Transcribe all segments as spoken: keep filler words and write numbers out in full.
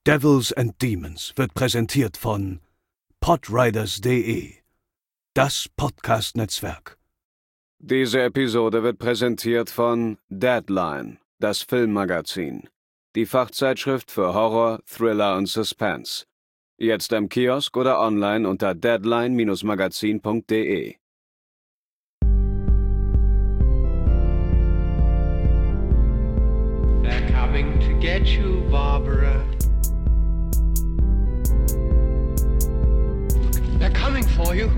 Devils and Demons wird präsentiert von podriders punkt de, das Podcast-Netzwerk. Diese Episode wird präsentiert von Deadline, das Filmmagazin, die Fachzeitschrift für Horror, Thriller und Suspense. Jetzt im Kiosk oder online unter deadline Magazin punkt de. They're coming to get you, Barbara. They're coming for you.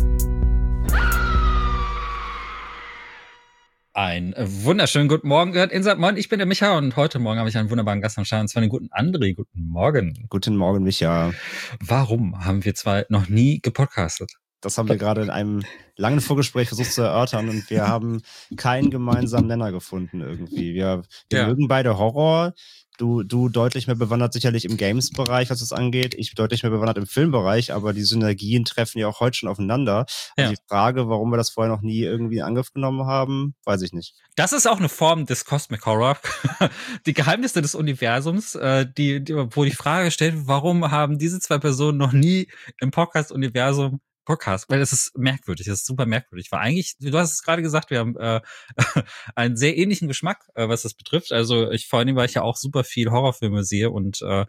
Ein wunderschönen guten Morgen gehört Inside Moin. Ich bin der Micha und heute Morgen habe ich einen wunderbaren Gast am Start, und zwar den guten André. Guten Morgen. Guten Morgen, Micha. Warum haben wir zwei noch nie gepodcastet? Das haben wir gerade in einem langen Vorgespräch versucht zu erörtern und wir haben keinen gemeinsamen Nenner gefunden irgendwie. Wir, wir Ja. mögen beide Horror. Du, du deutlich mehr bewandert sicherlich im Games-Bereich, was es angeht. Ich deutlich mehr bewandert im Filmbereich, aber die Synergien treffen ja auch heute schon aufeinander. Ja. Also die Frage, warum wir das vorher noch nie irgendwie in Angriff genommen haben, weiß ich nicht. Das ist auch eine Form des Cosmic Horror. Die Geheimnisse des Universums, äh, die, die, wo die Frage stellt, warum haben diese zwei Personen noch nie im Podcast-Universum Podcast, weil es ist merkwürdig, das ist super merkwürdig. Weil eigentlich, du hast es gerade gesagt, wir haben äh, einen sehr ähnlichen Geschmack, äh, was das betrifft. Also ich vor allem, weil ich ja auch super viel Horrorfilme sehe und äh,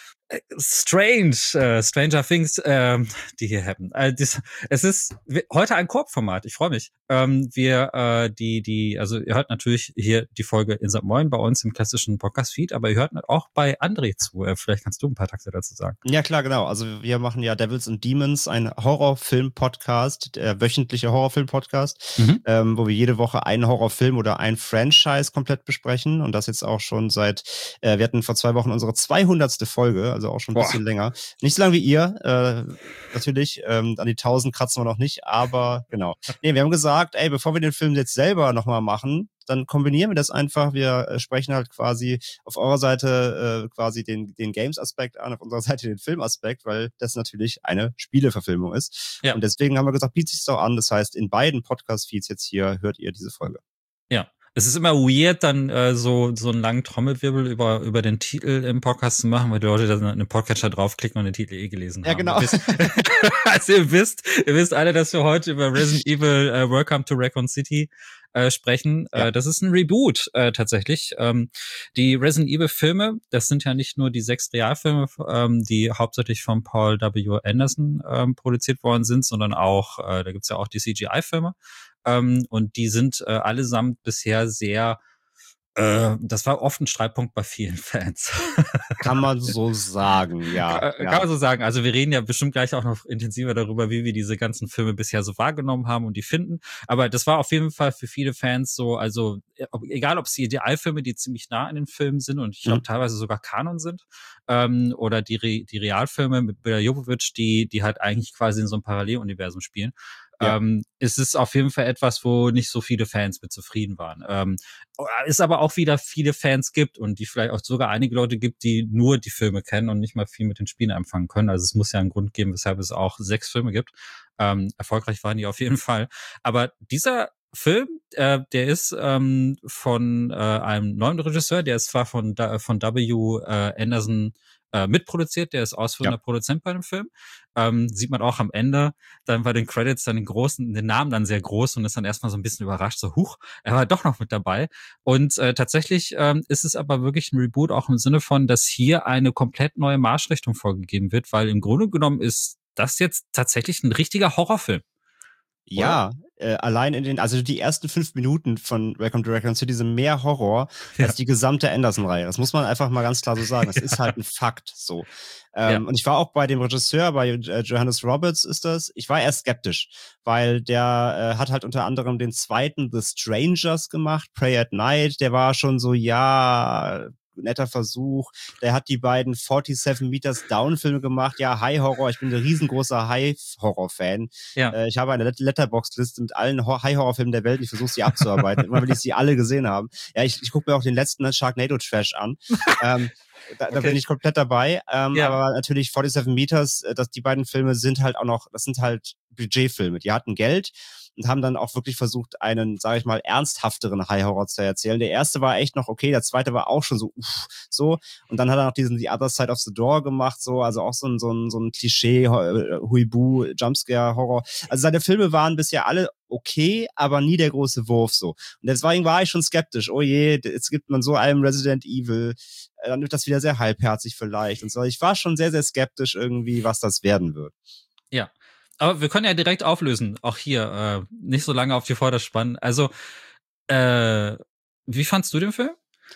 Strange, äh, Stranger Things, äh, die hier happen. Äh, das, es ist heute ein Koop-Format. Ich freue mich. Ähm, wir, äh, die, die, also ihr hört natürlich hier die Folge Inside Moin bei uns im klassischen Podcast-Feed, aber ihr hört auch bei André zu. Äh, vielleicht kannst du ein paar Takte dazu sagen. Ja, klar, genau. Also wir machen ja Devils and Demons, ein Horrorfilm-Podcast, der wöchentliche Horrorfilm-Podcast, Mhm. ähm, wo wir jede Woche einen Horrorfilm oder ein Franchise komplett besprechen und das jetzt auch schon seit, äh, wir hatten vor zwei Wochen unsere zweihundertste Folge, also auch schon ein Boah. bisschen länger. Nicht so lange wie ihr, äh, natürlich, ähm, an die tausend kratzen wir noch nicht, aber genau. Nee, wir haben gesagt, ey, bevor wir den Film jetzt selber nochmal machen, dann kombinieren wir das einfach. Wir äh, sprechen halt quasi auf eurer Seite äh, quasi den, den Games-Aspekt an, auf unserer Seite den Film-Aspekt, weil das natürlich eine Spieleverfilmung ist. Ja. Und deswegen haben wir gesagt, bietet sich doch an. Das heißt, in beiden Podcast-Feeds jetzt hier hört ihr diese Folge. Ja. Es ist immer weird, dann äh, so so einen langen Trommelwirbel über über den Titel im Podcast zu machen, weil die Leute dann in den Podcatcher draufklicken und den Titel eh gelesen Ja, haben. genau. Ihr wisst, also ihr wisst, ihr wisst alle, dass wir heute über Resident Evil äh, Welcome to Raccoon City äh, sprechen. Ja. Äh, das ist ein Reboot äh, tatsächlich. Ähm, die Resident Evil Filme, das sind ja nicht nur die sechs Realfilme, ähm, die hauptsächlich von Paul W. Anderson ähm, produziert worden sind, sondern auch, äh, da gibt's ja auch die C G I-Filme. Ähm, und die sind äh, allesamt bisher sehr, äh, das war oft ein Streitpunkt bei vielen Fans. Kann man so sagen, ja. Kann, ja. kann man so sagen. Also wir reden ja bestimmt gleich auch noch intensiver darüber, wie wir diese ganzen Filme bisher so wahrgenommen haben und die finden. Aber das war auf jeden Fall für viele Fans so, also ob, egal ob es die Idealfilme, die ziemlich nah an den Filmen sind und ich glaube Mhm. teilweise sogar Kanon sind, ähm, oder die Re die Realfilme mit Milla Jovovich, die die halt eigentlich quasi in so einem Paralleluniversum spielen. Ja. Ähm, es ist auf jeden Fall etwas, wo nicht so viele Fans mit zufrieden waren. Ähm, es aber auch wieder viele Fans gibt und die vielleicht auch sogar einige Leute gibt, die nur die Filme kennen und nicht mal viel mit den Spielen anfangen können. Also es muss ja einen Grund geben, weshalb es auch sechs Filme gibt. Ähm, erfolgreich waren die auf jeden Fall. Aber dieser Film, äh, der ist ähm, von äh, einem neuen Regisseur, der ist zwar von, da, von W. Äh, Anderson äh, mitproduziert, der ist ausführender Ja. Produzent bei dem Film. Ähm, sieht man auch am Ende dann bei den Credits dann den großen, den Namen dann sehr groß und ist dann erstmal so ein bisschen überrascht, so huch, er war doch noch mit dabei. Und äh, tatsächlich ähm, ist es aber wirklich ein Reboot, auch im Sinne von, dass hier eine komplett neue Marschrichtung vorgegeben wird, weil im Grunde genommen ist das jetzt tatsächlich ein richtiger Horrorfilm. Ja, äh, allein in den, also die ersten fünf Minuten von Welcome to Raccoon City sind mehr Horror Ja. als die gesamte Anderson-Reihe. Das muss man einfach mal ganz klar so sagen. Das ist halt ein Fakt so. Ähm, Ja. Und ich war auch bei dem Regisseur, bei äh, Johannes Roberts ist das. Ich war erst skeptisch, weil der äh, hat halt unter anderem den zweiten The Strangers gemacht, Pray at Night. Der war schon so, ja, netter Versuch. Der hat die beiden forty-seven Meters Down Filme gemacht. Ja, High Horror. Ich bin ein riesengroßer High Horror Fan. Ja. Äh, ich habe eine Let- Letterboxd-Liste mit allen Ho- High Horror Filmen der Welt. Ich versuche sie abzuarbeiten. Immer will ich sie alle gesehen haben. Ja, ich, ich gucke mir auch den letzten Sharknado Trash an. ähm, Da, da Okay. bin ich komplett dabei. Ähm, Ja. Aber natürlich forty-seven Meters, äh, dass die beiden Filme sind halt auch noch, das sind halt Budgetfilme. Die hatten Geld und haben dann auch wirklich versucht, einen, sage ich mal, ernsthafteren High-Horror zu erzählen. Der erste war echt noch okay, der zweite war auch schon so, uff, so. Und dann hat er noch diesen The Other Side of the Door gemacht, so, also auch so ein, so ein, so ein Klischee, Huibu, Jumpscare-Horror. Also seine Filme waren bisher alle okay, aber nie der große Wurf, so. Und deswegen war ich schon skeptisch. Oh je, jetzt gibt man so einem Resident Evil, dann wird das wieder sehr halbherzig vielleicht und so. Ich war schon sehr, sehr skeptisch irgendwie, was das werden wird. Ja. Aber wir können ja direkt auflösen, auch hier, äh, nicht so lange auf die Vorder spannen. Also, äh, wie fandst du den Film?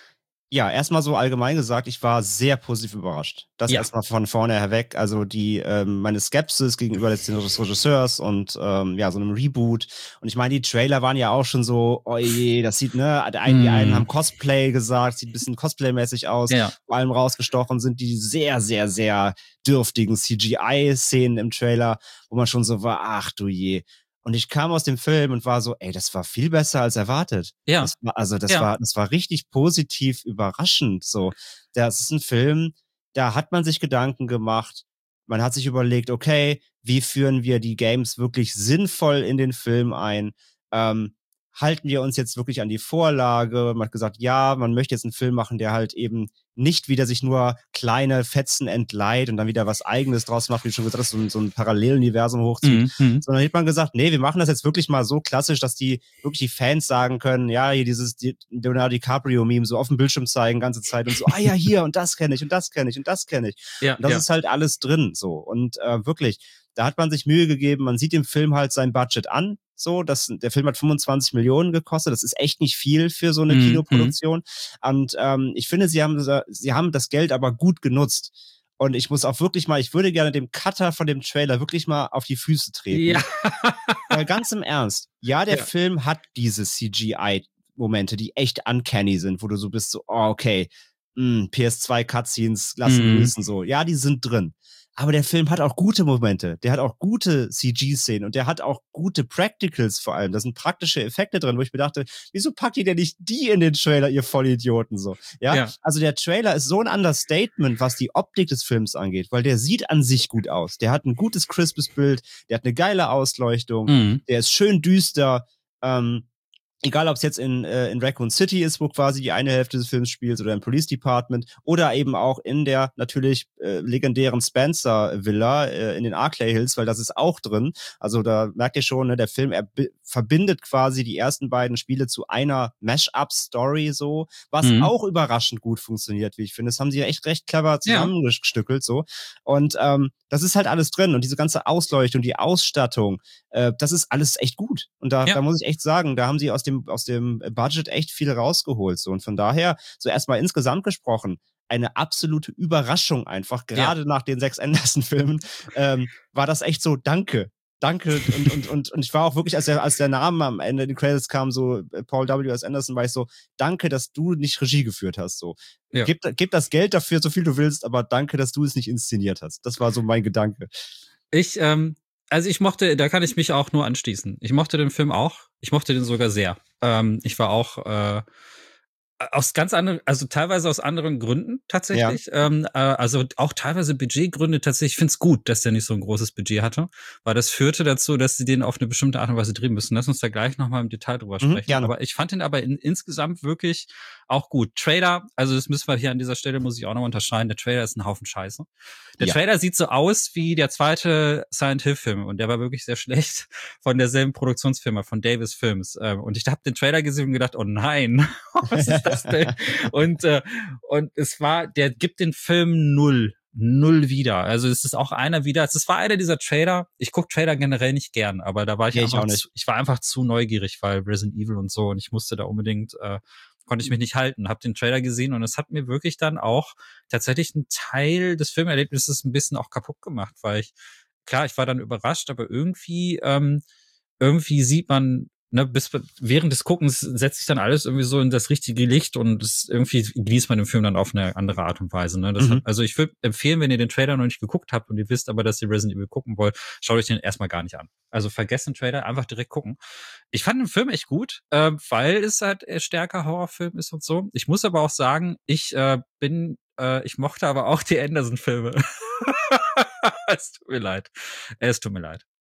Ja, erstmal so allgemein gesagt, ich war sehr positiv überrascht. Das Ja. erstmal von vorne her weg. Also die ähm, meine Skepsis gegenüber des Regisseurs und ähm, ja, so einem Reboot. Und ich meine, die Trailer waren ja auch schon so, oh je, das sieht, ne, die einen, die einen haben Cosplay gesagt, sieht ein bisschen Cosplay-mäßig aus. Ja. Vor allem rausgestochen sind die sehr, sehr, sehr dürftigen C G I-Szenen im Trailer, wo man schon so war, ach du je. Und ich kam aus dem Film und war so, ey, das war viel besser als erwartet. Ja. Das war, also das Ja. war, das war richtig positiv überraschend. So, das ist ein Film, da hat man sich Gedanken gemacht. Man hat sich überlegt, okay, wie führen wir die Games wirklich sinnvoll in den Film ein? Ähm, halten wir uns jetzt wirklich an die Vorlage? Man hat gesagt, ja, man möchte jetzt einen Film machen, der halt eben nicht wieder sich nur kleine Fetzen entleiht und dann wieder was Eigenes draus macht, wie du schon gesagt hast, so ein, so ein Paralleluniversum hochzieht. Mhm. Sondern hat man gesagt, nee, wir machen das jetzt wirklich mal so klassisch, dass die wirklich die Fans sagen können, ja, hier dieses Leonardo DiCaprio-Meme so auf dem Bildschirm zeigen, ganze Zeit und so, ah ja, hier und das kenne ich und das kenne ich und das kenne ich. Ja, und das ja. ist halt alles drin, so. Und äh, wirklich, da hat man sich Mühe gegeben, man sieht dem Film halt sein Budget an, so, das, der Film hat fünfundzwanzig Millionen gekostet, das ist echt nicht viel für so eine Mhm. Kinoproduktion. Und ähm, ich finde, sie haben, sie haben das Geld aber gut genutzt. Und ich muss auch wirklich mal, ich würde gerne dem Cutter von dem Trailer wirklich mal auf die Füße treten. Ja. Weil ganz im Ernst, ja, der Ja. Film hat diese C G I-Momente, die echt uncanny sind, wo du so bist, so, oh, okay, mh, P S zwei Cutscenes lassen Mhm. grüßen, so. Ja, die sind drin. Aber der Film hat auch gute Momente. Der hat auch gute C G-Szenen und der hat auch gute Practicals vor allem. Da sind praktische Effekte drin, wo ich mir dachte, wieso packt ihr denn nicht die in den Trailer, ihr Vollidioten, so? Ja? Ja. Also der Trailer ist so ein Understatement, was die Optik des Films angeht, weil der sieht an sich gut aus. Der hat ein gutes, crispes Bild, der hat eine geile Ausleuchtung, Mhm. der ist schön düster, ähm, egal ob es jetzt in, äh, in Raccoon City ist, wo quasi die eine Hälfte des Films spielt, oder im Police Department, oder eben auch in der natürlich äh, legendären Spencer Villa äh, in den Arclay Hills, weil das ist auch drin. Also da merkt ihr schon, ne, der Film er verbindet quasi die ersten beiden Spiele zu einer Mash-up-Story so, was Mhm. auch überraschend gut funktioniert, wie ich finde. Das haben sie echt recht clever Ja. zusammengestückelt so. Und ähm, das ist halt alles drin und diese ganze Ausleuchtung, die Ausstattung, äh, das ist alles echt gut. Und da, Ja. da muss ich echt sagen, da haben sie aus dem, aus dem Budget echt viel rausgeholt. So. Und von daher, so erstmal insgesamt gesprochen, eine absolute Überraschung einfach, gerade nach den sechs Anderson-Filmen, ähm, war das echt so, danke. Danke. Und, und, und, und ich war auch wirklich, als der, als der Name am Ende in den Credits kam, so äh, Paul W S. Anderson, war ich so, danke, dass du nicht Regie geführt hast. So. Ja. Gib, gib das Geld dafür, so viel du willst, aber danke, dass du es nicht inszeniert hast. Das war so mein Gedanke. Ich, ähm, also ich mochte, da kann ich mich auch nur anschließen. Ich mochte den Film auch. Ich mochte den sogar sehr. Ähm, ich war auch äh, aus ganz anderen, also teilweise aus anderen Gründen tatsächlich. Ja. Ähm, äh, also auch teilweise Budgetgründe tatsächlich. Ich finde es gut, dass der nicht so ein großes Budget hatte, weil das führte dazu, dass sie den auf eine bestimmte Art und Weise drehen müssen. Lass uns da gleich nochmal im Detail drüber Mhm, sprechen. gerne. Aber ich fand ihn aber in, insgesamt wirklich auch gut. Trailer, also das müssen wir hier an dieser Stelle, muss ich auch noch unterscheiden. Der Trailer ist ein Haufen Scheiße. Der Ja. Trailer sieht so aus wie der zweite Silent Hill Film und der war wirklich sehr schlecht von derselben Produktionsfirma, von Davis Films. Ähm, Und ich habe den Trailer gesehen und gedacht, oh nein, was ist das denn? Und, äh, und es war, der gibt den Film null. Null wieder. Also es ist auch einer wieder, es war einer dieser Trailer, ich gucke Trailer generell nicht gern, aber da war ich Ja, ich einfach auch nicht. zu, ich war einfach zu neugierig, weil Resident Evil und so und ich musste da unbedingt, äh, konnte ich mich nicht halten, habe den Trailer gesehen und es hat mir wirklich dann auch tatsächlich einen Teil des Filmerlebnisses ein bisschen auch kaputt gemacht, weil ich, klar, ich war dann überrascht, aber irgendwie, ähm, irgendwie sieht man, ne, bis während des Guckens setzt sich dann alles irgendwie so in das richtige Licht und das irgendwie genießt man den Film dann auf eine andere Art und Weise. Ne? Das Mhm. hat, also ich würde empfehlen, wenn ihr den Trailer noch nicht geguckt habt und ihr wisst aber, dass ihr Resident Evil gucken wollt, schaut euch den erstmal gar nicht an. Also vergesst den Trailer, einfach direkt gucken. Ich fand den Film echt gut, äh, weil es halt ein stärker Horrorfilm ist und so. Ich muss aber auch sagen, ich äh, bin, äh, ich mochte aber auch die Anderson-Filme. Es tut mir leid. Es tut mir leid.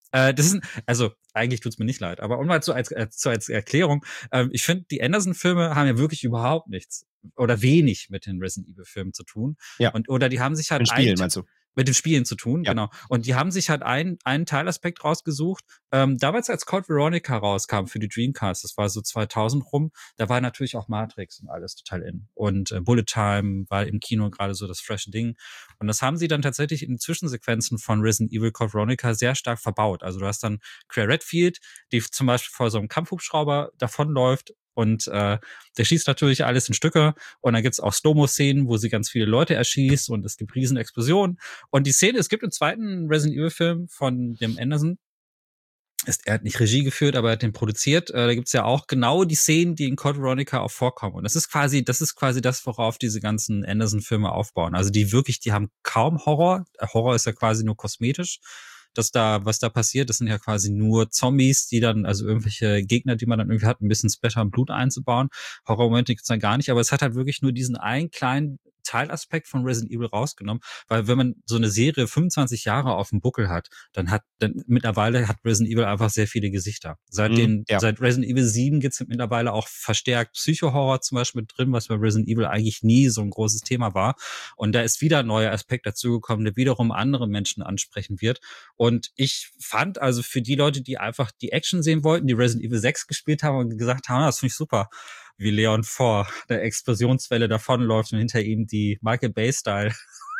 Äh, das ist, also eigentlich tut's mir nicht leid, aber um mal so als, als, so als Erklärung, ähm, ich finde, die Anderson-Filme haben ja wirklich überhaupt nichts oder wenig mit den Resident Evil-Filmen zu tun. Ja. Und oder die haben sich halt Mit Spielen, ein, meinst du? mit den Spielen zu tun, Ja. genau. Und die haben sich halt einen, einen Teilaspekt rausgesucht. Ähm, damals, als Code Veronica rauskam für die Dreamcast, das war so zweitausend rum, da war natürlich auch Matrix und alles total in. Und äh, Bullet Time war im Kino gerade so das frische Ding. Und das haben sie dann tatsächlich in den Zwischensequenzen von Resident Evil Code Veronica sehr stark verbaut. Also du hast dann Claire Redfield, die zum Beispiel vor so einem Kampfhubschrauber davonläuft. Und äh, der schießt natürlich alles in Stücke. Und dann gibt's auch Slow-Mo-Szenen, wo sie ganz viele Leute erschießt. Und es gibt riesen Explosionen. Und die Szene, es gibt einen zweiten Resident Evil-Film von dem Anderson. Ist, er hat nicht Regie geführt, aber er hat den produziert. Äh, da gibt's ja auch genau die Szenen, die in Code Veronica auch vorkommen. Und das ist quasi, das ist quasi das, worauf diese ganzen Anderson-Filme aufbauen. Also die wirklich, die haben kaum Horror. Horror ist ja quasi nur kosmetisch. Das da, was da passiert, das sind ja quasi nur Zombies, die dann, also irgendwelche Gegner, die man dann irgendwie hat, ein bisschen Splatter und Blut einzubauen. Horror-Momente gibt's dann gar nicht, aber es hat halt wirklich nur diesen einen kleinen Teilaspekt von Resident Evil rausgenommen, weil wenn man so eine Serie fünfundzwanzig Jahre auf dem Buckel hat, dann hat, dann mittlerweile hat Resident Evil einfach sehr viele Gesichter. Seit Mhm, den, ja. seit Resident Evil sieben gibt's mittlerweile auch verstärkt Psycho-Horror zum Beispiel mit drin, was bei Resident Evil eigentlich nie so ein großes Thema war. Und da ist wieder ein neuer Aspekt dazugekommen, der wiederum andere Menschen ansprechen wird. Und ich fand also für die Leute, die einfach die Action sehen wollten, die Resident Evil sechs gespielt haben und gesagt haben, das finde ich super, wie Leon vor der Explosionswelle davonläuft und hinter ihm die Michael Bay-Style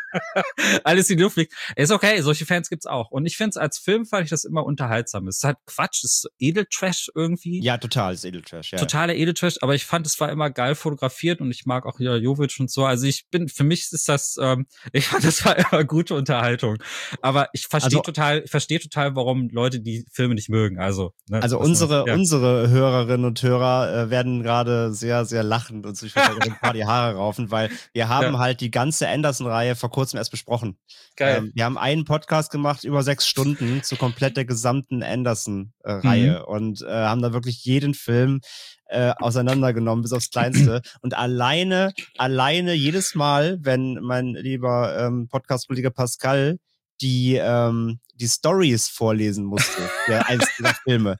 alles in die Luft fliegt. Ist okay, solche Fans gibt's auch. Und ich finde es als Film, fand ich das immer unterhaltsam. Es ist halt Quatsch, es ist so Edeltrash irgendwie. Ja, total, ist Edeltrash, ja. Totaler Edeltrash, aber ich fand, es war immer geil fotografiert und ich mag auch Jila Jovic und so. Also ich bin, für mich ist das, ähm, ich fand, das war immer gute Unterhaltung. Aber ich verstehe Also- total, ich verstehe total, warum Leute die Filme nicht mögen. Also, ne, Also was unsere, man- ja. unsere Hörerinnen und Hörer äh, werden gerade sehr, sehr lachend und sich wieder ein paar die Haare raufen, weil wir haben Ja. halt die ganze Anderson-Reihe vor kurzem erst besprochen. Geil. Ähm, wir haben einen Podcast gemacht über sechs Stunden zu komplett der gesamten Anderson-Reihe Mhm. und äh, haben da wirklich jeden Film äh, auseinandergenommen bis aufs Kleinste. Und alleine, alleine jedes Mal, wenn mein lieber ähm, Podcast-Kollege Pascal die ähm, die Stories vorlesen musste, der eins dieser Filme,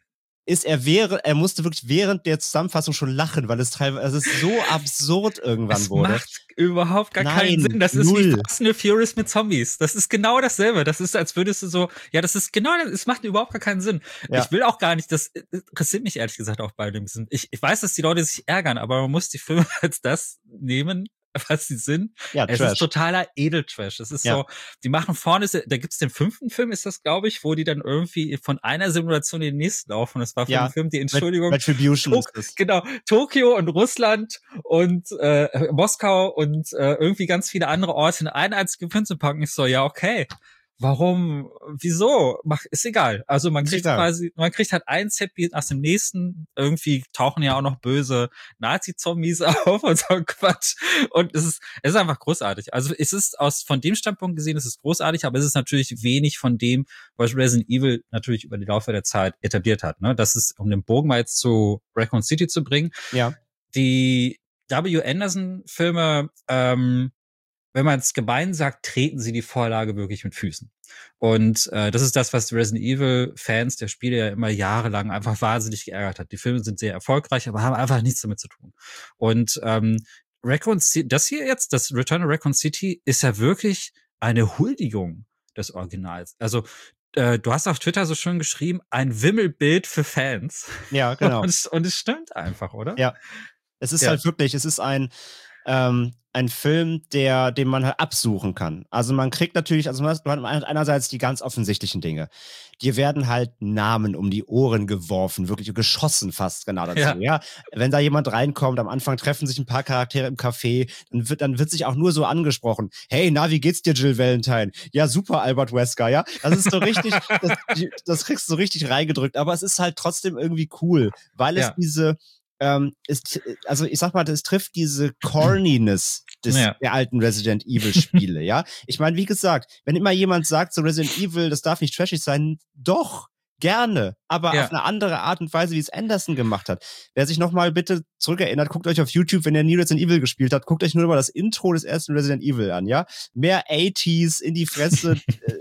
ist er während, er musste wirklich während der Zusammenfassung schon lachen, weil es teilweise, es ist so absurd irgendwann Es wurde. macht überhaupt gar Nein, keinen Sinn. Das ist null. wie Fast and the Furious mit Zombies. Das ist genau dasselbe. Das ist, als würdest du so, ja, das ist genau, das, es macht überhaupt gar keinen Sinn. Ja. Ich will auch gar nicht, das interessiert mich ehrlich gesagt auch bei dem Sinn. Ich, ich weiß, dass die Leute sich ärgern, aber man muss die Filme als das nehmen, was sie sind. Ja, Es Trash. ist totaler Edeltrash. Es ist Ja. so, die machen vorne, da gibt's den fünften Film, ist das, glaube ich, wo die dann irgendwie von einer Simulation in den nächsten laufen. Das war von Ja. dem Film, die Entschuldigung. Retribution Tok- ist das. Genau, Tokio und Russland und äh, Moskau und äh, irgendwie ganz viele andere Orte in einen einzigen Film zu packen. Ich so, ja, okay. Warum? Wieso? Mach, ist egal. Also man Ist kriegt egal. quasi, man kriegt halt ein Setpiece nach dem nächsten. Irgendwie tauchen ja auch noch böse Nazi-Zombies auf und so ein Quatsch. Und es ist, es ist einfach großartig. Also es ist aus, von dem Standpunkt gesehen, es ist großartig, aber es ist natürlich wenig von dem, was Resident Evil natürlich über die Laufe der Zeit etabliert hat. Ne? Das ist, um den Bogen mal jetzt zu Raccoon City zu bringen, Ja. die W. Anderson-Filme, ähm, wenn man es gemein sagt, treten sie die Vorlage wirklich mit Füßen. Und äh, das ist das, was die Resident Evil-Fans der Spiele ja immer jahrelang einfach wahnsinnig geärgert hat. Die Filme sind sehr erfolgreich, aber haben einfach nichts damit zu tun. Und ähm, Raccoon City, das hier jetzt, das Return of Raccoon City, ist ja wirklich eine Huldigung des Originals. Also äh, du hast auf Twitter so schön geschrieben, ein Wimmelbild für Fans. Ja, genau. Und, es, und es stimmt einfach, oder? Ja. Es ist Ja. halt wirklich, es ist ein, ähm, ein Film, der, den man halt absuchen kann. Also man kriegt natürlich, also man hat einerseits die ganz offensichtlichen Dinge. Dir werden halt Namen um die Ohren geworfen, wirklich geschossen fast genau dazu. Ja. Ja. Wenn da jemand reinkommt, am Anfang treffen sich ein paar Charaktere im Café, dann wird, dann wird sich auch nur so angesprochen. Hey, na, wie geht's dir, Jill Valentine? Ja, super, Albert Wesker, ja. Das ist so richtig, das, das kriegst du so richtig reingedrückt, aber es ist halt trotzdem irgendwie cool, weil es Ja. diese, ähm, ist, also ich sag mal, das trifft diese Corniness des, Ja. der alten Resident Evil Spiele, ja. Ich meine, wie gesagt, wenn immer jemand sagt, so Resident Evil, das darf nicht trashig sein, doch, gerne, aber Ja. auf eine andere Art und Weise, wie es Anderson gemacht hat. Wer sich nochmal bitte zurückerinnert, guckt euch auf YouTube, wenn ihr nie Resident Evil gespielt habt, guckt euch nur mal das Intro des ersten Resident Evil an, ja. Mehr achtziger in die Fresse, äh,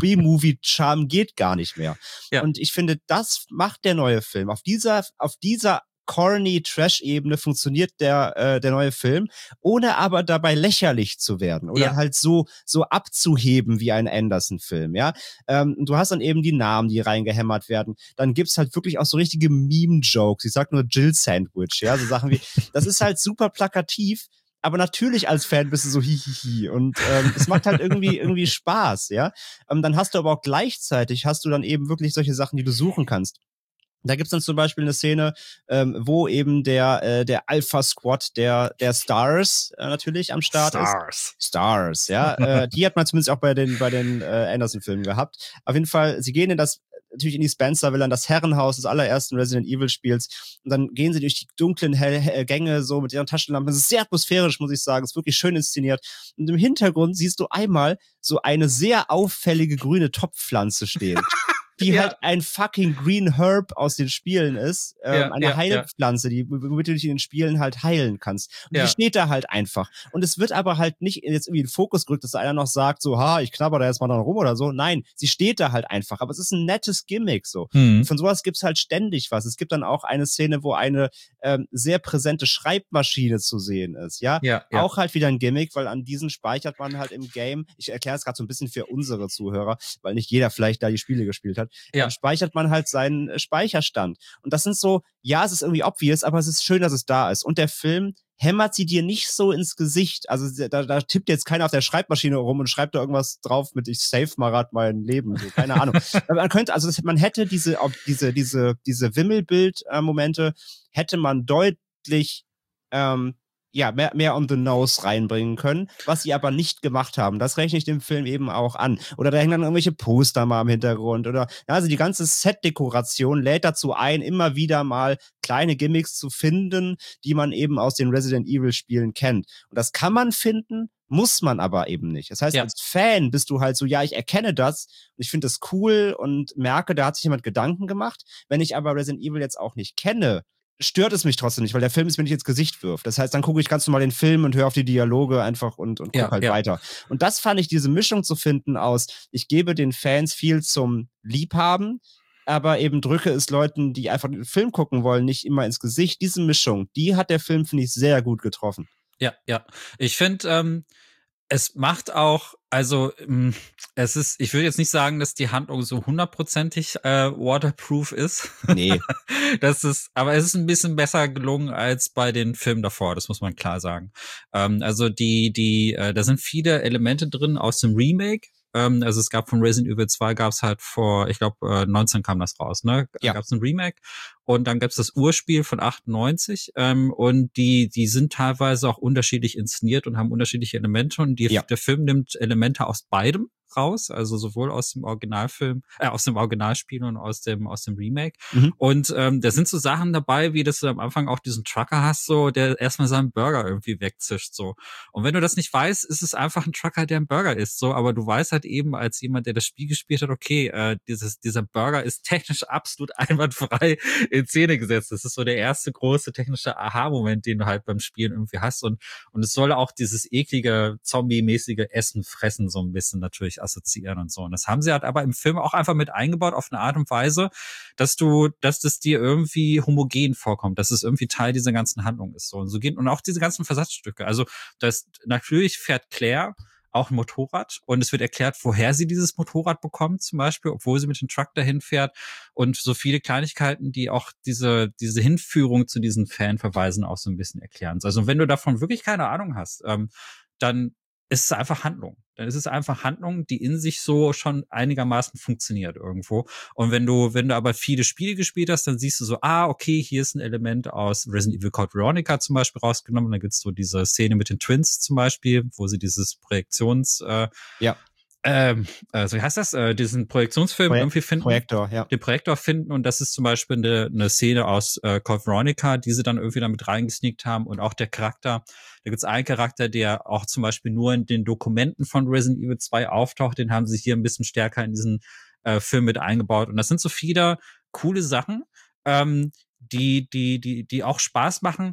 B-Movie-Charme geht gar nicht mehr. Ja. Und ich finde, das macht der neue Film. Auf dieser, auf dieser corny Trash-Ebene funktioniert der äh, der neue Film, ohne aber dabei lächerlich zu werden oder Ja. halt so so abzuheben wie ein Anderson-Film, ja. Ähm, du hast dann eben die Namen, die reingehämmert werden. Dann gibt's halt wirklich auch so richtige Meme-Jokes. Ich sag nur Jill Sandwich, ja, so Sachen wie, das ist halt super plakativ, aber natürlich als Fan bist du so hihihi und ähm, es macht halt irgendwie irgendwie Spaß, ja. Ähm, dann hast du aber auch gleichzeitig hast du dann eben wirklich solche Sachen, die du suchen kannst. Da gibt's dann zum Beispiel eine Szene, ähm, wo eben der äh, der Alpha Squad der der Stars äh, natürlich am Start Stars. ist. Stars, ja. äh, die hat man zumindest auch bei den bei den äh, Anderson-Filmen gehabt. Auf jeden Fall, sie gehen in das natürlich in die Spencer Villa, in das Herrenhaus des allerersten Resident Evil Spiels und dann gehen sie durch die dunklen Hell Hell Gänge so mit ihren Taschenlampen. Es ist sehr atmosphärisch, muss ich sagen. Es ist wirklich schön inszeniert. Und im Hintergrund siehst du einmal so eine sehr auffällige grüne Topfpflanze stehen. Die Ja. halt ein fucking Green Herb aus den Spielen ist. Ähm, Ja, eine ja, Heilpflanze, die, womit du dich in den Spielen halt heilen kannst. Und Ja. die steht da halt einfach. Und es wird aber halt nicht jetzt irgendwie in den Fokus gerückt, dass einer noch sagt, so, ha, ich knabber da jetzt mal dran rum oder so. Nein, sie steht da halt einfach. Aber es ist ein nettes Gimmick, so. Hm. Von sowas gibt's halt ständig was. Es gibt dann auch eine Szene, wo eine ähm, sehr präsente Schreibmaschine zu sehen ist, ja? Ja, ja. Auch halt wieder ein Gimmick, weil an diesen speichert man halt im Game. Ich erkläre es gerade so ein bisschen für unsere Zuhörer, weil nicht jeder vielleicht da die Spiele gespielt hat. Ja. Dann speichert man halt seinen äh, Speicherstand. Und das sind so, ja, es ist irgendwie obvious, aber es ist schön, dass es da ist. Und der Film hämmert sie dir nicht so ins Gesicht. Also da, da tippt jetzt keiner auf der Schreibmaschine rum und schreibt da irgendwas drauf mit ich save mal grad mein Leben. So, keine Ahnung. Aber man könnte, also das, man hätte diese, auch diese, diese, diese Wimmelbild-Momente hätte man deutlich ähm, ja, mehr, mehr on the nose reinbringen können, was sie aber nicht gemacht haben. Das rechne ich dem Film eben auch an. Oder da hängen dann irgendwelche Poster mal im Hintergrund oder, ja, also die ganze Set-Dekoration lädt dazu ein, immer wieder mal kleine Gimmicks zu finden, die man eben aus den Resident Evil Spielen kennt. Und das kann man finden, muss man aber eben nicht. Das heißt, Ja. als Fan bist du halt so, ja, ich erkenne das und ich finde das cool und merke, da hat sich jemand Gedanken gemacht. Wenn ich aber Resident Evil jetzt auch nicht kenne, stört es mich trotzdem nicht, weil der Film es mir nicht ins Gesicht wirft. Das heißt, dann gucke ich ganz normal den Film und höre auf die Dialoge einfach und, und gucke Ja, halt ja. weiter. Und das fand ich, diese Mischung zu finden aus, ich gebe den Fans viel zum Liebhaben, aber eben drücke es Leuten, die einfach den Film gucken wollen, nicht immer ins Gesicht. Diese Mischung, die hat der Film, finde ich, sehr gut getroffen. Ja, ja. Ich finde, ähm, es macht auch, also ähm, es ist, ich würde jetzt nicht sagen, dass die Handlung so hundertprozentig äh, waterproof ist. Nee. Das ist, aber es ist ein bisschen besser gelungen als bei den Filmen davor, das muss man klar sagen. Ähm, also die, die, äh, da sind viele Elemente drin aus dem Remake. Ähm, also es gab von Resident Evil zwei gab es halt vor, ich glaube, äh, neunzehn kam das raus, ne? Ja. Gab es ein Remake und dann gab es das Urspiel von achtundneunzig ähm, und die, die sind teilweise auch unterschiedlich inszeniert und haben unterschiedliche Elemente und die, Ja. der Film nimmt Elemente aus beidem raus, also sowohl aus dem Originalfilm, äh, aus dem Originalspiel und aus dem aus dem Remake. Mhm. Und ähm, da sind so Sachen dabei, wie dass du am Anfang auch diesen Trucker hast, so der erstmal seinen Burger irgendwie wegzischt, so. Und wenn du das nicht weißt, ist es einfach ein Trucker, der einen Burger isst, so. Aber du weißt halt eben als jemand, der das Spiel gespielt hat, okay, äh, dieses dieser Burger ist technisch absolut einwandfrei in Szene gesetzt. Das ist so der erste große technische Aha-Moment, den du halt beim Spielen irgendwie hast. Und und es soll auch dieses eklige Zombie-mäßige Essen fressen so ein bisschen natürlich assoziieren und so. Und das haben sie halt aber im Film auch einfach mit eingebaut auf eine Art und Weise, dass du, dass das dir irgendwie homogen vorkommt, dass es irgendwie Teil dieser ganzen Handlung ist. So und so geht und auch diese ganzen Versatzstücke. Also das natürlich fährt Claire auch ein Motorrad und es wird erklärt, woher sie dieses Motorrad bekommt, zum Beispiel, obwohl sie mit dem Truck dahin fährt und so viele Kleinigkeiten, die auch diese diese Hinführung zu diesen Fanverweisen auch so ein bisschen erklären. Also wenn du davon wirklich keine Ahnung hast, ähm, dann ist es einfach Handlung. Dann ist es einfach Handlung, die in sich so schon einigermaßen funktioniert irgendwo. Und wenn du, wenn du aber viele Spiele gespielt hast, dann siehst du so, ah, okay, hier ist ein Element aus Resident Evil Code Veronica zum Beispiel rausgenommen. Und dann gibt's so diese Szene mit den Twins zum Beispiel, wo sie dieses Projektions, äh, Ja. ähm, also wie heißt das, äh, diesen Projektionsfilm Projek- irgendwie finden. Projektor, ja. Den Projektor finden und das ist zum Beispiel eine, eine Szene aus äh, Code Veronica, die sie dann irgendwie damit reingesneakt haben und auch der Charakter, da gibt's einen Charakter, der auch zum Beispiel nur in den Dokumenten von Resident Evil zwei auftaucht, den haben sie hier ein bisschen stärker in diesen äh, Film mit eingebaut und das sind so viele coole Sachen, ähm, die, die, die, die auch Spaß machen,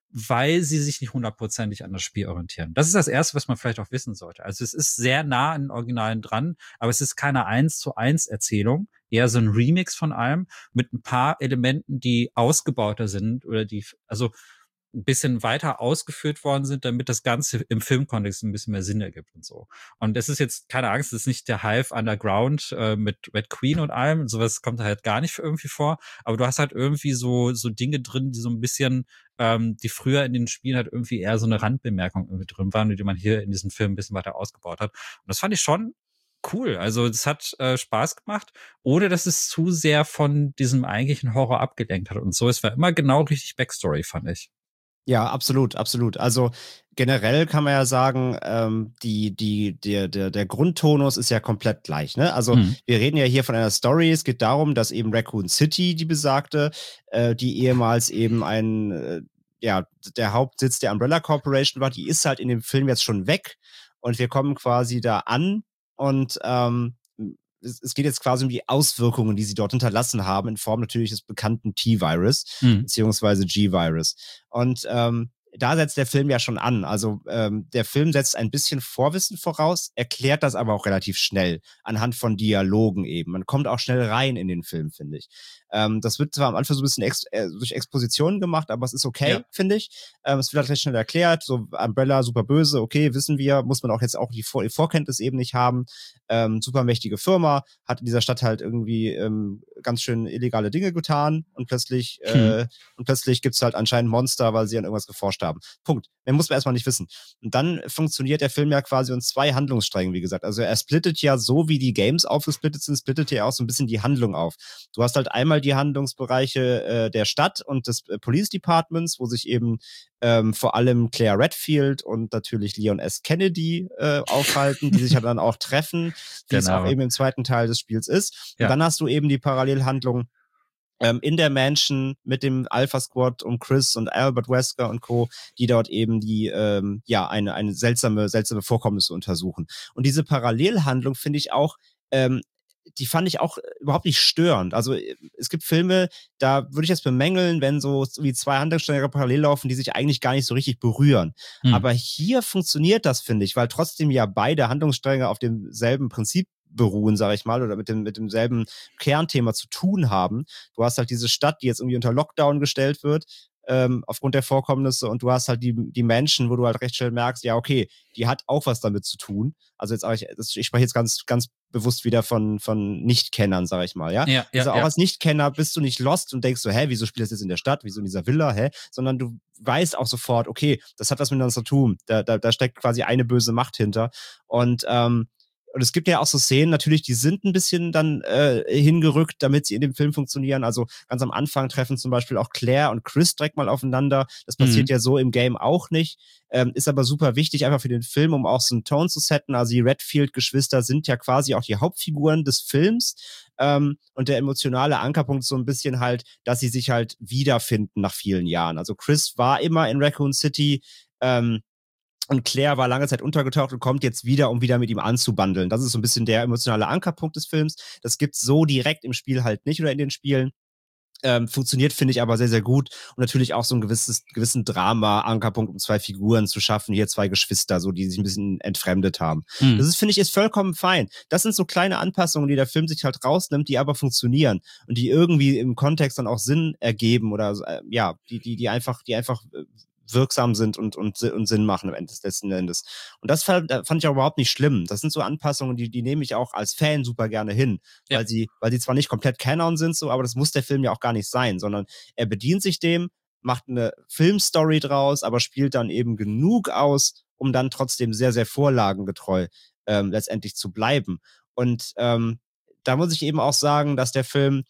weil sie sich nicht hundertprozentig an das Spiel orientieren. Das ist das Erste, was man vielleicht auch wissen sollte. Also es ist sehr nah an den Originalen dran, aber es ist keine eins zu eins Erzählung, eher so ein Remix von allem mit ein paar Elementen, die ausgebauter sind oder die, also ein bisschen weiter ausgeführt worden sind, damit das Ganze im Filmkontext ein bisschen mehr Sinn ergibt und so. Und es ist jetzt, keine Angst, es ist nicht der Hive Underground äh, mit Red Queen und allem, sowas kommt halt gar nicht irgendwie vor, aber du hast halt irgendwie so so Dinge drin, die so ein bisschen, ähm, die früher in den Spielen halt irgendwie eher so eine Randbemerkung irgendwie drin waren, die man hier in diesem Film ein bisschen weiter ausgebaut hat. Und das fand ich schon cool. Also es hat äh, Spaß gemacht, ohne dass es zu sehr von diesem eigentlichen Horror abgelenkt hat und so. Es war immer genau richtig Backstory, fand ich. Ja, absolut, absolut. Also generell kann man ja sagen, ähm, die, die, der, der, der Grundtonus ist ja komplett gleich. Ne? Also Mhm. wir reden ja hier von einer Story. Es geht darum, dass eben Raccoon City, die besagte, äh, die ehemals eben ein, äh, ja, der Hauptsitz der Umbrella Corporation war, die ist halt in dem Film jetzt schon weg. Und wir kommen quasi da an und ähm, es, es geht jetzt quasi um die Auswirkungen, die sie dort hinterlassen haben, in Form natürlich des bekannten T-Virus, Mhm. beziehungsweise G-Virus. Und ähm, da setzt der Film ja schon an. Also ähm, der Film setzt ein bisschen Vorwissen voraus, erklärt das aber auch relativ schnell, anhand von Dialogen eben. Man kommt auch schnell rein in den Film, finde ich. Ähm, das wird zwar am Anfang so ein bisschen ex äh, durch Expositionen gemacht, aber es ist okay, ja. finde ich. Ähm, es wird halt recht schnell erklärt, so Umbrella, super böse, okay, wissen wir, muss man auch jetzt auch die, Vor die Vorkenntnis eben nicht haben. Ähm, super mächtige Firma, hat in dieser Stadt halt irgendwie ähm, ganz schön illegale Dinge getan und plötzlich, hm. äh, und plötzlich gibt's halt anscheinend Monster, weil sie an irgendwas geforscht haben. Punkt. Mehr muss man erstmal nicht wissen. Und dann funktioniert der Film ja quasi in zwei Handlungssträngen, wie gesagt. Also er splittet ja so, wie die Games aufgesplittet sind, splittet ja auch so ein bisschen die Handlung auf. Du hast halt einmal die Handlungsbereiche äh, der Stadt und des äh, Police Departments, wo sich eben ähm, vor allem Claire Redfield und natürlich Leon S. Kennedy äh, aufhalten, die sich ja dann auch treffen, wie genau. es auch eben im zweiten Teil des Spiels ist. Und ja. dann hast du eben die Parallelhandlung ähm, in der Mansion mit dem Alpha Squad um Chris und Albert Wesker und Co., die dort eben die, ähm, ja, eine, eine seltsame, seltsame Vorkommnisse untersuchen. Und diese Parallelhandlung finde ich auch, ähm, die fand ich auch überhaupt nicht störend. Also es gibt Filme, da würde ich jetzt bemängeln, wenn so wie zwei Handlungsstränge parallel laufen, die sich eigentlich gar nicht so richtig berühren. Hm. Aber hier funktioniert das, finde ich, weil trotzdem ja beide Handlungsstränge auf demselben Prinzip beruhen, sage ich mal, oder mit dem mit demselben Kernthema zu tun haben. Du hast halt diese Stadt, die jetzt irgendwie unter Lockdown gestellt wird, ähm, aufgrund der Vorkommnisse, und du hast halt die die Menschen, wo du halt recht schnell merkst, ja, okay, die hat auch was damit zu tun. Also jetzt, ich, ich spreche jetzt ganz ganz bewusst wieder von von Nichtkennern, sage ich mal, ja. ja, ja also auch ja. als Nichtkenner bist du nicht lost und denkst so, hä, wieso spielt das jetzt in der Stadt, wieso in dieser Villa, hä? Sondern du weißt auch sofort, okay, das hat was miteinander zu tun. Da da da steckt quasi eine böse Macht hinter. Und ähm, Und es gibt ja auch so Szenen, natürlich, die sind ein bisschen dann äh, hingerückt, damit sie in dem Film funktionieren. Also ganz am Anfang treffen zum Beispiel auch Claire und Chris direkt mal aufeinander. Das passiert mhm. ja so im Game auch nicht. Ähm, ist aber super wichtig einfach für den Film, um auch so einen Ton zu setten. Also die Redfield-Geschwister sind ja quasi auch die Hauptfiguren des Films. Ähm, und der emotionale Ankerpunkt ist so ein bisschen halt, dass sie sich halt wiederfinden nach vielen Jahren. Also Chris war immer in Raccoon City, ähm, und Claire war lange Zeit untergetaucht und kommt jetzt wieder, um wieder mit ihm anzubandeln. Das ist so ein bisschen der emotionale Ankerpunkt des Films. Das gibt's so direkt im Spiel halt nicht oder in den Spielen. Ähm, funktioniert, finde ich, aber sehr, sehr gut. Und natürlich auch so ein gewisses, gewissen Drama-Ankerpunkt, um zwei Figuren zu schaffen. Hier zwei Geschwister, so, die sich ein bisschen entfremdet haben. Hm. Das ist, finde ich, ist vollkommen fein. Das sind so kleine Anpassungen, die der Film sich halt rausnimmt, die aber funktionieren und die irgendwie im Kontext dann auch Sinn ergeben oder, äh, ja, die, die, die einfach, die einfach äh, wirksam sind und, und, und Sinn machen am Ende des letzten Endes. Und das fand, fand ich auch überhaupt nicht schlimm. Das sind so Anpassungen, die, die nehme ich auch als Fan super gerne hin, ja. weil sie, weil sie zwar nicht komplett Canon sind, so, aber das muss der Film ja auch gar nicht sein, sondern er bedient sich dem, macht eine Filmstory draus, aber spielt dann eben genug aus, um dann trotzdem sehr, sehr vorlagengetreu ähm, letztendlich zu bleiben. Und ähm, da muss ich eben auch sagen, dass der Film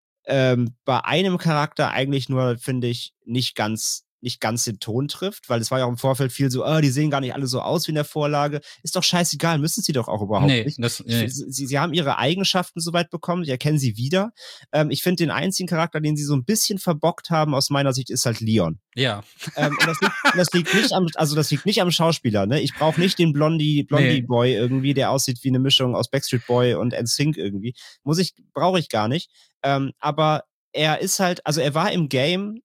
ähm, bei einem Charakter eigentlich nur, finde ich, nicht ganz nicht ganz den Ton trifft, weil es war ja auch im Vorfeld viel so, oh, die sehen gar nicht alle so aus wie in der Vorlage. Ist doch scheißegal, müssen sie doch auch überhaupt nee, nicht. Das, nee. sie, sie haben ihre Eigenschaften soweit bekommen, sie erkennen sie wieder. Ähm, ich finde, den einzigen Charakter, den sie so ein bisschen verbockt haben, aus meiner Sicht, ist halt Leon. Ja. Ähm, und das liegt, das liegt nicht am, also das liegt nicht am Schauspieler, ne? Ich brauche nicht den Blondie, Blondie nee. Boy irgendwie, der aussieht wie eine Mischung aus Backstreet Boy und N Sync irgendwie. Muss ich, brauche ich gar nicht. Ähm, aber er ist halt, also er war im Game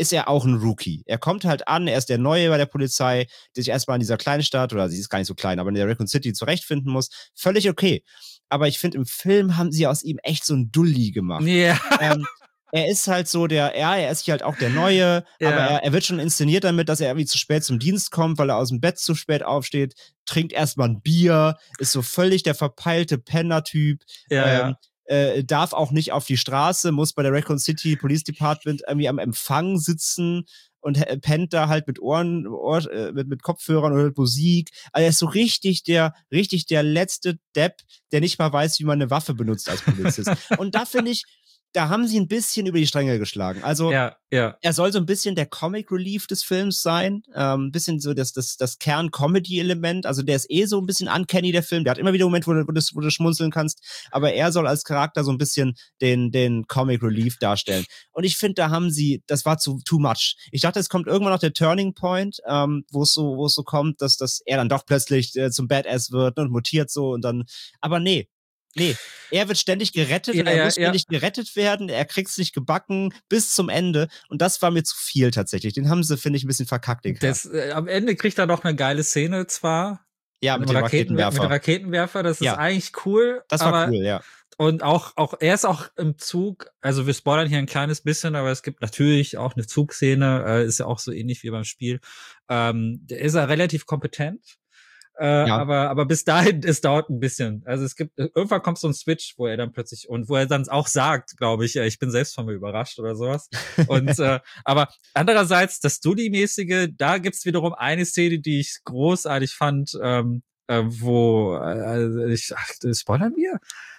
ist er auch ein Rookie. Er kommt halt an, er ist der Neue bei der Polizei, der sich erstmal in dieser kleinen Stadt, oder sie ist gar nicht so klein, aber in der Raccoon City zurechtfinden muss. Völlig okay. Aber ich finde, im Film haben sie aus ihm echt so ein Dulli gemacht. Ja. Ähm, er ist halt so der, ja, er ist halt auch der Neue, Ja. aber er, er wird schon inszeniert damit, dass er irgendwie zu spät zum Dienst kommt, weil er aus dem Bett zu spät aufsteht, trinkt erstmal ein Bier, ist so völlig der verpeilte Penner-Typ, Ja, ähm, ja. Äh, darf auch nicht auf die Straße, muss bei der Raccoon City Police Department irgendwie am Empfang sitzen und äh, pennt da halt mit Ohren, Ohr, äh, mit, mit Kopfhörern oder mit Musik. Also er ist so richtig der, richtig der letzte Depp, der nicht mal weiß, wie man eine Waffe benutzt als Polizist. Und da finde ich, da haben sie ein bisschen über die Stränge geschlagen. Also Ja, ja. er soll so ein bisschen der Comic Relief des Films sein, ähm, ein bisschen so das, das, das Kern-Comedy-Element. Also der ist eh so ein bisschen uncanny, der Film. Der hat immer wieder Momente, wo du, wo du, wo du schmunzeln kannst. Aber er soll als Charakter so ein bisschen den, den Comic Relief darstellen. Und ich finde, da haben sie, das war zu too much. Ich dachte, es kommt irgendwann noch der Turning Point, ähm, wo es so, wo es so kommt, dass, dass er dann doch plötzlich äh, zum Badass wird und mutiert so und dann, aber nee. Nee, er wird ständig gerettet Ja, und er ja, muss ja. ständig gerettet werden, er kriegt's nicht gebacken bis zum Ende und das war mir zu viel tatsächlich. Den haben sie, finde ich, ein bisschen verkackt, den Das, äh, am Ende kriegt er noch eine geile Szene zwar. Ja, mit dem Raketen- Raketenwerfer. Mit dem Raketenwerfer, das Ja. ist eigentlich cool. Das war aber, cool, ja. Und auch, auch, er ist auch im Zug, also wir spoilern hier ein kleines bisschen, aber es gibt natürlich auch eine Zugszene, äh, ist ja auch so ähnlich wie beim Spiel. Ähm, der ist er relativ kompetent. Äh, Ja. aber, aber bis dahin, es dauert ein bisschen. Also es gibt, irgendwann kommt so ein Switch, wo er dann plötzlich, und wo er dann auch sagt, glaube ich, äh, ich bin selbst von mir überrascht oder sowas. Und, äh, aber andererseits, das Dully-mäßige, da gibt's wiederum eine Szene, die ich großartig fand, ähm, äh, wo, äh, also ich, ach, spoilern wir?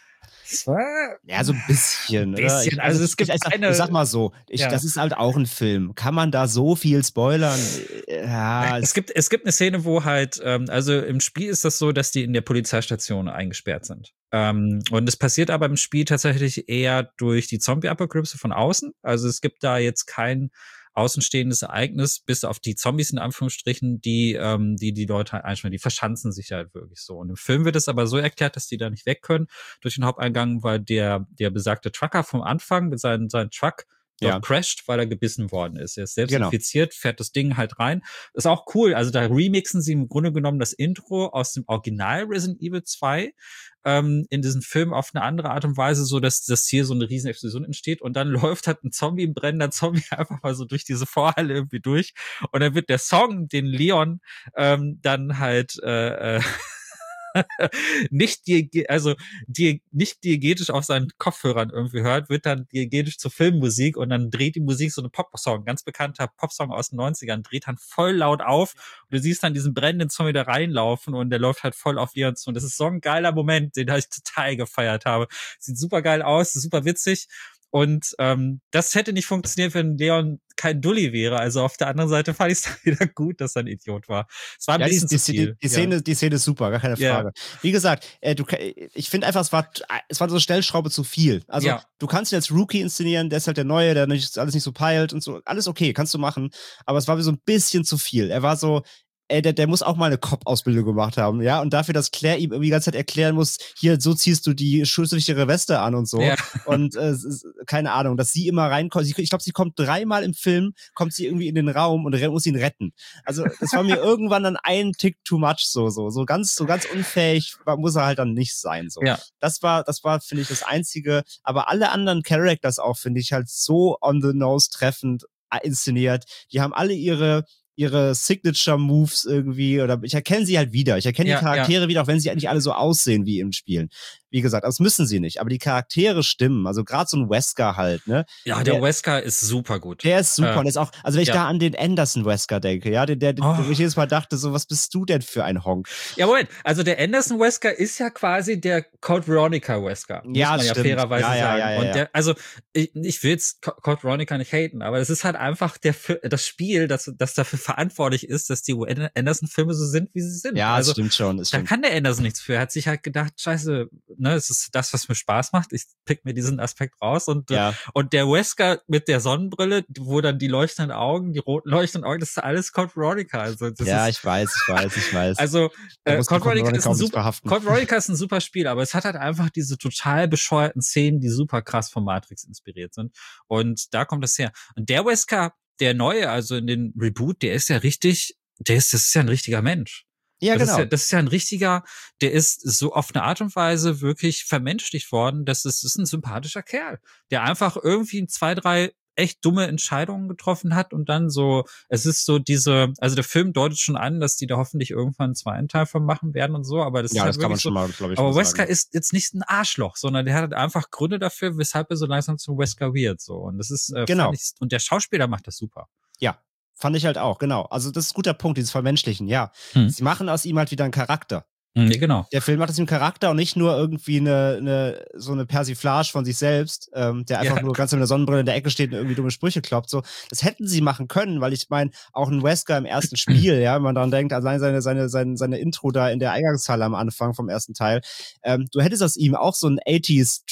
Das war, Ja, so ein bisschen. Bisschen, oder? Ich, also es gibt ich, ich, eine- ich sag mal so, ich, Ja. das ist halt auch ein Film. Kann man da so viel spoilern? Ja, Es gibt, es gibt eine Szene, wo halt, ähm, also im Spiel ist das so, dass die in der Polizeistation eingesperrt sind. Ähm, und es passiert aber im Spiel tatsächlich eher durch die Zombie-Apokalypse von außen. Also es gibt da jetzt kein außenstehendes Ereignis, bis auf die Zombies in Anführungsstrichen, die ähm, die die Leute halt einsperren. Die verschanzen sich halt wirklich so. Und im Film wird es aber so erklärt, dass die da nicht weg können durch den Haupteingang, weil der der besagte Trucker vom Anfang mit seinem seinem Truck dort Ja. crasht, weil er gebissen worden ist. Er ist selbst Genau. infiziert, fährt das Ding halt rein. Ist auch cool. Also da remixen sie im Grunde genommen das Intro aus dem Original Resident Evil zwei ähm, in diesem Film auf eine andere Art und Weise, so dass das hier so eine riesen Explosion entsteht und dann läuft halt ein Zombie, ein brennender Zombie einfach mal so durch diese Vorhalle irgendwie durch und dann wird der Song, den Leon ähm, dann halt äh, äh, nicht die, also die, nicht diegetisch auf seinen Kopfhörern irgendwie hört, wird dann diegetisch zur Filmmusik und dann dreht die Musik so eine Popsong, ganz bekannter Popsong aus den neunzigern, dreht dann voll laut auf und du siehst dann diesen brennenden Zombie da reinlaufen und der läuft halt voll auf Leon zu und das ist so ein geiler Moment, den ich total gefeiert habe. Sieht super geil aus, super witzig. Und ähm, das hätte nicht funktioniert, wenn Leon kein Dulli wäre. Also auf der anderen Seite fand ich es dann wieder gut, dass er ein Idiot war. Es war ein Ja, die, bisschen die, zu die, viel. die, Szene, die Szene ist super, gar keine Ja. Frage. Wie gesagt, äh, du, ich finde einfach, es war, es war so eine Stellschraube zu viel. Also, Ja. du kannst ihn als Rookie inszenieren, der ist halt der Neue, der nicht, alles nicht so peilt und so. Alles okay, kannst du machen. Aber es war mir so ein bisschen zu viel. Er war so, ey, der, der muss auch mal eine Cop-Ausbildung gemacht haben, ja? Und dafür, dass Claire ihm irgendwie die ganze Zeit erklären muss, hier, so ziehst du die schusssichere Weste an und so. Ja. Und äh, es ist, keine Ahnung, dass sie immer reinkommt. Sie, ich glaube, sie kommt dreimal im Film, kommt sie irgendwie in den Raum und muss ihn retten. Also das war mir irgendwann dann ein Tick too much, so so so ganz so ganz unfähig war, muss er halt dann nicht sein. So, Ja. das war das war finde ich das einzige. Aber alle anderen Characters auch finde ich halt so on the nose treffend äh, inszeniert. Die haben alle ihre ihre Signature-Moves irgendwie, oder ich erkenne sie halt wieder. Ich erkenne Ja, die Charaktere wieder, auch wenn sie eigentlich alle so aussehen wie im Spielen. Wie gesagt, das müssen sie nicht, aber die Charaktere stimmen. Also gerade so ein Wesker halt, ne? Ja, der, der Wesker ist super gut. Der ist super Äh, und ist auch, also wenn ich ja. da an den Anderson Wesker denke, ja, der, der, Oh. wo ich jedes Mal dachte, so, was bist du denn für ein Honk? Ja, Moment. Also der Anderson Wesker ist ja quasi der Code Veronica Wesker. Muss Ja, man ja stimmt. fairerweise Ja, ja, sagen. ja, ja, und ja. der, also ich, ich will jetzt Co- Code Veronica nicht haten, aber es ist halt einfach der Fi- das Spiel, das, das dafür verantwortlich ist, dass die Anderson-Filme so sind, wie sie sind. Ja, also das stimmt schon. Das da stimmt. kann der Anderson nichts für. Er hat sich halt gedacht, scheiße, ne, es ist das, was mir Spaß macht. Ich pick mir diesen Aspekt raus und äh, Ja. und der Wesker mit der Sonnenbrille, wo dann die leuchtenden Augen, die roten leuchtenden Augen, das ist alles Code Veronica. Also das Ja, ist, ich weiß, ich weiß, ich weiß. also Da äh, muss Code man Veronica ist ein kaum nichts super verhaften. Code Veronica ist ein super Spiel, aber es hat halt einfach diese total bescheuerten Szenen, die super krass von Matrix inspiriert sind. Und da kommt das her. Und der Wesker, der Neue, also in den Reboot, der ist ja richtig, der ist, das ist ja ein richtiger Mensch. Ja, das genau. Ist ja, das ist ja ein richtiger, der ist so auf eine Art und Weise wirklich vermenschlicht worden, dass es das ist ein sympathischer Kerl, der einfach irgendwie zwei, drei echt dumme Entscheidungen getroffen hat und dann so, es ist so diese, also der Film deutet schon an, dass die da hoffentlich irgendwann einen zweiten Teil von machen werden und so, aber das ja, ist halt das kann man wirklich schon so, mal, glaube ich, aber mal Wesker sagen. ist jetzt nicht ein Arschloch, sondern der hat einfach Gründe dafür, weshalb er so langsam zum Wesker wird, so. Und das ist, äh, Genau. fand ich, und der Schauspieler macht das super. Ja, fand ich halt auch, genau. Also das ist ein guter Punkt, dieses Vermenschlichen, ja. Hm. Sie machen aus ihm halt wieder einen Charakter. Nee, genau. Der Film macht aus ihm einen Charakter und nicht nur irgendwie eine, eine so eine Persiflage von sich selbst, ähm, der einfach Ja. nur ganz mit der Sonnenbrille in der Ecke steht und irgendwie dumme Sprüche kloppt. So, das hätten sie machen können, weil ich meine, auch ein Wesker im ersten Spiel, ja, wenn man daran denkt, allein seine, seine, seine, seine Intro da in der Eingangshalle am Anfang vom ersten Teil, ähm, du hättest aus ihm auch so einen achtziger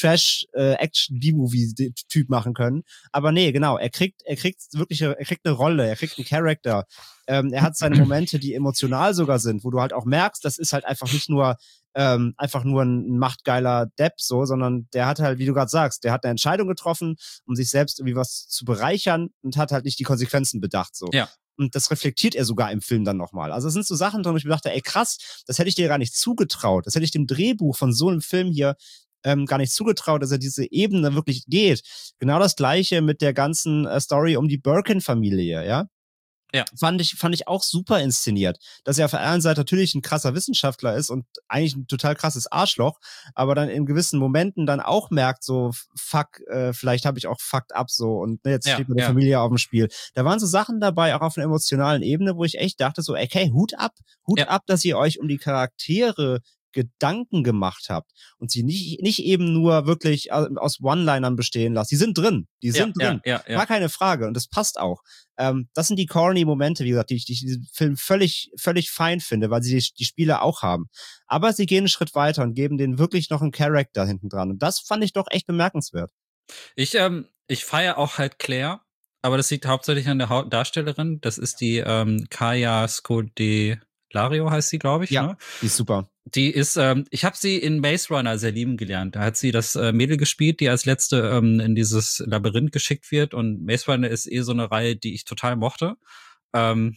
Trash-Action-B-Movie-Typ machen können. Aber nee, genau, er kriegt, er kriegt wirklich, er kriegt eine Rolle, er kriegt einen Charakter. Ähm, er hat seine Momente, die emotional sogar sind, wo du halt auch merkst, das ist halt einfach nicht nur ähm, einfach nur ein machtgeiler Depp so, sondern der hat halt, wie du gerade sagst, der hat eine Entscheidung getroffen, um sich selbst irgendwie was zu bereichern und hat halt nicht die Konsequenzen bedacht so. Ja. Und das reflektiert er sogar im Film dann nochmal. Also es sind so Sachen drin, wo ich mir dachte, ey krass, das hätte ich dir gar nicht zugetraut. Das hätte ich dem Drehbuch von so einem Film hier ähm, gar nicht zugetraut, dass er diese Ebene wirklich geht. Genau das Gleiche mit der ganzen äh, Story um die Birkin-Familie, ja? Ja. Fand ich, fand ich auch super inszeniert. Dass er auf der einen Seite natürlich ein krasser Wissenschaftler ist und eigentlich ein total krasses Arschloch, aber dann in gewissen Momenten dann auch merkt, so, fuck, äh, vielleicht habe ich auch fucked up so und ne, jetzt Ja, steht meine ja. Familie auf dem Spiel. Da waren so Sachen dabei, auch auf einer emotionalen Ebene, wo ich echt dachte so, okay, Hut ab, Hut Ja. ab, dass ihr euch um die Charaktere Gedanken gemacht habt und sie nicht, nicht eben nur wirklich aus One-Linern bestehen lasst. Die sind drin, die sind ja, drin. Ja, ja, Gar ja. keine Frage und das passt auch. Ähm, das sind die corny Momente, wie gesagt, die ich, die ich diesen Film völlig, völlig fein finde, weil sie die, die Spiele auch haben. Aber sie gehen einen Schritt weiter und geben denen wirklich noch einen Charakter hinten dran. Und das fand ich doch echt bemerkenswert. Ich, ähm, ich feiere auch halt Claire, aber das liegt hauptsächlich an der Hau- Darstellerin. Das ist die ähm, Kaya Scodelario, heißt sie, glaube ich. Ja, Ne? die ist super. Die ist, ähm, ich habe sie in Maze Runner sehr lieben gelernt. Da hat sie das äh, Mädel gespielt, die als letzte ähm, in dieses Labyrinth geschickt wird. Und Maze Runner ist eh so eine Reihe, die ich total mochte. Ähm,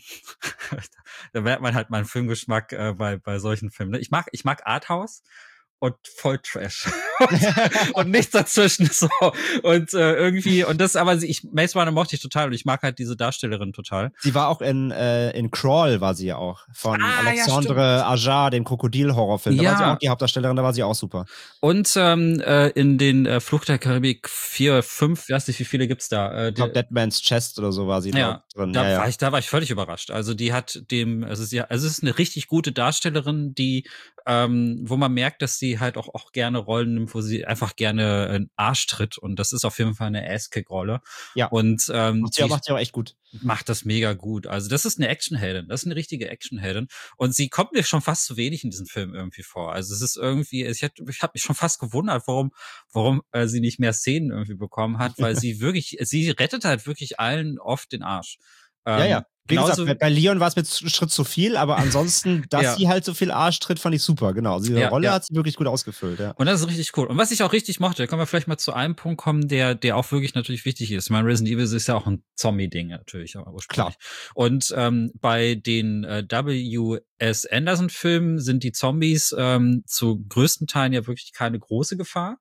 da merkt man halt meinen Filmgeschmack äh, bei bei solchen Filmen. Ne? Ich mag ich mag Arthouse und voll Trash und, und nichts dazwischen so und äh, irgendwie und das aber sie- ich Maze Runner mochte ich total und ich mag halt diese Darstellerin total. Sie war auch in, äh, in Crawl, war sie ja auch. Von Ah, ja, Alexandre Ajar, dem Krokodil-Horrorfilm. Da Ja. war sie auch die Hauptdarstellerin, da war sie auch super. Und ähm, äh, in den äh, Flucht der Karibik vier, fünf, weiß nicht, wie viele gibt's da? Äh, Ich glaube, die- Dead Man's Chest oder so war sie Ja, da drin. da ja, ja. war ich, da war ich völlig überrascht. Also die hat dem, also sie, also es ist eine richtig gute Darstellerin, die, ähm, wo man merkt, dass sie halt auch auch gerne Rollen nimmt, wo sie einfach gerne einen Arsch tritt und das ist auf jeden Fall eine Ass-Kick-Rolle. Ja. Und ähm, Macht sie, auch, die macht sie auch echt gut. macht das mega gut. Also das ist eine Actionheldin, das ist eine richtige Actionheldin und sie kommt mir schon fast zu wenig in diesem Film irgendwie vor. Also es ist irgendwie, ich hätte, ich habe mich schon fast gewundert, warum, warum äh, sie nicht mehr Szenen irgendwie bekommen hat, weil sie wirklich, sie rettet halt wirklich allen oft den Arsch. Ja, Ähm, ja. Wie genauso- gesagt, bei- bei Leon war es mit Schritt zu viel, aber ansonsten, dass Ja. sie halt so viel Arsch tritt, fand ich super, genau. Also ihre Ja, Rolle ja. hat sie wirklich gut ausgefüllt, ja. Und das ist richtig cool. Und was ich auch richtig mochte, da können wir vielleicht mal zu einem Punkt kommen, der, der auch wirklich natürlich wichtig ist. Ich meine, Resident Evil ist ja auch ein Zombie-Ding natürlich, aber ursprünglich. Und ähm, bei den äh, W S. Anderson-Filmen sind die Zombies ähm, zu größten Teilen ja wirklich keine große Gefahr.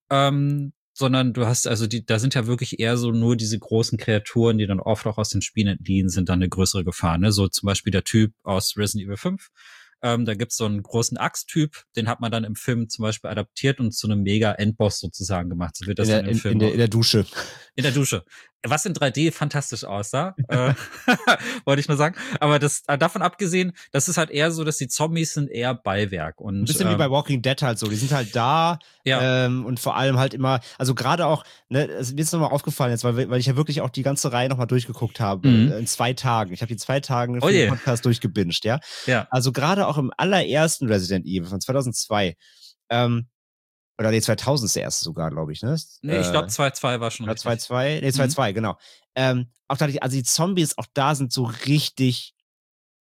Ähm, sondern du hast, also die, da sind ja wirklich eher so nur diese großen Kreaturen, die dann oft auch aus den Spielen entliehen, sind dann eine größere Gefahr. Ne? So zum Beispiel der Typ aus Resident Evil fünf. Ähm, da gibt's so einen großen Axttyp, den hat man dann im Film zum Beispiel adaptiert und zu einem Mega-Endboss sozusagen gemacht. So wird das In der, dann im in, Film in, der, auch- in der Dusche. in der Dusche. Was in drei D fantastisch aussah, äh, wollte ich nur sagen. Aber das äh, davon abgesehen, das ist halt eher so, dass die Zombies sind eher Beiwerk. Und, Ein bisschen ähm, wie bei Walking Dead halt so. Die sind halt da Ja. ähm, und vor allem halt immer, also gerade auch, ne, es mir ist nochmal aufgefallen jetzt, weil, weil ich ja wirklich auch die ganze Reihe nochmal durchgeguckt habe, Mhm. äh, in zwei Tagen. Ich habe die zwei Tagen Oh für je. den Podcast durchgebinged, ja. ja. Also gerade auch im allerersten Resident Evil von zweitausendzwei, ähm, oder nee, zweitausend ist der erste sogar, glaube ich, ne? Nee, ich Äh, glaube zwei zwei war schon Oder richtig. zwei zwei, nee, zwei zwei, genau. Ähm, auch da, die- also die Zombies auch da sind so richtig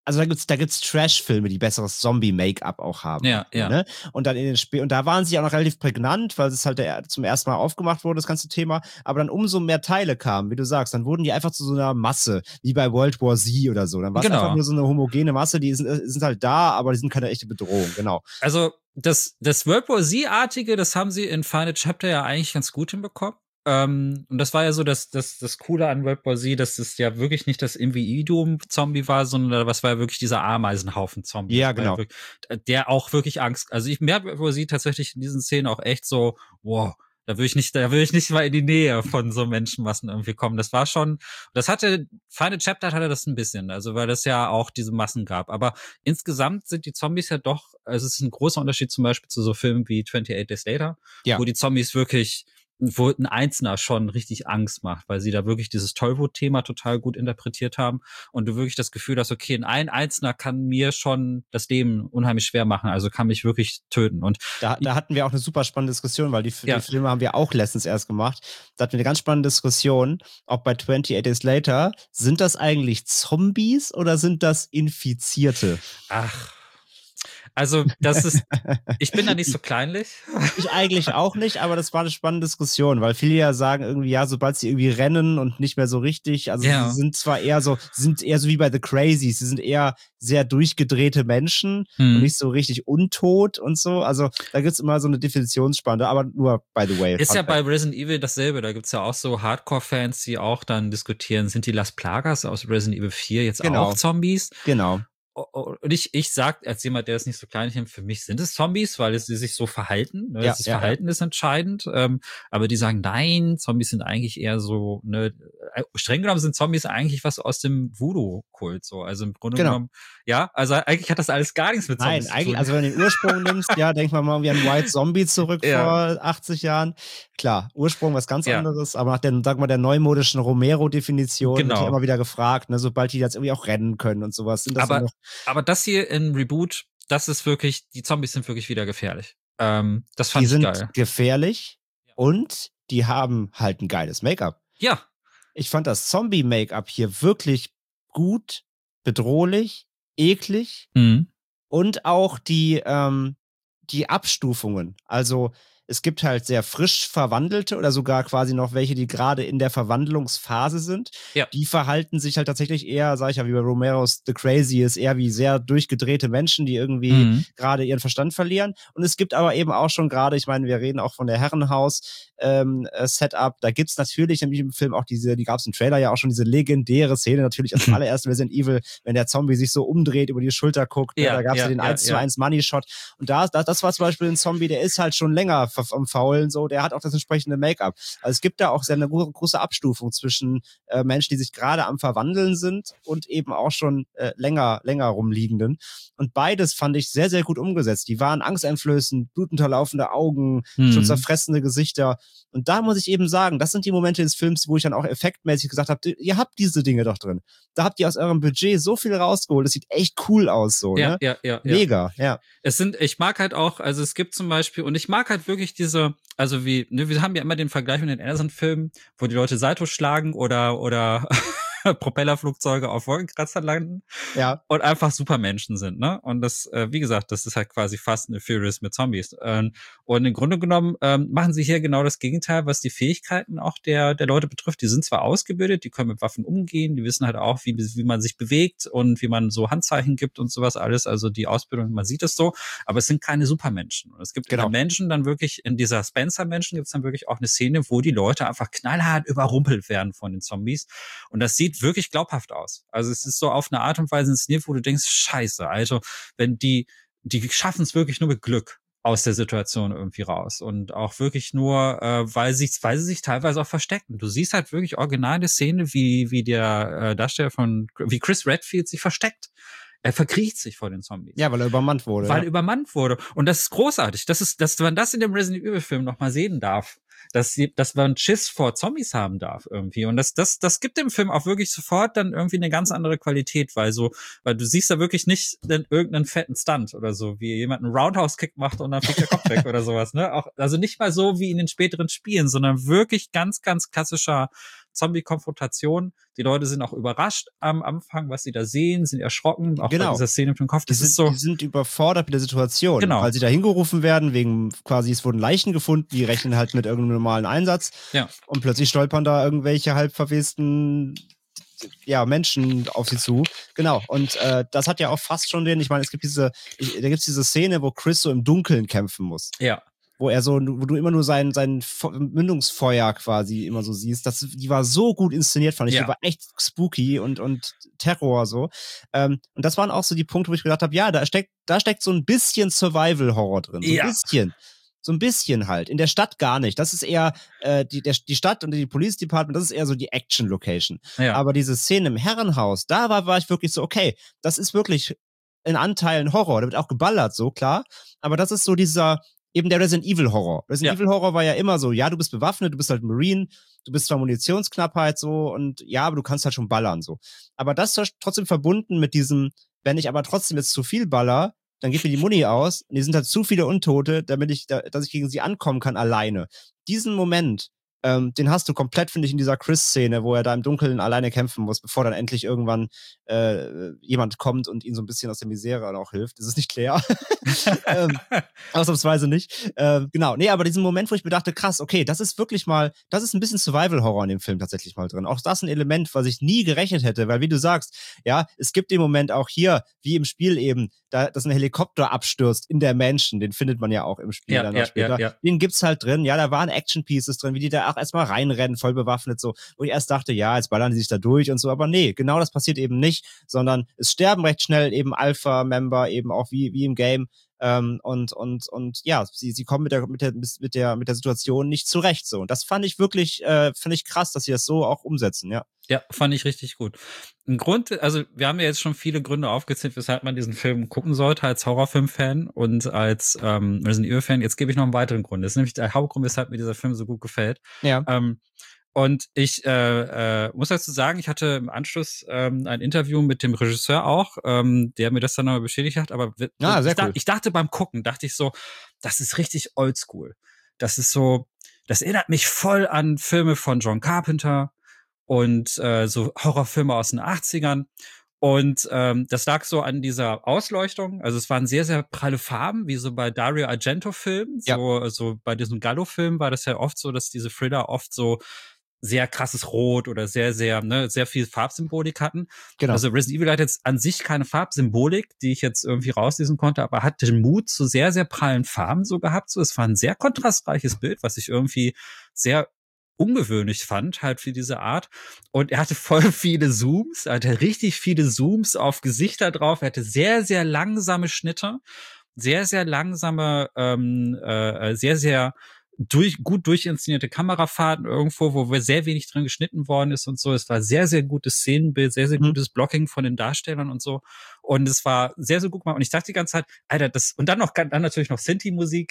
also da gibt's, da gibt's Trash-Filme, die besseres Zombie-Make-up auch haben. Ja, ja. Ne? Und dann in den Spielen, und da waren sie auch noch relativ prägnant, weil es halt der, zum ersten Mal aufgemacht wurde, das ganze Thema. Aber dann umso mehr Teile kamen, wie du sagst, dann wurden die einfach zu so einer Masse, wie bei World War Z oder so. Dann war es Genau. einfach nur so eine homogene Masse, die sind, sind halt da, aber die sind keine echte Bedrohung, genau. Also das, das World War Z-artige, das haben sie in Final Chapter ja eigentlich ganz gut hinbekommen. Ähm, und das war ja so das, das, das Coole an World War Z, dass es ja wirklich nicht das Individuum-Zombie war, sondern was war ja wirklich dieser Ameisenhaufen-Zombie. Ja, Das war genau. wirklich, der auch wirklich Angst, also ich, mir hat World War Z tatsächlich in diesen Szenen auch echt so, wow, da will ich nicht, da will ich nicht mal in die Nähe von so Menschenmassen irgendwie kommen. Das war schon, das hatte, Final Chapter hatte das ein bisschen, also weil das ja auch diese Massen gab. Aber insgesamt sind die Zombies ja doch, also es ist ein großer Unterschied zum Beispiel zu so Filmen wie twenty-eight Days Later, Ja. wo die Zombies wirklich, wo ein Einzelner schon richtig Angst macht, weil sie da wirklich dieses Tollwut-Thema total gut interpretiert haben und du wirklich das Gefühl hast, okay, ein Einzelner kann mir schon das Leben unheimlich schwer machen, also kann mich wirklich töten. Und Da, da hatten wir auch eine super spannende Diskussion, weil die, Ja. die Filme haben wir auch letztens erst gemacht. Da hatten wir eine ganz spannende Diskussion, ob bei twenty-eight Days Later, sind das eigentlich Zombies oder sind das Infizierte? ach, also das ist, ich bin da nicht so kleinlich. Ich eigentlich auch nicht, aber das war eine spannende Diskussion, weil viele ja sagen irgendwie, ja, sobald sie irgendwie rennen und nicht mehr so richtig, also Ja. sie sind zwar eher so, sie sind eher so wie bei The Crazies, sie sind eher sehr durchgedrehte Menschen Hm. und nicht so richtig untot und so, also da gibt's immer so eine Definitionsspanne, aber nur, by the way. Ist Fun ja Fact. bei Resident Evil dasselbe, da gibt's ja auch so Hardcore-Fans, die auch dann diskutieren, sind die Las Plagas aus Resident Evil vier jetzt Genau. auch Zombies? Genau. Und ich, ich sag, als jemand, der das nicht so klein nimmt, für mich sind es Zombies, weil es, sie sich so verhalten. Ne? Ja, das ja, Verhalten ist entscheidend. Ähm, aber die sagen, nein, Zombies sind eigentlich eher so, ne, äh, streng genommen sind Zombies eigentlich was aus dem Voodoo-Kult, so. Also im Grunde Genau. genommen, ja, also eigentlich hat das alles gar nichts mit Nein, Zombies eigentlich, zu tun. also wenn du den Ursprung nimmst, ja, denk mal mal wie ein White Zombie zurück Ja. vor achtzig Jahren. Klar, Ursprung was ganz Ja. anderes, aber nach der, sag mal, der neumodischen Romero-Definition wird Genau. ja immer wieder gefragt, ne, sobald die jetzt irgendwie auch rennen können und sowas. Sind das Aber- dann noch, Aber das hier in Reboot, das ist wirklich, die Zombies sind wirklich wieder gefährlich. Ähm, das fand die ich sind geil. gefährlich und die haben halt ein geiles Make-up. Ja, Ich fand das Zombie-Make-up hier wirklich gut, bedrohlich, eklig. mhm. Und auch die, ähm, die Abstufungen. Also es gibt halt sehr frisch verwandelte oder sogar quasi noch welche, die gerade in der Verwandlungsphase sind. Ja. Die verhalten sich halt tatsächlich eher, sag ich ja, wie bei Romero's The Crazy ist, eher wie sehr durchgedrehte Menschen, die irgendwie Mhm. gerade ihren Verstand verlieren. Und es gibt aber eben auch schon gerade, ich meine, wir reden auch von der Herrenhaus ähm, äh, Setup. Da gibt's natürlich nämlich im Film auch diese, die gab's im Trailer ja auch schon, diese legendäre Szene, natürlich als allererste Resident Evil, wenn der Zombie sich so umdreht, über die Schulter guckt. Ja, ne? Da gab's ja, ja, den ja, eins zu ja. eins Money Shot. Und da, da, das war zum Beispiel ein Zombie, der ist halt schon länger ver- am Faulen, so, der hat auch das entsprechende Make-up. Also es gibt da auch sehr eine gro- große Abstufung zwischen äh, Menschen, die sich gerade am Verwandeln sind und eben auch schon äh, länger, länger rumliegenden. Und beides fand ich sehr, sehr gut umgesetzt. Die waren angsteinflößend, blutunterlaufende Augen, Mhm. schon zerfressende Gesichter. Und da muss ich eben sagen, das sind die Momente des Films, wo ich dann auch effektmäßig gesagt habe, ihr habt diese Dinge doch drin. Da habt ihr aus eurem Budget so viel rausgeholt. Das sieht echt cool aus, so, Ja, ne? ja, ja, ja. Mega, ja. Es sind, ich mag halt auch, also es gibt zum Beispiel, und ich mag halt wirklich diese, also wie, ne, wir haben ja immer den Vergleich mit den Anderson-Filmen, wo die Leute Salto schlagen oder, oder Propellerflugzeuge auf Wolkenkratzern landen Ja. und einfach Supermenschen sind, ne? Und das, äh, wie gesagt, das ist halt quasi Fast and the Furious mit Zombies. Ähm, und im Grunde genommen ähm, machen sie hier genau das Gegenteil, was die Fähigkeiten auch der der Leute betrifft. Die sind zwar ausgebildet, die können mit Waffen umgehen, die wissen halt auch, wie wie man sich bewegt und wie man so Handzeichen gibt und sowas alles. Also die Ausbildung, man sieht es so, aber es sind keine Supermenschen. Und es gibt Genau. in den Menschen dann wirklich, in dieser Spencer-Menschen gibt es dann wirklich auch eine Szene, wo die Leute einfach knallhart überrumpelt werden von den Zombies. Und das sieht wirklich glaubhaft aus. Also es ist so auf eine Art und Weise inszeniert, wo du denkst, scheiße, also wenn die, die schaffen es wirklich nur mit Glück aus der Situation irgendwie raus. Und auch wirklich nur, äh, weil, sich, weil sie sich teilweise auch verstecken. Du siehst halt wirklich original eine Szene, wie, wie der äh, Darsteller von, wie Chris Redfield sich versteckt. Er verkriecht sich vor den Zombies. Ja, weil er übermannt wurde. Weil ja. übermannt wurde. Und das ist großartig. Das ist, dass man das in dem Resident Evil Film noch mal sehen darf. Dass, sie, dass man Schiss vor Zombies haben darf irgendwie. Und das, das, das gibt dem Film auch wirklich sofort dann irgendwie eine ganz andere Qualität, weil so, weil du siehst da wirklich nicht den, irgendeinen fetten Stunt oder so, wie jemand einen Roundhouse-Kick macht und dann fliegt der Kopf weg oder sowas, ne? Auch, also nicht mal so wie in den späteren Spielen, sondern wirklich ganz, ganz klassischer Zombie-Konfrontation. Die Leute sind auch überrascht am Anfang, was sie da sehen, sind erschrocken, auch Genau. bei dieser Szene mit dem Kopf. Die Das sind, ist so, die sind überfordert mit der Situation, Genau. weil sie da hingerufen werden, wegen quasi, es wurden Leichen gefunden, die rechnen halt mit irgendeinem normalen Einsatz ja, und plötzlich stolpern da irgendwelche halb verwesten ja, Menschen auf sie zu. Genau. Und äh, das hat ja auch fast schon den, ich meine, es gibt diese, ich, da gibt es diese Szene, wo Chris so im Dunkeln kämpfen muss. ja. Wo er so, wo du immer nur sein, sein F- Mündungsfeuer quasi immer so siehst. Das, die war so gut inszeniert, fand ich. Ja. Die war echt spooky und, und Terror so. Ähm, und das waren auch so die Punkte, wo ich gedacht habe, ja, da steckt, da steckt so ein bisschen Survival-Horror drin. So ein Ja. bisschen. So ein bisschen halt. In der Stadt gar nicht. Das ist eher äh, die, der, die Stadt und die Police Department, das ist eher so die Action-Location. Ja. Aber diese Szene im Herrenhaus, da war, war ich wirklich so, okay, das ist wirklich in Anteilen Horror. Da wird auch geballert, so, klar. Aber das ist so dieser, eben der Resident Evil Horror. Resident Ja. Evil Horror war ja immer so, ja, du bist bewaffnet, du bist halt Marine, du bist zwar Munitionsknappheit so und ja, aber du kannst halt schon ballern so. Aber das ist trotzdem verbunden mit diesem, wenn ich aber trotzdem jetzt zu viel baller, dann geht mir die Muni aus und die sind halt zu viele Untote, damit ich, da, dass ich gegen sie ankommen kann alleine. Diesen Moment, ähm, den hast du komplett, finde ich, in dieser Chris-Szene, wo er da im Dunkeln alleine kämpfen muss, bevor dann endlich irgendwann äh, jemand kommt und ihn so ein bisschen aus der Misere auch hilft. Das ist nicht Claire. ähm, ausnahmsweise nicht. Ähm, genau, nee, aber diesen Moment, wo ich mir dachte, krass, okay, das ist wirklich mal, das ist ein bisschen Survival-Horror in dem Film tatsächlich mal drin. Auch das ein Element, was ich nie gerechnet hätte, weil wie du sagst, ja, es gibt den Moment auch hier, wie im Spiel eben, da, dass ein Helikopter abstürzt in der Mansion, den findet man ja auch im Spiel Ja, dann ja, noch später. ja, ja. Den gibt's halt drin, ja, da waren Action-Pieces drin, wie die da auch erstmal reinrennen, voll bewaffnet so, wo ich erst dachte, ja, jetzt ballern die sich da durch und so, aber nee, genau das passiert eben nicht, sondern es sterben recht schnell eben Alpha-Member, eben auch wie, wie im Game, ähm, und, und, und ja, sie, sie kommen mit der, mit der, mit der, mit der Situation nicht zurecht, so. Und das fand ich wirklich, äh, finde ich krass, dass sie das so auch umsetzen, ja. Ja, fand ich richtig gut. Ein Grund, also wir haben ja jetzt schon viele Gründe aufgezählt, weshalb man diesen Film gucken sollte als Horrorfilm-Fan und als ähm, Resident Evil-Fan. Jetzt gebe ich noch einen weiteren Grund. Das ist nämlich der Hauptgrund, weshalb mir dieser Film so gut gefällt. Ja. Ähm, und ich äh, äh, muss dazu sagen, ich hatte im Anschluss ähm, ein Interview mit dem Regisseur auch, ähm, der mir das dann nochmal bestätigt hat. Aber w- Ah, sehr ich, dach, cool. ich dachte beim Gucken, dachte ich so, das ist richtig oldschool. Das ist so, das erinnert mich voll an Filme von John Carpenter und äh, so Horrorfilme aus den achtzigern. Und ähm, das lag so an dieser Ausleuchtung. Also es waren sehr, sehr pralle Farben, wie so bei Dario Argento-Filmen. Ja. So, so bei diesen Gallo-Filmen war das ja oft so, dass diese Thriller oft so sehr krasses Rot oder sehr, sehr, ne, sehr viel Farbsymbolik hatten. Genau. Also Resident Evil hat jetzt an sich keine Farbsymbolik, die ich jetzt irgendwie rauslesen konnte, aber hat den Mut zu sehr, sehr prallen Farben so gehabt. So, es war ein sehr kontrastreiches Bild, was ich irgendwie sehr ungewöhnlich fand, halt für diese Art. Und er hatte voll viele Zooms, er hatte richtig viele Zooms auf Gesichter drauf, er hatte sehr, sehr langsame Schnitte, sehr, sehr langsame, ähm, äh, sehr, sehr durch, gut durchinszenierte Kamerafahrten irgendwo, wo sehr wenig drin geschnitten worden ist und so. Es war sehr, sehr gutes Szenenbild, sehr, sehr Mhm. gutes Blocking von den Darstellern und so. Und es war sehr, sehr gut gemacht. Und ich dachte die ganze Zeit, Alter, das, und dann noch, dann natürlich noch Sinti-Musik.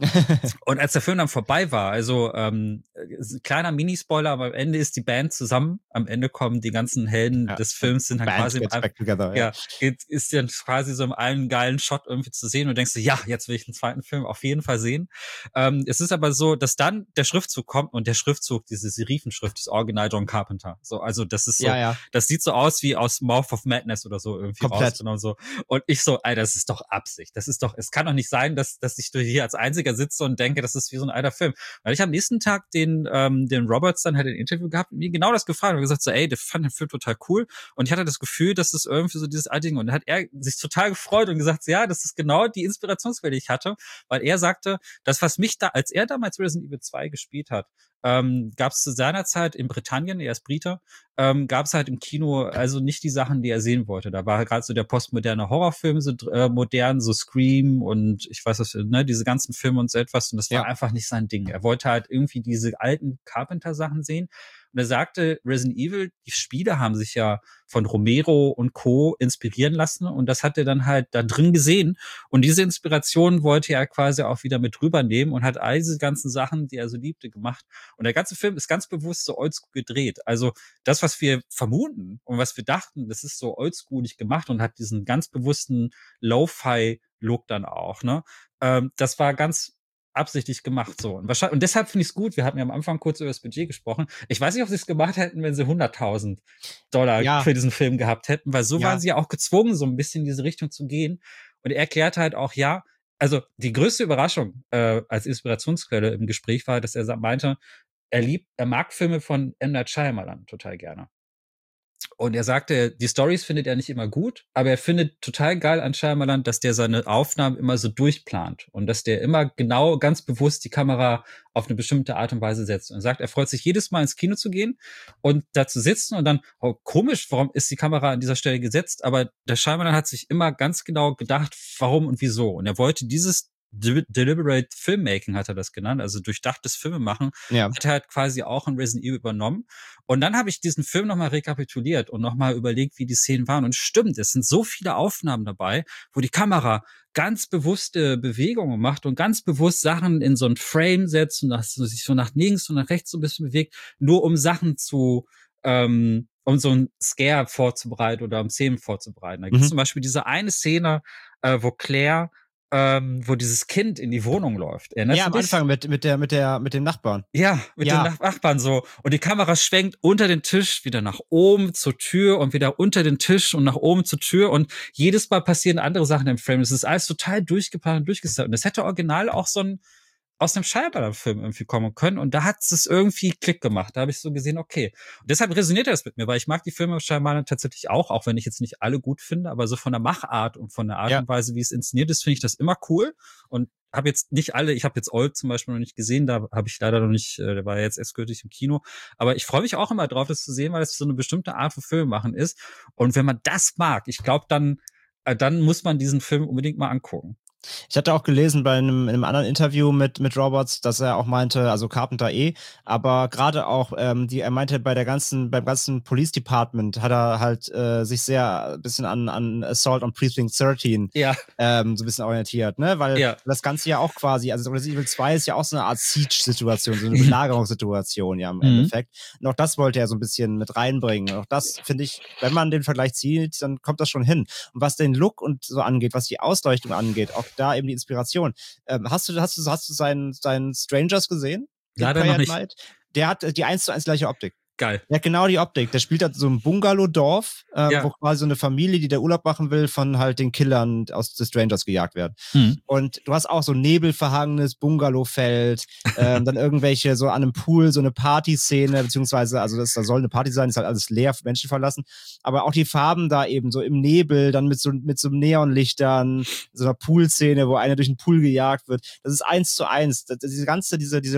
Und als der Film dann vorbei war, also ähm, ist ein kleiner Minispoiler, aber am Ende ist die Band zusammen. Am Ende kommen die ganzen Helden Ja. des Films, sind dann Band quasi im gets back together, ja. ja, geht, ist dann quasi so im einen geilen Shot irgendwie zu sehen und denkst du, ja, jetzt will ich einen zweiten Film auf jeden Fall sehen. Ähm, es ist aber so, dass dann der Schriftzug kommt und der Schriftzug, diese Serifenschrift, ist Original John Carpenter. So, also das ist so, Ja, ja. das sieht so aus wie aus Mouth of Madness oder so irgendwie Komplett. rausgenommen so. Und ich so, Alter, das ist doch Absicht. Das ist doch, es kann doch nicht sein, dass, dass ich hier als Einziger sitze und denke, das ist wie so ein alter Film. Weil ich am nächsten Tag den, ähm, den Roberts dann halt ein Interview gehabt und mir genau das gefragt und gesagt so, ey, der fand den Film total cool. Und ich hatte das Gefühl, dass das irgendwie so dieses alte Ding, und dann hat er sich total gefreut und gesagt, ja, das ist genau die Inspirationsquelle, die ich hatte, weil er sagte, das, was mich da, als er damals Resident Evil zwei gespielt hat, ähm, gab es zu seiner Zeit in Britannien, er ist Brite, ähm, gab es halt im Kino also nicht die Sachen, die er sehen wollte. Da war gerade so der postmoderne Horrorfilm so äh, modern, so Scream und ich weiß was, ne, diese ganzen Filme und so etwas, und das war Ja. einfach nicht sein Ding. Er wollte halt irgendwie diese alten Carpenter-Sachen sehen. Und er sagte, Resident Evil, die Spiele haben sich ja von Romero und Co. inspirieren lassen und das hat er dann halt da drin gesehen. Und diese Inspiration wollte er quasi auch wieder mit rübernehmen und hat all diese ganzen Sachen, die er so liebte, gemacht. Und der ganze Film ist ganz bewusst so oldschool gedreht. Also das, was wir vermuten und was wir dachten, das ist so oldschoolig gemacht und hat diesen ganz bewussten Lo-Fi-Look dann auch, ne? Ähm, das war ganz absichtlich gemacht, so. Und wahrscheinlich, und deshalb finde ich es gut. Wir hatten ja am Anfang kurz über das Budget gesprochen. Ich weiß nicht, ob sie es gemacht hätten, wenn sie hunderttausend Dollar Ja. für diesen Film gehabt hätten, weil so Ja. waren sie ja auch gezwungen, so ein bisschen in diese Richtung zu gehen. Und er erklärte halt auch, ja, also die größte Überraschung äh, als Inspirationsquelle im Gespräch war, dass er sa- meinte, er liebt, er mag Filme von M. Night Shyamalan total gerne. Und er sagte, die Stories findet er nicht immer gut, aber er findet total geil an Shyamalan, dass der seine Aufnahmen immer so durchplant und dass der immer genau, ganz bewusst die Kamera auf eine bestimmte Art und Weise setzt. Und er sagt, er freut sich jedes Mal ins Kino zu gehen und da zu sitzen und dann, oh, komisch, warum ist die Kamera an dieser Stelle gesetzt? Aber der Shyamalan hat sich immer ganz genau gedacht, warum und wieso. Und er wollte dieses De- Deliberate Filmmaking, hat er das genannt, also durchdachtes Filmemachen, Ja. hat er halt quasi auch in Resident Evil übernommen. Und dann habe ich diesen Film nochmal rekapituliert und nochmal überlegt, wie die Szenen waren. Und stimmt, es sind so viele Aufnahmen dabei, wo die Kamera ganz bewusste Bewegungen macht und ganz bewusst Sachen in so ein Frame setzt und das sich so nach links und nach rechts so ein bisschen bewegt, nur um Sachen zu, ähm, um so ein Scare vorzubereiten oder um Szenen vorzubereiten. Da gibt es Mhm. zum Beispiel diese eine Szene, äh, wo Claire ähm, wo dieses Kind in die Wohnung läuft. Erinnerst Ja, du am dich? Anfang mit, mit, der, mit, der, mit dem Nachbarn. Ja, mit Ja. den Nachbarn so. Und die Kamera schwenkt unter den Tisch, wieder nach oben zur Tür und wieder unter den Tisch und nach oben zur Tür. Und jedes Mal passieren andere Sachen im Frame. Es ist alles total durchgeplant und durchgestylt. Und das hätte original auch so ein aus einem Shyamalan-Film irgendwie kommen können. Und da hat es irgendwie Klick gemacht. Da habe ich so gesehen, okay. Und deshalb resoniert das mit mir, weil ich mag die Filme Shyamalan tatsächlich auch, auch wenn ich jetzt nicht alle gut finde, aber so von der Machart und von der Art Ja. und Weise, wie es inszeniert ist, finde ich das immer cool. Und habe jetzt nicht alle, ich habe jetzt Old zum Beispiel noch nicht gesehen, da habe ich leider noch nicht, äh, der war jetzt erst gültig im Kino. Aber ich freue mich auch immer drauf, das zu sehen, weil es so eine bestimmte Art von Film machen ist. Und wenn man das mag, ich glaube, dann, äh, dann muss man diesen Film unbedingt mal angucken. Ich hatte auch gelesen bei einem, in einem anderen Interview mit, mit Roberts, dass er auch meinte, also Carpenter eh, aber gerade auch, ähm, die, er meinte, bei der ganzen, beim ganzen Police Department hat er halt äh, sich sehr ein bisschen an, an Assault on Precinct dreizehn Ja. ähm, so ein bisschen orientiert, ne? Weil Ja. das Ganze ja auch quasi, also Resident Evil zwei ist ja auch so eine Art Siege-Situation, so eine Belagerungssituation ja im Mhm. Endeffekt. Und auch das wollte er so ein bisschen mit reinbringen. Und auch das finde ich, wenn man den Vergleich zieht, dann kommt das schon hin. Und was den Look und so angeht, was die Ausleuchtung angeht, auch da eben die Inspiration. Ähm, hast du, hast du, hast du seinen, seinen Strangers gesehen? Leider Prey noch at nicht. Night? Der hat die eins zu eins gleiche Optik. Geil. Der hat genau die Optik. Der spielt halt so ein Bungalow-Dorf, ähm, Ja. wo quasi so eine Familie, die der Urlaub machen will, von halt den Killern aus The Strangers gejagt werden. Hm. Und du hast auch so ein nebelverhangenes Bungalowfeld, ähm, dann irgendwelche so an einem Pool, so eine Partyszene, beziehungsweise, also das, da soll eine Party sein, ist halt alles leer, Menschen verlassen. Aber auch die Farben da eben so im Nebel, dann mit so, mit so Neonlichtern, so einer Poolszene, wo einer durch den Pool gejagt wird. Das ist eins zu eins. Das, diese ganze, diese, diese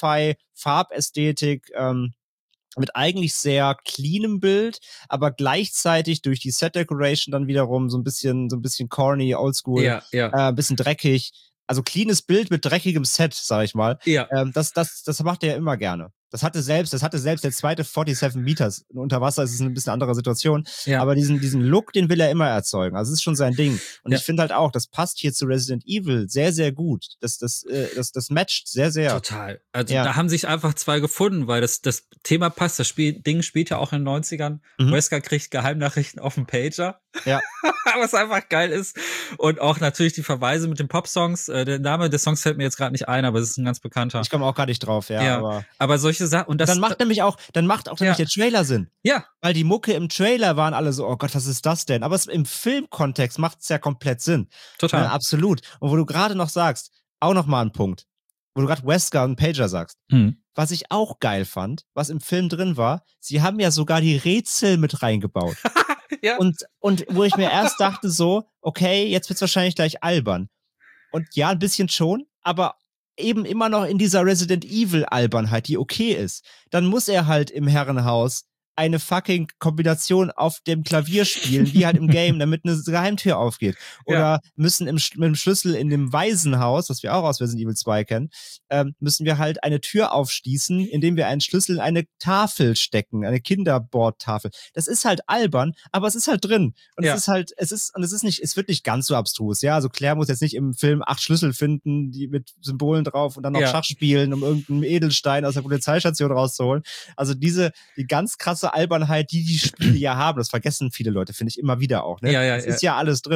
Lo-Fi-Farbästhetik, ähm, mit eigentlich sehr cleanem Bild, aber gleichzeitig durch die Set-Decoration dann wiederum so ein bisschen, so ein bisschen corny, oldschool, Ja, ja. äh, ein bisschen dreckig. Also cleanes Bild mit dreckigem Set, sag ich mal. Ja. Ähm, das, das, das macht er ja immer gerne. Das hatte selbst, das hatte selbst der zweite siebenundvierzig Meters. Unter Wasser ist es eine bisschen andere Situation. Ja. Aber diesen, diesen Look, den will er immer erzeugen. Also es ist schon sein Ding. Und Ja. ich finde halt auch, das passt hier zu Resident Evil sehr, sehr gut. Das, das, äh, das, das matcht sehr, sehr. Total. Also Ja. da haben sich einfach zwei gefunden, weil das, das Thema passt. Das Spiel, Ding spielt ja auch in den neunzigern. Mhm. Wesker kriegt Geheimnachrichten auf dem Pager. Ja. Was einfach geil ist. Und auch natürlich die Verweise mit den Pop-Songs. Äh, der Name des Songs fällt mir jetzt gerade nicht ein, aber es ist ein ganz bekannter. Ich komme auch gar nicht drauf, ja. Ja. Aber Aber solche Sachen. Und das, dann macht nämlich auch, dann macht auch nämlich Ja. der Trailer Sinn. ja, Weil die Mucke im Trailer waren alle so, oh Gott, was ist das denn? Aber es, im Filmkontext macht es ja komplett Sinn. total. Ja, absolut. Und wo du gerade noch sagst, auch noch mal ein Punkt, wo du gerade Wesker und Pager sagst. Hm. Was ich auch geil fand, was im Film drin war, sie haben ja sogar die Rätsel mit reingebaut. Ja. Und, und wo ich mir erst dachte so, okay, jetzt wird's wahrscheinlich gleich albern. Und ja, ein bisschen schon, aber eben immer noch in dieser Resident Evil Albernheit, die okay ist. Dann muss er halt im Herrenhaus eine fucking Kombination auf dem Klavier spielen, wie halt im Game, damit eine Geheimtür aufgeht. Oder Ja. müssen im, Sch- mit dem Schlüssel in dem Waisenhaus, was wir auch aus Resident Evil zwei kennen, ähm, müssen wir halt eine Tür aufschließen, indem wir einen Schlüssel in eine Tafel stecken, eine Kinderbordtafel. Das ist halt albern, aber es ist halt drin. Und Ja. es ist halt, es ist, und es ist nicht, es wird nicht ganz so abstrus, ja. Also Claire muss jetzt nicht im Film acht Schlüssel finden, die mit Symbolen drauf und dann noch Ja. Schach spielen, um irgendeinen Edelstein aus der Polizeistation rauszuholen. Also diese, die ganz krasse Albernheit, die die Spiele ja haben, das vergessen viele Leute, finde ich immer wieder auch, ne? Ja, ja, das ja. ist ja alles drin.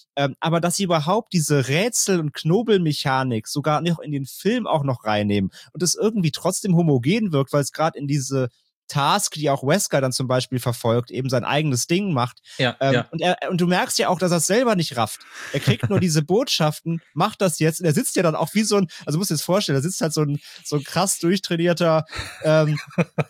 Ähm, aber dass sie überhaupt diese Rätsel- und Knobelmechanik sogar noch in den Film auch noch reinnehmen und es irgendwie trotzdem homogen wirkt, weil es gerade in diese Task, die auch Wesker dann zum Beispiel verfolgt, eben sein eigenes Ding macht. Ja, ähm, ja. Und, er, und du merkst ja auch, dass er es selber nicht rafft. Er kriegt nur diese Botschaften, macht das jetzt. Und er sitzt ja dann auch wie so ein, also du musst dir das vorstellen, da sitzt halt so ein, so ein krass durchtrainierter ähm,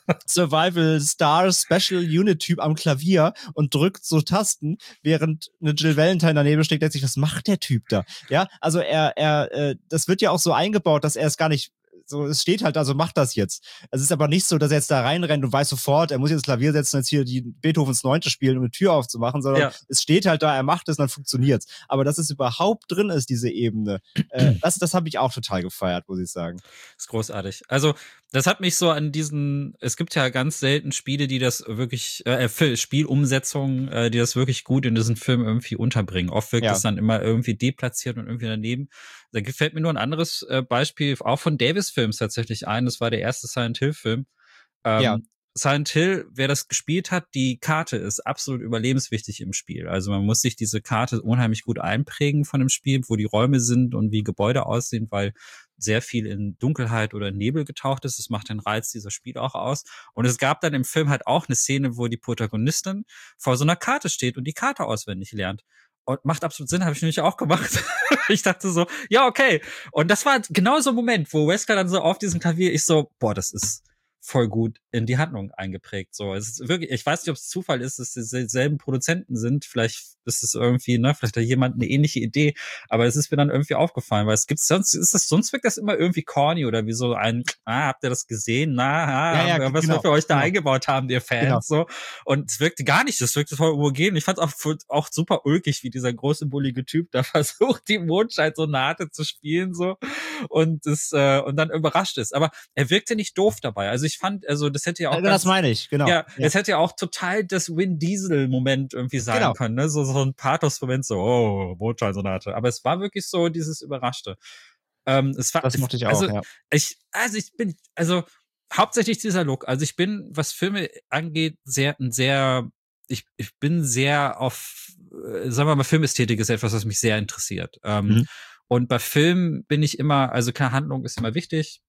Survival Star Special Unit Typ am Klavier und drückt so Tasten, während eine Jill Valentine daneben steht, denkt sich, was macht der Typ da? Ja, also er, er, äh, das wird ja auch so eingebaut, dass er es gar nicht so, es steht halt, also macht das jetzt. Es ist aber nicht so, dass er jetzt da reinrennt und weiß sofort, er muss jetzt das Klavier setzen und jetzt hier die Beethovens Neunte spielen, um eine Tür aufzumachen, sondern Ja. es steht halt da, er macht es und dann funktioniert's. Aber dass es überhaupt drin ist, diese Ebene, äh, das, das habe ich auch total gefeiert, muss ich sagen. Ist großartig. Also, das hat mich so an diesen, es gibt ja ganz selten Spiele, die das wirklich, äh, Spielumsetzungen, äh, die das wirklich gut in diesen Film irgendwie unterbringen. Oft wirkt Ja. es dann immer irgendwie deplatziert und irgendwie daneben. Da gefällt mir nur ein anderes äh, Beispiel, auch von Davis-Films tatsächlich ein. Das war der erste Silent Hill-Film. Ähm, Ja. Silent Hill, wer das gespielt hat, die Karte ist absolut überlebenswichtig im Spiel. Also man muss sich diese Karte unheimlich gut einprägen von dem Spiel, wo die Räume sind und wie Gebäude aussehen, weil sehr viel in Dunkelheit oder in Nebel getaucht ist. Das macht den Reiz dieser Spiel auch aus. Und es gab dann im Film halt auch eine Szene, wo die Protagonistin vor so einer Karte steht und die Karte auswendig lernt. Und macht absolut Sinn, habe ich nämlich auch gemacht. Ich dachte so, ja, okay. Und das war genau so ein Moment, wo Wesker dann so auf diesem Klavier, ich so, boah, das ist voll gut in die Handlung eingeprägt. So, es ist wirklich, ich weiß nicht, ob es Zufall ist, dass es dieselben Produzenten sind. Vielleicht ist es irgendwie, ne, vielleicht hat jemand eine ähnliche Idee, aber es ist mir dann irgendwie aufgefallen, weil es gibt sonst, ist das, sonst wirkt das immer irgendwie corny oder wie so ein, ah, habt ihr das gesehen? Na, ah, Ja, ja, was genau, wir für euch da genau. eingebaut haben, ihr Fans, Genau. so. Und es wirkte gar nicht, es wirkte voll homogen. Ich fand es auch, auch super ulkig, wie dieser große, bullige Typ da versucht, die Mondschein-Sonate zu spielen, so. Und es, äh, und dann überrascht ist. Aber er wirkte nicht doof dabei. Also ich fand, also das hätte ja auch Ja, ganz, das meine ich, genau. ja, es hätte ja auch total das Vin Diesel-Moment irgendwie sein Genau. können, ne? So, so ein Pathos-Moment, so, oh, Mondschein-Sonate. Aber es war wirklich so dieses Überraschte. Ähm, es war, Das mochte ich auch, also, ja. ich, also ich bin, also hauptsächlich dieser Look. Also ich bin, was Filme angeht, sehr, ein sehr, ich, ich bin sehr auf, äh, sagen wir mal, Filmästhetik ist etwas, was mich sehr interessiert. Ähm, Mhm. Und bei Filmen bin ich immer, also klar, Handlung ist immer wichtig.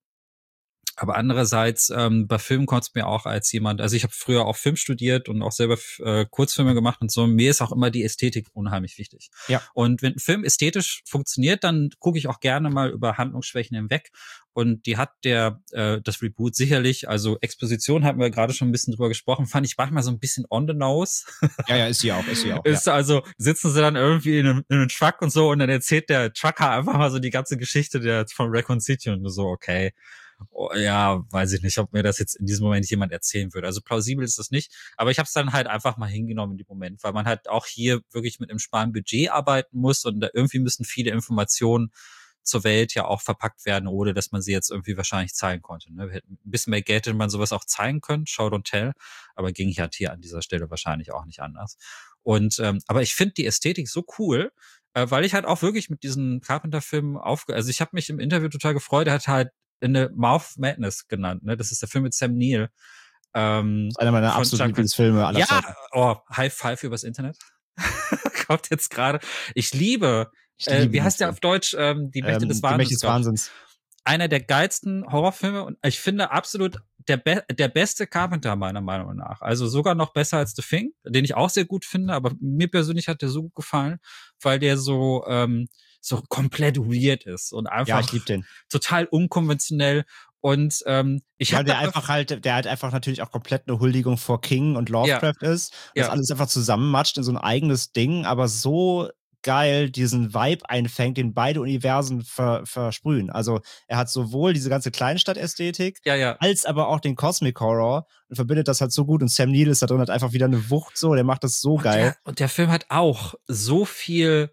Aber andererseits, ähm, bei Filmen kommt es mir auch als jemand, also ich habe früher auch Film studiert und auch selber äh, Kurzfilme gemacht und so, mir ist auch immer die Ästhetik unheimlich wichtig. Ja. Und wenn ein Film ästhetisch funktioniert, dann gucke ich auch gerne mal über Handlungsschwächen hinweg. Und die hat der, äh, das Reboot sicherlich, also Exposition hatten wir gerade schon ein bisschen drüber gesprochen, fand ich manchmal so ein bisschen on the nose. Ja, ja, ist sie auch, ist sie auch. Ja. Ist also, sitzen sie dann irgendwie in einem, in einem Truck und so und dann erzählt der Trucker einfach mal so die ganze Geschichte der, von Raccoon City und so, okay. Oh, ja, weiß ich nicht, ob mir das jetzt in diesem Moment jemand erzählen würde. Also plausibel ist das nicht. Aber ich habe es dann halt einfach mal hingenommen in dem Moment, weil man halt auch hier wirklich mit einem sparen Budget arbeiten muss und da irgendwie müssen viele Informationen zur Welt ja auch verpackt werden, ohne dass man sie jetzt irgendwie wahrscheinlich zeigen konnte. Ne? Wir hätten ein bisschen mehr Geld, hätte man sowas auch zeigen können, Show don't tell, aber ging halt hier an dieser Stelle wahrscheinlich auch nicht anders. Und ähm, aber ich finde die Ästhetik so cool, äh, weil ich halt auch wirklich mit diesen Carpenter-Filmen aufge... Also ich habe mich im Interview total gefreut, er hat halt in the Mouth of Madness genannt, ne? Das ist der Film mit Sam Neill. Ähm, Das ist einer meiner von absoluten Chuck- Lieblingsfilme aller ja, Zeiten. oh, High Five übers Internet. Kommt jetzt gerade. Ich liebe, Ich äh, liebe wie den heißt der Film. auf Deutsch? Ähm, die Mächte Ähm, des Die Mächte Wahnsinns. des glaub ich. Wahnsinns. Einer der geilsten Horrorfilme und ich finde absolut der, be der beste Carpenter meiner Meinung nach. Also sogar noch besser als The Thing, den ich auch sehr gut finde, aber mir persönlich hat der so gut gefallen, weil der so ähm, so komplett weird ist und einfach Ja, ich liebe den. total unkonventionell. Und ähm, ich Weil habe der einfach halt, der halt einfach natürlich auch komplett eine Huldigung vor King und Lovecraft ist. Das Ja. alles einfach zusammenmatscht in so ein eigenes Ding, aber so geil diesen Vibe einfängt, den beide Universen ver versprühen. Also er hat sowohl diese ganze Kleinstadt-Ästhetik, ja, ja. als aber auch den Cosmic Horror und verbindet das halt so gut. Und Sam Neill ist da drin, hat einfach wieder eine Wucht so, der macht das so Und geil. der, und der Film hat auch so viel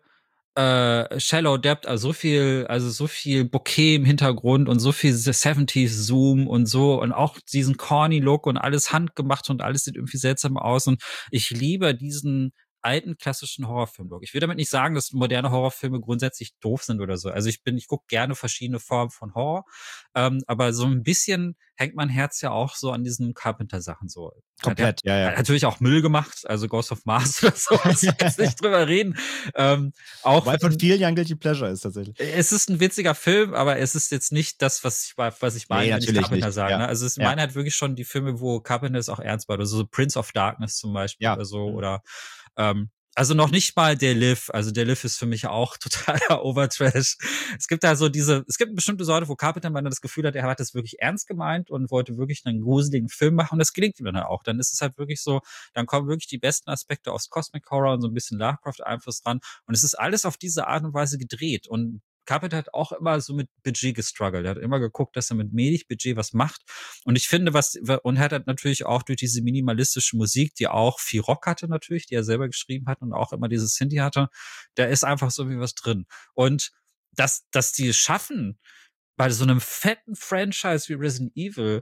äh, Shallow Depth, also so viel, also so viel Bokeh im Hintergrund und so viel siebziger Zoom und so und auch diesen corny Look und alles handgemacht und alles sieht irgendwie seltsam aus und ich liebe diesen alten klassischen Horrorfilm-Look. Ich will damit nicht sagen, dass moderne Horrorfilme grundsätzlich doof sind oder so. Also ich bin, ich gucke gerne verschiedene Formen von Horror, ähm, aber so ein bisschen hängt mein Herz ja auch so an diesen Carpenter-Sachen so. Komplett, der, ja, ja. Hat natürlich auch Müll gemacht, also Ghost of Mars oder so, muss ich jetzt nicht drüber reden. Ähm, auch Weil von vielen Jahren Guilty Pleasure ist tatsächlich. Es ist ein witziger Film, aber es ist jetzt nicht das, was ich, was ich meine, Nee, wenn ich natürlich Carpenter nicht. sage. Ja. Ne? Also es Ja. meine halt wirklich schon die Filme, wo Carpenter es auch ernst war. Also so Prince of Darkness zum Beispiel Ja. oder so. Mhm. Oder ähm, also noch nicht mal der Live. Also der Live ist für mich auch totaler Overtrash. Es gibt da so diese, es gibt eine bestimmte Sorte, wo Carpenter man das Gefühl hat, er hat das wirklich ernst gemeint und wollte wirklich einen gruseligen Film machen und das gelingt ihm dann auch. Dann ist es halt wirklich so, dann kommen wirklich die besten Aspekte aus Cosmic Horror und so ein bisschen Lovecraft-Einfluss dran und es ist alles auf diese Art und Weise gedreht und Carpenter hat auch immer so mit Budget gestruggelt. Er hat immer geguckt, dass er mit wenig Budget was macht. Und ich finde, was, und er hat natürlich auch durch diese minimalistische Musik, die auch viel Rock hatte natürlich, die er selber geschrieben hat und auch immer dieses Synthi hatte, da ist einfach so wie was drin. Und dass, dass die es schaffen, bei so einem fetten Franchise wie Resident Evil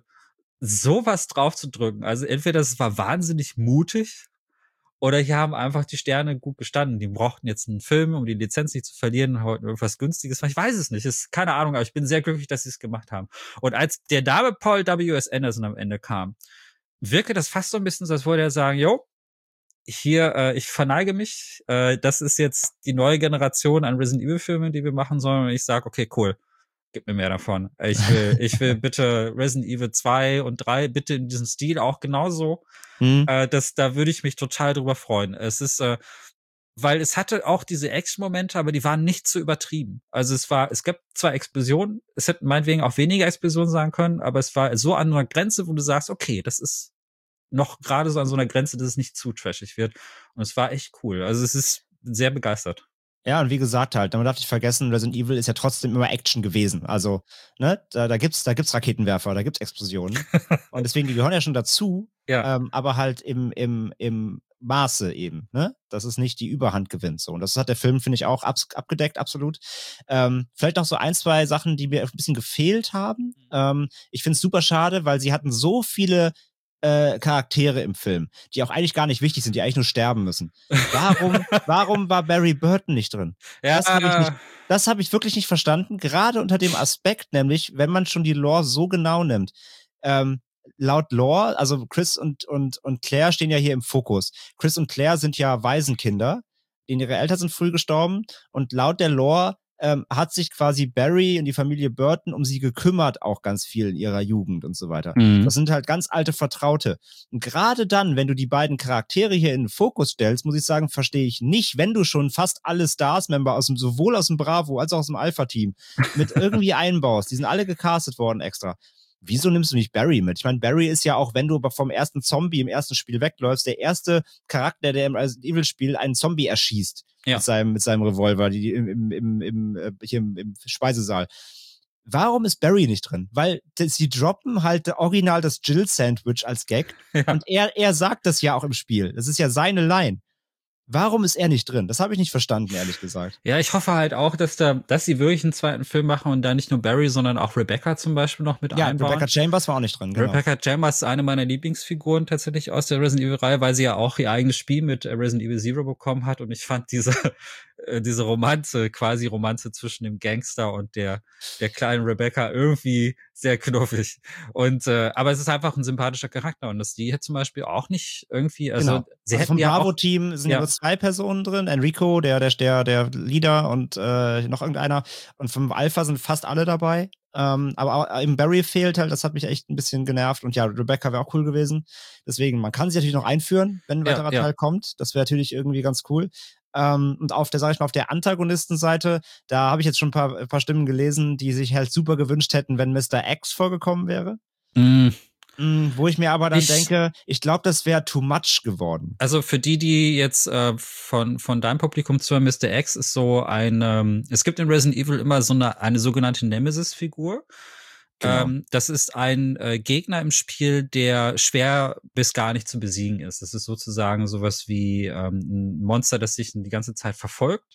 sowas draufzudrücken. Also entweder es war wahnsinnig mutig, oder hier haben einfach die Sterne gut gestanden. Die brauchten jetzt einen Film, um die Lizenz nicht zu verlieren, wollten irgendwas Günstiges. Ich weiß es nicht. Ist keine Ahnung, aber ich bin sehr glücklich, dass sie es gemacht haben. Und als der Name Paul W S. Anderson am Ende kam, wirkte das fast so ein bisschen so, als würde er sagen, jo, hier, äh, ich verneige mich. Äh, das ist jetzt die neue Generation an Resident Evil Filmen, die wir machen sollen. Und ich sage, okay, cool. Gib mir mehr davon. Ich will, ich will bitte Resident Evil zwei und drei bitte in diesem Stil auch genauso. Mhm. Äh, das, da würde ich mich total drüber freuen. Es ist, äh, weil es hatte auch diese Action-Momente, aber die waren nicht so übertrieben. Also es war, es gab zwar Explosionen, es hätten meinetwegen auch weniger Explosionen sein können, aber es war so an einer Grenze, wo du sagst, okay, das ist noch gerade so an so einer Grenze, dass es nicht zu trashig wird. Und es war echt cool. Also es ist sehr begeistert. Ja, und wie gesagt halt, man darf nicht vergessen, Resident Evil ist ja trotzdem immer Action gewesen. Also, ne, da, da gibt's, da gibt's Raketenwerfer, da gibt's Explosionen. Und deswegen, die gehören ja schon dazu, ja. ähm, aber halt im, im, im Maße eben, ne? Dass es nicht die Überhand gewinnt. So. Und das hat der Film, finde ich, auch ab, abgedeckt, absolut. Ähm, vielleicht noch so ein, zwei Sachen, die mir ein bisschen gefehlt haben. Ähm, ich finde es super schade, weil sie hatten so viele Äh, Charaktere im Film, die auch eigentlich gar nicht wichtig sind, die eigentlich nur sterben müssen. Warum, warum war Barry Burton nicht drin? Ja, das habe ich nicht, das habe ich wirklich nicht verstanden, gerade unter dem Aspekt, nämlich, wenn man schon die Lore so genau nimmt. Ähm, laut Lore, also Chris und, und, und Claire stehen ja hier im Fokus. Chris und Claire sind ja Waisenkinder, denen ihre Eltern sind früh gestorben und laut der Lore Ähm, hat sich quasi Barry und die Familie Burton um sie gekümmert, auch ganz viel in ihrer Jugend und so weiter. Mhm. Das sind halt ganz alte Vertraute. Und gerade dann, wenn du die beiden Charaktere hier in den Fokus stellst, muss ich sagen, verstehe ich nicht, wenn du schon fast alle Stars-Member aus dem, sowohl aus dem Bravo als auch aus dem Alpha-Team mit irgendwie einbaust. Die sind alle gecastet worden extra. Wieso nimmst du nicht Barry mit? Ich meine, Barry ist ja auch, wenn du vom ersten Zombie im ersten Spiel wegläufst, der erste Charakter, der im Resident Evil-Spiel einen Zombie erschießt. Ja. Mit seinem, mit seinem Revolver, die, im, im, im, im, hier im, im Speisesaal. Warum ist Barry nicht drin? Weil sie droppen halt original das Jill-Sandwich als Gag. Ja. Und er, er sagt das ja auch im Spiel. Das ist ja seine Line. Warum ist er nicht drin? Das habe ich nicht verstanden, ehrlich gesagt. Ja, ich hoffe halt auch, dass da, dass sie wirklich einen zweiten Film machen und da nicht nur Barry, sondern auch Rebecca zum Beispiel noch mit ja, einbauen. Ja, Rebecca Chambers war auch nicht drin, genau. Rebecca Chambers ist eine meiner Lieblingsfiguren tatsächlich aus der Resident Evil-Reihe, weil sie ja auch ihr eigenes Spiel mit Resident Evil Zero bekommen hat und ich fand diese, äh, diese Romanze, quasi Romanze zwischen dem Gangster und der, der kleinen Rebecca irgendwie sehr knuffig. Und, äh, aber es ist einfach ein sympathischer Charakter und dass die hier zum Beispiel auch nicht irgendwie, also, genau. sie also hätten vom ja Bravo-Team sind ja nur zwei Personen drin. Enrico, der, der, der, der Leader und äh, noch irgendeiner. Und vom Alpha sind fast alle dabei. Ähm, aber auch, eben Barry fehlt halt, das hat mich echt ein bisschen genervt. Und ja, Rebecca wäre auch cool gewesen. Deswegen, man kann sie natürlich noch einführen, wenn ein weiterer ja, ja. Teil kommt. Das wäre natürlich irgendwie ganz cool. Ähm, und auf der, sag ich mal, auf der Antagonistenseite, da habe ich jetzt schon ein paar, ein paar Stimmen gelesen, die sich halt super gewünscht hätten, wenn Mister X vorgekommen wäre. Mm. Mm, wo ich mir aber dann ich, denke, ich glaube, das wäre too much geworden. Also für die, die jetzt äh, von von deinem Publikum zuhören, Mister X ist so ein, ähm, es gibt in Resident Evil immer so eine eine sogenannte Nemesis-Figur. Genau. Ähm, das ist ein äh, Gegner im Spiel, der schwer bis gar nicht zu besiegen ist. Das ist sozusagen sowas wie ähm, ein Monster, das sich die ganze Zeit verfolgt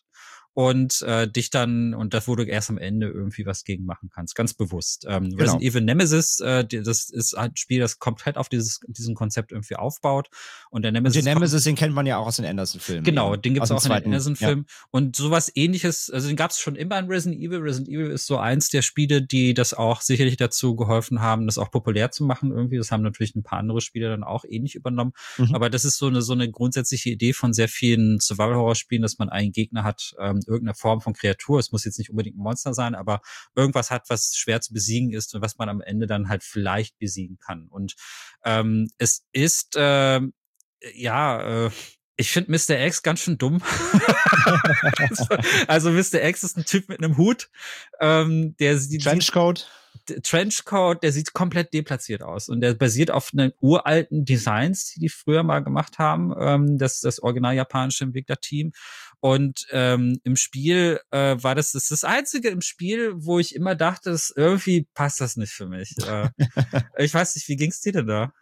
und äh, dich dann, und das, wo du erst am Ende irgendwie was gegen machen kannst, ganz bewusst. Ähm, Genau. Resident Evil Nemesis, äh, die, das ist ein Spiel, das komplett auf dieses diesem Konzept irgendwie aufbaut. Und der Nemesis, Den Nemesis, den kennt man ja auch aus den Anderson-Filmen. genau, eben. den gibt's Aus dem auch in den zweiten, Anderson-Filmen. Und sowas ähnliches, also den gab's schon immer in Resident Evil. Resident Evil ist so eins der Spiele, die das auch sicherlich dazu geholfen haben, das auch populär zu machen irgendwie. Das haben natürlich ein paar andere Spiele dann auch ähnlich übernommen. Ja. Mhm. Aber das ist so eine, so eine grundsätzliche Idee von sehr vielen Survival-Horror-Spielen, dass man einen Gegner hat, ähm, irgendeine Form von Kreatur. Es muss jetzt nicht unbedingt ein Monster sein, aber irgendwas hat, was schwer zu besiegen ist und was man am Ende dann halt vielleicht besiegen kann. Und ähm, es ist, ähm, ja, äh, ich finde Mister X ganz schön dumm. also, also Mister X ist ein Typ mit einem Hut, ähm, der sieht Trenchcoat. Trenchcoat, der sieht komplett deplatziert aus und der basiert auf einen uralten Designs, die die früher mal gemacht haben, ähm, das das original japanische Entwicklerteam. Und ähm, im Spiel äh, war das, das das einzige im Spiel, wo ich immer dachte, das, irgendwie passt das nicht für mich. äh, ich weiß nicht, wie ging's dir denn da?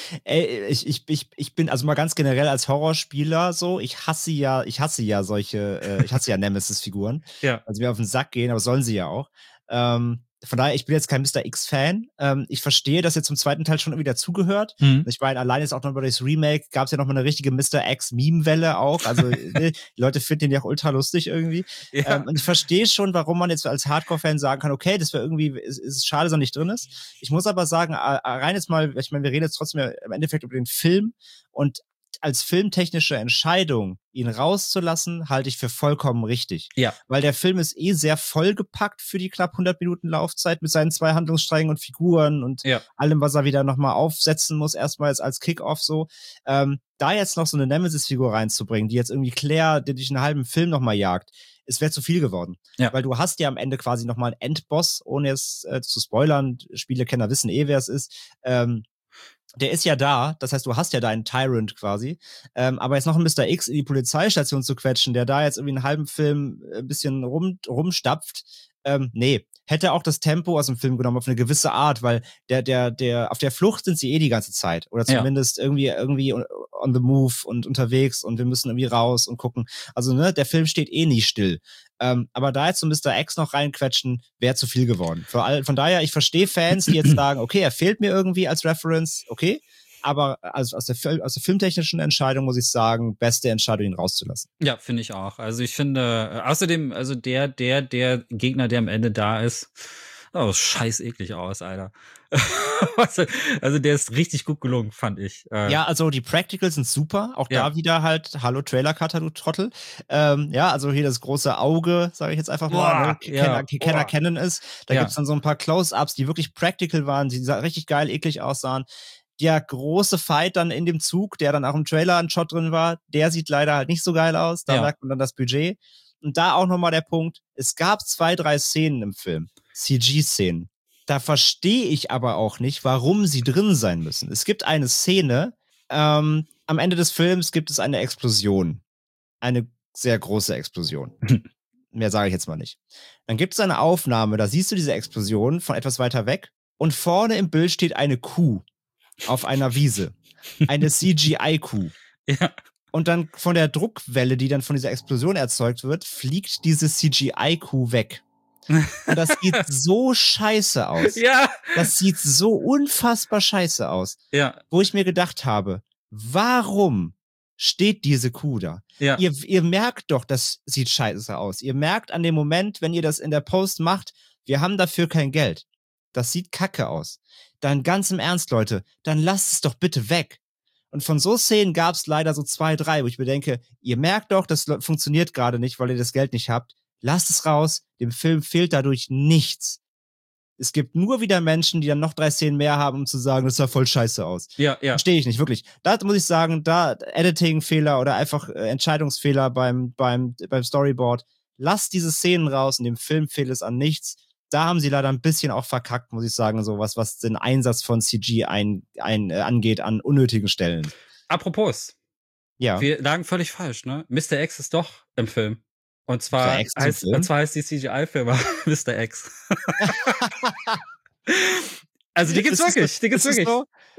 Ey, ich, ich, ich, ich bin also mal ganz generell als Horrorspieler so, ich hasse ja, ich hasse ja solche, äh, ich hasse ja Nemesis-Figuren, Ja. also mir auf den Sack gehen, aber sollen sie ja auch. Ähm, von daher, ich bin jetzt kein Mister X-Fan. Ähm, ich verstehe, dass er zum zweiten Teil schon irgendwie dazugehört. Mhm. Ich meine, allein jetzt auch noch über das Remake gab es ja noch mal eine richtige Mister X-Meme-Welle auch. Also die Leute finden den ja auch ultra lustig irgendwie. Ja. Ähm, und ich verstehe schon, warum man jetzt als Hardcore-Fan sagen kann, okay, das wäre irgendwie, ist, ist schade, dass er nicht drin ist. Ich muss aber sagen, rein jetzt mal, ich meine, wir reden jetzt trotzdem im Endeffekt über den Film und als filmtechnische Entscheidung, ihn rauszulassen, halte ich für vollkommen richtig. Ja. Weil der Film ist eh sehr vollgepackt für die knapp hundert Minuten Laufzeit mit seinen zwei Handlungssträngen und Figuren und Ja. allem, was er wieder nochmal aufsetzen muss, erstmals als Kick-Off so. Ähm, da jetzt noch so eine Nemesis-Figur reinzubringen, die jetzt irgendwie Claire, die durch einen halben Film nochmal jagt, es wäre zu viel geworden. Ja. Weil du hast ja am Ende quasi nochmal einen Endboss, ohne jetzt äh, zu spoilern, Spielekenner wissen eh, wer es ist, ähm, der ist ja da, das heißt, du hast ja deinen Tyrant quasi, ähm, aber jetzt noch ein Mister X in die Polizeistation zu quetschen, der da jetzt irgendwie einen halben Film ein bisschen rum, rumstapft, ähm, nee, hätte auch das Tempo aus dem Film genommen auf eine gewisse Art, weil der, der, der, auf der Flucht sind sie eh die ganze Zeit oder zumindest ja. irgendwie, irgendwie on the move und unterwegs und wir müssen irgendwie raus und gucken. Also, ne, der Film steht eh nie still. Ähm, aber da jetzt so Mister X noch reinquetschen, wäre zu viel geworden. Vor all, von daher, ich verstehe Fans, die jetzt sagen, okay, er fehlt mir irgendwie als Reference, okay, aber also aus der, aus der filmtechnischen Entscheidung muss ich sagen, beste Entscheidung, ihn rauszulassen. Ja, finde ich auch. Also ich finde, äh, außerdem, also der, der, der Gegner, der am Ende da ist, oh, scheiß eklig aus, Alter. Also der ist richtig gut gelungen, fand ich. Äh, Ja, also die Practicals sind super. Auch Ja. da wieder halt, hallo Trailer-Cutter, du Trottel. Ähm, ja, also hier das große Auge, sage ich jetzt einfach mal, Boah, ne? ja, Kenner, Kenner boah. kennen es. Da Ja. gibt's dann so ein paar Close-Ups, die wirklich practical waren, die sa- richtig geil, eklig aussahen. Der große Fight dann in dem Zug, der dann auch im Trailer ein Shot drin war, der sieht leider halt nicht so geil aus. Da Ja. merkt man dann das Budget. Und da auch nochmal der Punkt, es gab zwei, drei Szenen im Film, C G-Szenen. Da verstehe ich aber auch nicht, warum sie drin sein müssen. Es gibt eine Szene, ähm, am Ende des Films gibt es eine Explosion. Eine sehr große Explosion. Mehr sage ich jetzt mal nicht. Dann gibt es eine Aufnahme, da siehst du diese Explosion von etwas weiter weg und vorne im Bild steht eine Kuh auf einer Wiese. Eine C G I-Kuh. Ja. Und dann von der Druckwelle, die dann von dieser Explosion erzeugt wird, fliegt diese C G I-Kuh weg. Und das sieht so scheiße aus. Ja. Das sieht so unfassbar scheiße aus. Ja. Wo ich mir gedacht habe, warum steht diese Kuh da? Ja. Ihr, ihr merkt doch, das sieht scheiße aus. Ihr merkt an dem Moment, wenn ihr das in der Post macht, wir haben dafür kein Geld. Das sieht kacke aus. Dann ganz im Ernst, Leute, dann lasst es doch bitte weg. Und von so Szenen gab es leider so zwei, drei, wo ich mir denke, ihr merkt doch, das lo- funktioniert gerade nicht, weil ihr das Geld nicht habt. Lasst es raus. Dem Film fehlt dadurch nichts. Es gibt nur wieder Menschen, die dann noch drei Szenen mehr haben, um zu sagen, das sah voll scheiße aus. Ja, ja. Verstehe ich nicht, wirklich. Da muss ich sagen, da Editing-Fehler oder einfach äh, Entscheidungsfehler beim, beim, beim Storyboard. Lasst diese Szenen raus, in dem Film fehlt es an nichts. Da haben sie leider ein bisschen auch verkackt, muss ich sagen, so was, was den Einsatz von C G ein, ein, äh, angeht an unnötigen Stellen. Apropos, Ja. wir lagen völlig falsch, ne? Mister X ist doch im Film. Und zwar Mister X ist im heißt, Film? und zwar heißt die C G I-Firma Mister X. Also die gibt's Ist das wirklich, so? die gibt's Ist das wirklich. so?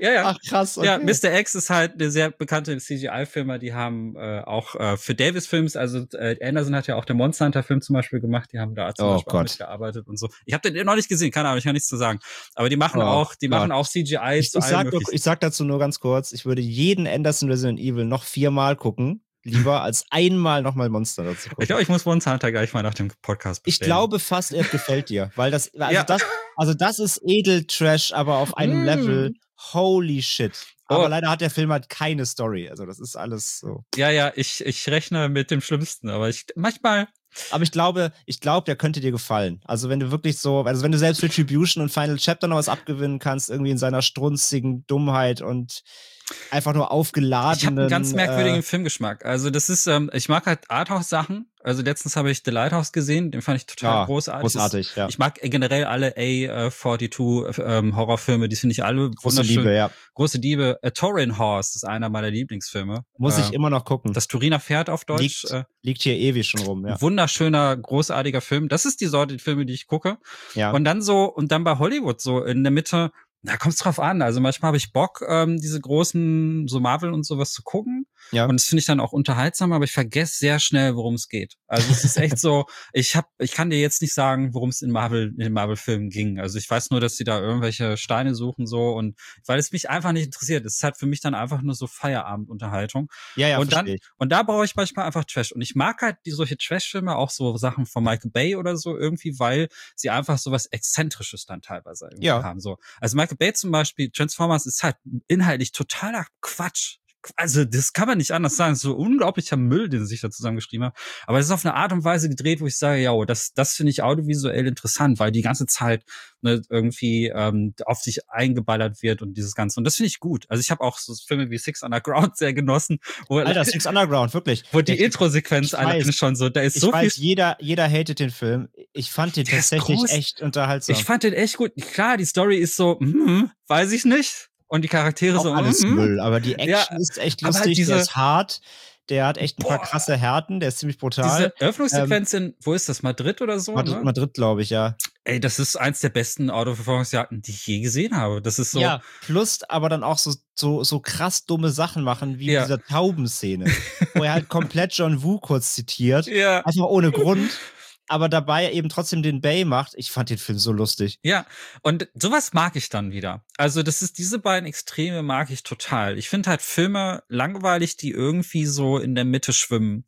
Ja, ja. Ach, krass, okay. Ja, Mister X ist halt eine sehr bekannte C G I-Firma, die haben äh, auch äh, für Davis Films, also äh, Anderson hat ja auch den Monster Hunter-Film zum Beispiel gemacht, die haben da zum Oh Beispiel auch Gott. mitgearbeitet und so. Ich habe den noch nicht gesehen, keine Ahnung, ich kann nichts zu sagen. Aber die machen Oh auch, die Gott. machen auch C G I Ich, zu ich, allem sag nur, möglichen. ich sag dazu nur ganz kurz, ich würde jeden Anderson Resident Evil noch viermal gucken, lieber als einmal nochmal Monster dazu gucken. Ich glaube, ich muss Monster Hunter gleich mal nach dem Podcast bestellen. Ich glaube fast, er gefällt dir, weil das, also Ja. das, also das ist Edeltrash, aber auf einem Mm. Level, holy shit. Oh. Aber leider hat der Film halt keine Story, also das ist alles so. Ja, ja, ich, ich rechne mit dem Schlimmsten, aber ich, manchmal, Aber ich glaube, ich glaube, der könnte dir gefallen. Also wenn du wirklich so, also wenn du selbst Retribution und Final Chapter noch was abgewinnen kannst, irgendwie in seiner strunzigen Dummheit und einfach nur aufgeladenen. ich habe einen ganz merkwürdigen äh, Filmgeschmack. Also das ist, ähm, ich mag halt Arthouse-Sachen. Also letztens habe ich The Lighthouse gesehen, den fand ich total ja, großartig. großartig, ja. Ich mag generell alle A zweiundvierzig ähm, Horrorfilme, die finde ich alle Große wunderschön. Liebe, ja. Große Liebe. A Turin Horse ist einer meiner Lieblingsfilme. Muss äh, ich immer noch gucken. Das Turiner Pferd auf Deutsch. liegt, Äh, liegt hier ewig schon rum, ja. Wunderschöner, großartiger Film. Das ist die Sorte Filme, die ich gucke. ja. Und dann so, und dann bei Hollywood so in der Mitte, na, kommt's drauf an. Also manchmal habe ich Bock, ähm, diese großen, so Marvel und sowas zu gucken. Ja. Und das finde ich dann auch unterhaltsam, aber ich vergesse sehr schnell, worum es geht. Also es ist echt so, ich hab, ich kann dir jetzt nicht sagen, worum es in Marvel, in den Marvel-Filmen ging. Also ich weiß nur, dass sie da irgendwelche Steine suchen so und weil es mich einfach nicht interessiert. Es ist halt für mich dann einfach nur so Feierabendunterhaltung. Ja, ja, und dann, verstehe ich. und da brauche ich manchmal einfach Trash. Und ich mag halt die solche Trash-Filme, auch so Sachen von Michael Bay oder so irgendwie, weil sie einfach so was Exzentrisches dann teilweise irgendwie Ja. haben. So. Also Michael Bay zum Beispiel, Transformers ist halt inhaltlich totaler Quatsch. Also das kann man nicht anders sagen. Es ist so unglaublicher Müll, den sie sich da zusammengeschrieben haben. Aber es ist auf eine Art und Weise gedreht, wo ich sage, ja, das, das finde ich audiovisuell interessant, weil die ganze Zeit ne, irgendwie ähm, auf sich eingeballert wird und dieses Ganze. Und das finde ich gut. Also ich habe auch so Filme wie Six Underground sehr genossen, wo, Alter, Six Underground, wirklich. wo die Ich- Intro-Sequenz ich alleine weiß. schon so, da ist Ich so weiß, viel. jeder, jeder hatet den Film. Ich fand den Der ist tatsächlich groß. echt unterhaltsam. Ich fand den echt gut. Klar, die Story ist so, hm, weiß ich nicht. Und die Charaktere auch so, alles hm, Müll, aber die Action Ja, ist echt aber lustig, diese- der ist hart, der hat echt ein paar Boah. krasse Härten, der ist ziemlich brutal. Diese Eröffnungssequenz in, wo ist das, Madrid oder so? Madrid, ne? Madrid glaube ich, ja. Ey, das ist eins der besten Autoverfolgungsjagden, die ich je gesehen habe. Das ist so, Ja, plus aber dann auch so, so, so krass dumme Sachen machen, wie Ja. in dieser Taubenszene, wo er halt komplett John Woo kurz zitiert, ja, einfach ohne Grund, aber dabei eben trotzdem den Bay macht. Ich fand den Film so lustig. ja. Und sowas mag ich dann wieder. Also das ist, diese beiden Extreme mag ich total. Ich finde halt Filme langweilig, die irgendwie so in der Mitte schwimmen.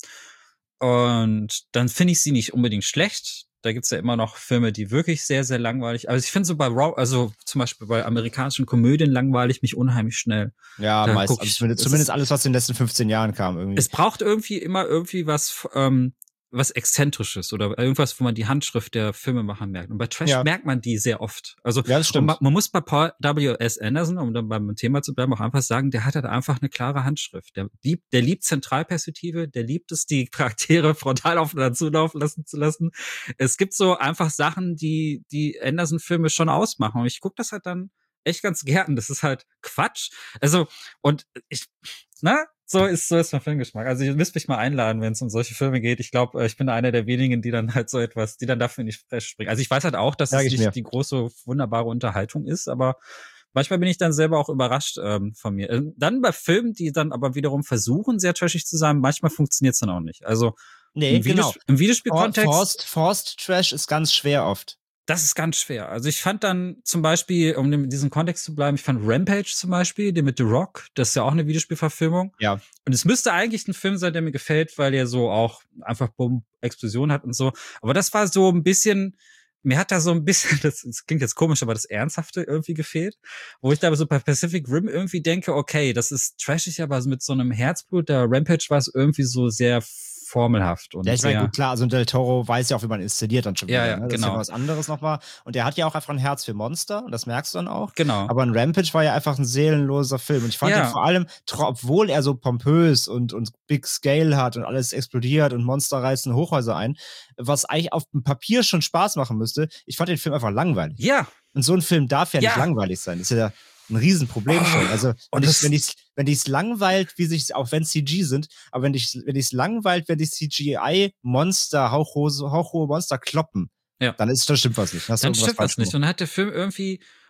Und dann finde ich sie nicht unbedingt schlecht. Da gibt's ja immer noch Filme, die wirklich sehr, sehr langweilig. Also ich finde so bei Raw, also zum Beispiel bei amerikanischen Komödien langweilig mich unheimlich schnell. Ja, Da meist, guck also ich- zumindest, das zumindest ist- alles, was in den letzten fünfzehn Jahren kam irgendwie. Es braucht irgendwie immer irgendwie was, ähm, was Exzentrisches oder irgendwas, wo man die Handschrift der Filmemacher merkt. Und bei Trash Ja. merkt man die sehr oft. Also Ja, das stimmt. Man, man muss bei Paul W S. Anderson, um dann beim Thema zu bleiben, auch einfach sagen, der hat halt einfach eine klare Handschrift. Der liebt, der liebt Zentralperspektive, der liebt es, die Charaktere frontal aufeinander zulaufen lassen zu lassen. Es gibt so einfach Sachen, die die Anderson-Filme schon ausmachen. Und ich gucke das halt dann echt ganz gern. Das ist halt Quatsch. Also, und ich, na, so ist, so ist mein Filmgeschmack. Also ihr müsst mich mal einladen, wenn es um solche Filme geht. Ich glaube, ich bin einer der wenigen, die dann halt so etwas, die dann dafür nicht fresh springen. Also ich weiß halt auch, dass Sag es ich nicht mir. die große, wunderbare Unterhaltung ist, aber manchmal bin ich dann selber auch überrascht ähm, von mir. Ähm, Dann bei Filmen, die dann aber wiederum versuchen, sehr trashig zu sein, manchmal funktioniert es dann auch nicht. Also Nee, im, genau. Videos im Videospielkontext, Forced, Forced Trash ist ganz schwer oft. das ist ganz schwer. Also ich fand dann zum Beispiel, um in diesem Kontext zu bleiben, ich fand Rampage zum Beispiel, den mit The Rock, das ist ja auch eine Videospielverfilmung. Ja. Und es müsste eigentlich ein Film sein, der mir gefällt, weil er so auch einfach Bumm, Explosion hat und so. Aber das war so ein bisschen, mir hat da so ein bisschen, das, das klingt jetzt komisch, aber das Ernsthafte irgendwie gefehlt. Wo ich da so bei Pacific Rim irgendwie denke, okay, das ist trashig, aber mit so einem Herzblut, der Rampage war es irgendwie so sehr formelhaft. Und Ja, ich meine, sehr, gut, klar, also Del Toro weiß ja auch, wie man inszeniert dann schon Ja, wieder. ja, ne? Das ist genau. ja was anderes nochmal. Und der hat ja auch einfach ein Herz für Monster und das merkst du dann auch. Genau. Aber ein Rampage war ja einfach ein seelenloser Film. Und ich fand Ja. ihn vor allem, tro- obwohl er so pompös und, und Big Scale hat und alles explodiert und Monster reißen Hochhäuser ein, was eigentlich auf dem Papier schon Spaß machen müsste, ich fand den Film einfach langweilig. ja, Und so ein Film darf ja, Ja. nicht langweilig sein. Das ist ja ein Riesenproblem schon. Also, und und das, es- wenn dich's, wenn dich's langweilt, wie sich, auch wenn C G sind, aber wenn dich, wenn dich's langweilt, wenn die C G I-Monster, hauchhohe, hauchhohe Monster kloppen, Ja. dann ist, das stimmt was nicht. Hast du dann irgendwas stimmt was falsch nicht. gemacht. Und dann hat der Film irgendwie,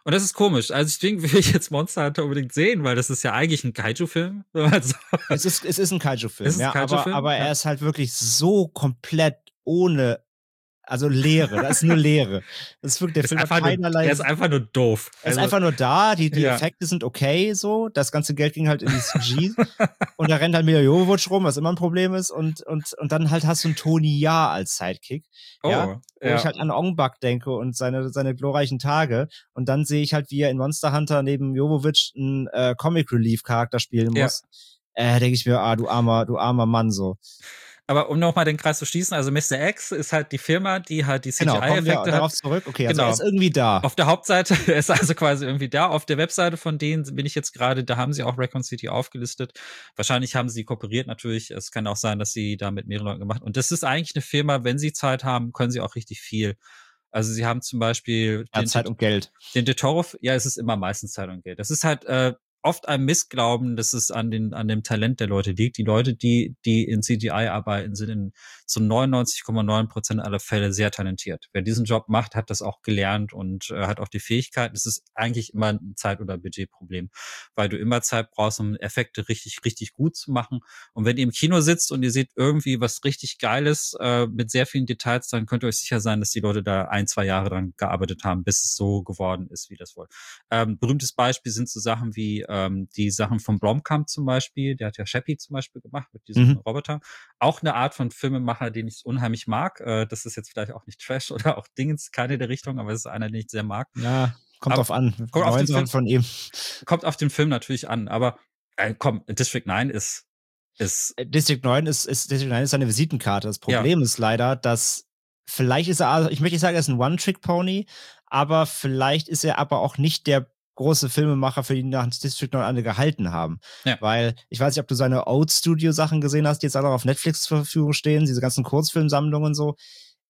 Und das ist komisch. Also deswegen will ich jetzt Monster Hunter unbedingt sehen, weil das ist ja eigentlich ein Kaiju-Film. Also, Es ist, es ist ein Kaiju-Film, Es ist ein ja, Kaiju-Film, aber, aber ja. er ist halt wirklich so komplett ohne, also Leere. Das ist nur Leere. Das ist wirklich, der ist Film hat einfach nur, keinerlei. er ist einfach nur doof. Er ist Also, einfach nur da, die, die ja. Effekte sind okay, so. Das ganze Geld ging halt in die C G. Und da rennt halt Mila Jovovich rum, was immer ein Problem ist. Und, und, und dann halt hast du einen Tony Jaa als Sidekick. Oh, ja, wo ja. ich halt an Ong Bak denke und seine, seine glorreichen Tage. Und dann sehe ich halt, wie er in Monster Hunter neben Jovovich einen äh, Comic Relief Charakter spielen Ja. muss. Äh, denke ich mir, ah, du armer, du armer Mann, so. Aber um nochmal den Kreis zu schließen, also Mister X ist halt die Firma, die halt die Genau, kommen wir C G I-Effekte darauf hat. zurück. Okay, also Genau. er ist irgendwie da. Auf der Hauptseite, er ist also quasi irgendwie da. Auf der Webseite von denen bin ich jetzt gerade, da haben sie auch Raccoon City aufgelistet. Wahrscheinlich haben sie kooperiert natürlich. Es kann auch sein, dass sie da mit mehreren Leuten gemacht haben. Und das ist eigentlich eine Firma, wenn sie Zeit haben, können sie auch richtig viel. Also sie haben zum Beispiel Ja, den, Zeit und Geld. den De Toro, ja, es ist immer meistens Zeit und Geld. Das ist halt äh, oft ein Missglauben, dass es an den an dem Talent der Leute liegt. Die Leute, die die in C G I arbeiten, sind in zu neunundneunzig Komma neun Prozent aller Fälle sehr talentiert. Wer diesen Job macht, hat das auch gelernt und äh, hat auch die Fähigkeit. Es ist eigentlich immer ein Zeit- oder Budgetproblem, weil du immer Zeit brauchst, um Effekte richtig richtig gut zu machen. Und wenn ihr im Kino sitzt und ihr seht irgendwie was richtig Geiles äh, mit sehr vielen Details, dann könnt ihr euch sicher sein, dass die Leute da ein, zwei Jahre dran gearbeitet haben, bis es so geworden ist, wie das wollt. Ähm, berühmtes Beispiel sind so Sachen wie ähm, die Sachen von Blomkamp zum Beispiel. Der hat ja Chappie zum Beispiel gemacht mit diesem Mhm. Roboter. Auch eine Art von Filmemacher, den ich unheimlich mag. Äh, das ist jetzt vielleicht auch nicht Trash oder auch Dingens, keine der Richtung, aber es ist einer, den ich sehr mag. Ja, kommt Aber- drauf an. kommt auf den Neuen Sachen Film. von ihm. Kommt auf den Film natürlich an, aber äh, komm, District neun ist ist Äh, District neun ist, ist, District neun ist seine Visitenkarte. Das Ja. Problem ist leider, dass vielleicht ist er, also ich möchte nicht sagen, er ist ein One-Trick-Pony, aber vielleicht ist er aber auch nicht der große Filmemacher, für die nach District neun alle gehalten haben. Ja. Weil, ich weiß nicht, ob du seine Old-Studio-Sachen gesehen hast, die jetzt alle auf Netflix zur Verfügung stehen, diese ganzen Kurzfilmsammlungen und so.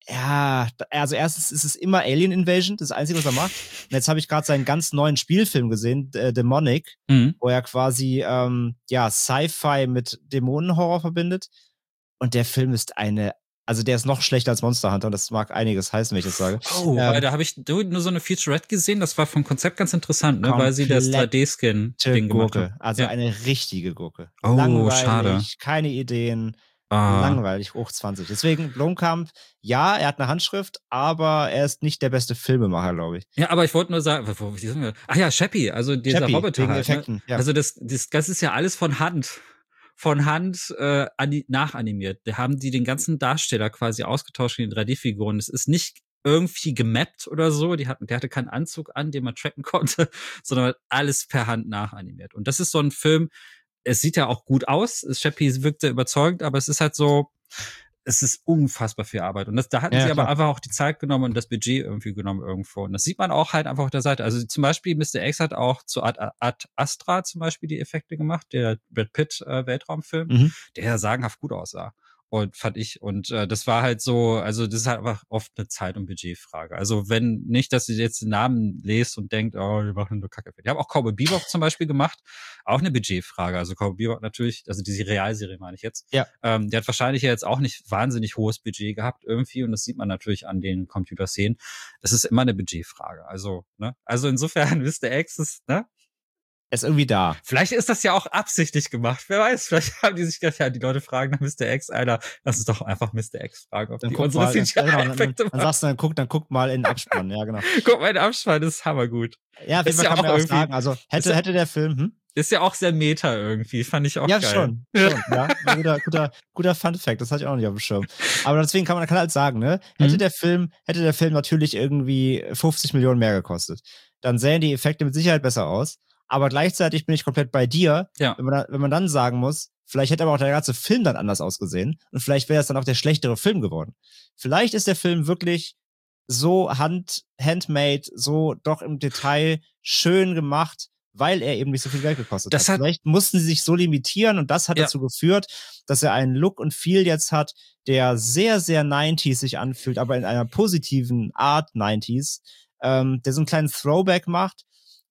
Ja, da- also erstens ist es immer Alien Invasion, das Einzige, was er macht. Und jetzt habe ich gerade seinen ganz neuen Spielfilm gesehen, äh, Demonic, mhm. wo er quasi ähm, ja Sci-Fi mit Dämonenhorror verbindet. Und der Film ist eine, also der ist noch schlechter als Monster Hunter und das mag einiges heißen, wenn ich das sage. Oh, Ähm, weil da habe ich nur so eine Featurette gesehen, das war vom Konzept ganz interessant, ne, weil sie das komplett drei D-Skin-Ding gemacht Gurke, haben. also Ja. eine richtige Gurke. Oh, Langweilig, schade. keine Ideen, Ah. langweilig, hoch zwanzig. Deswegen Blomkamp, ja, er hat eine Handschrift, aber er ist nicht der beste Filmemacher, glaube ich. Ja, aber ich wollte nur sagen, wo, wie sind wir? Ach ja, Chappie, also dieser Chappie, Roboter wegen halt, ne? Effekten, ja. Also das, das, das ist ja alles von Hand, von Hand äh, ani- nachanimiert. Da haben die den ganzen Darsteller quasi ausgetauscht in drei D-Figuren. Es ist nicht irgendwie gemappt oder so. Die hatten, der hatte keinen Anzug an, den man tracken konnte, sondern alles per Hand nachanimiert. Und das ist so ein Film, es sieht ja auch gut aus. Chappie wirkt sehr überzeugend, aber es ist halt so, es ist unfassbar viel Arbeit. Und das, da hatten Ja, sie aber klar. einfach auch die Zeit genommen und das Budget irgendwie genommen irgendwo. Und das sieht man auch halt einfach auf der Seite. Also zum Beispiel Mister X hat auch zu Ad, Ad Astra zum Beispiel die Effekte gemacht, der Brad Pitt äh, Weltraumfilm, Mhm. der ja sagenhaft gut aussah. Und fand ich. Und äh, das war halt so, also das ist halt einfach oft eine Zeit- und Budgetfrage. Also wenn nicht, dass ihr jetzt den Namen lest und denkt, oh, wir machen nur Kacke. Die haben auch Cowboy Bebop zum Beispiel gemacht. Auch eine Budgetfrage. Also Cowboy Bebop natürlich, also diese Realserie meine ich jetzt. Ja. Ähm, der hat wahrscheinlich ja jetzt auch nicht wahnsinnig hohes Budget gehabt irgendwie. Und das sieht man natürlich an den Computerszenen. Das ist immer eine Budgetfrage. Also, ne? Also insofern, Mister X ist, ne? Er ist irgendwie da. Vielleicht ist das ja auch absichtlich gemacht. Wer weiß, vielleicht haben die sich gedacht, ja, die Leute fragen nach Mister X, Alter, lass uns doch einfach Mister X fragen, ob Dann die guck unsere mal, dann, ja, genau, dann, dann, C G I-Effekte dann machen. sagst du, dann guck, dann guck mal in den Abspann, ja, genau. Guck mal, der Abspann ist hammergut. Ja, auf jeden Ist Fall ja kann man auch ja auch irgendwie- sagen, also ist hätte, ja- hätte der Film, hm? Ist ja auch sehr meta irgendwie, fand ich auch Ja, geil. schon, schon, ja. Ein guter, guter, guter Fun Fact, das hatte ich auch nicht auf dem Schirm. Aber deswegen kann man kann halt sagen, ne, hätte Mhm. der Film, hätte der Film natürlich irgendwie fünfzig Millionen mehr gekostet, dann sähen die Effekte mit Sicherheit besser aus. Aber gleichzeitig bin ich komplett bei dir, Ja. wenn man, da, wenn man dann sagen muss, vielleicht hätte aber auch der ganze Film dann anders ausgesehen und vielleicht wäre es dann auch der schlechtere Film geworden. Vielleicht ist der Film wirklich so hand, handmade, so doch im Detail schön gemacht, weil er eben nicht so viel Geld gekostet Das hat. hat- Vielleicht mussten sie sich so limitieren und das hat Ja. dazu geführt, dass er einen Look und Feel jetzt hat, der sehr, sehr neunziger sich anfühlt, aber in einer positiven Art neunziger, ähm, der so einen kleinen Throwback macht.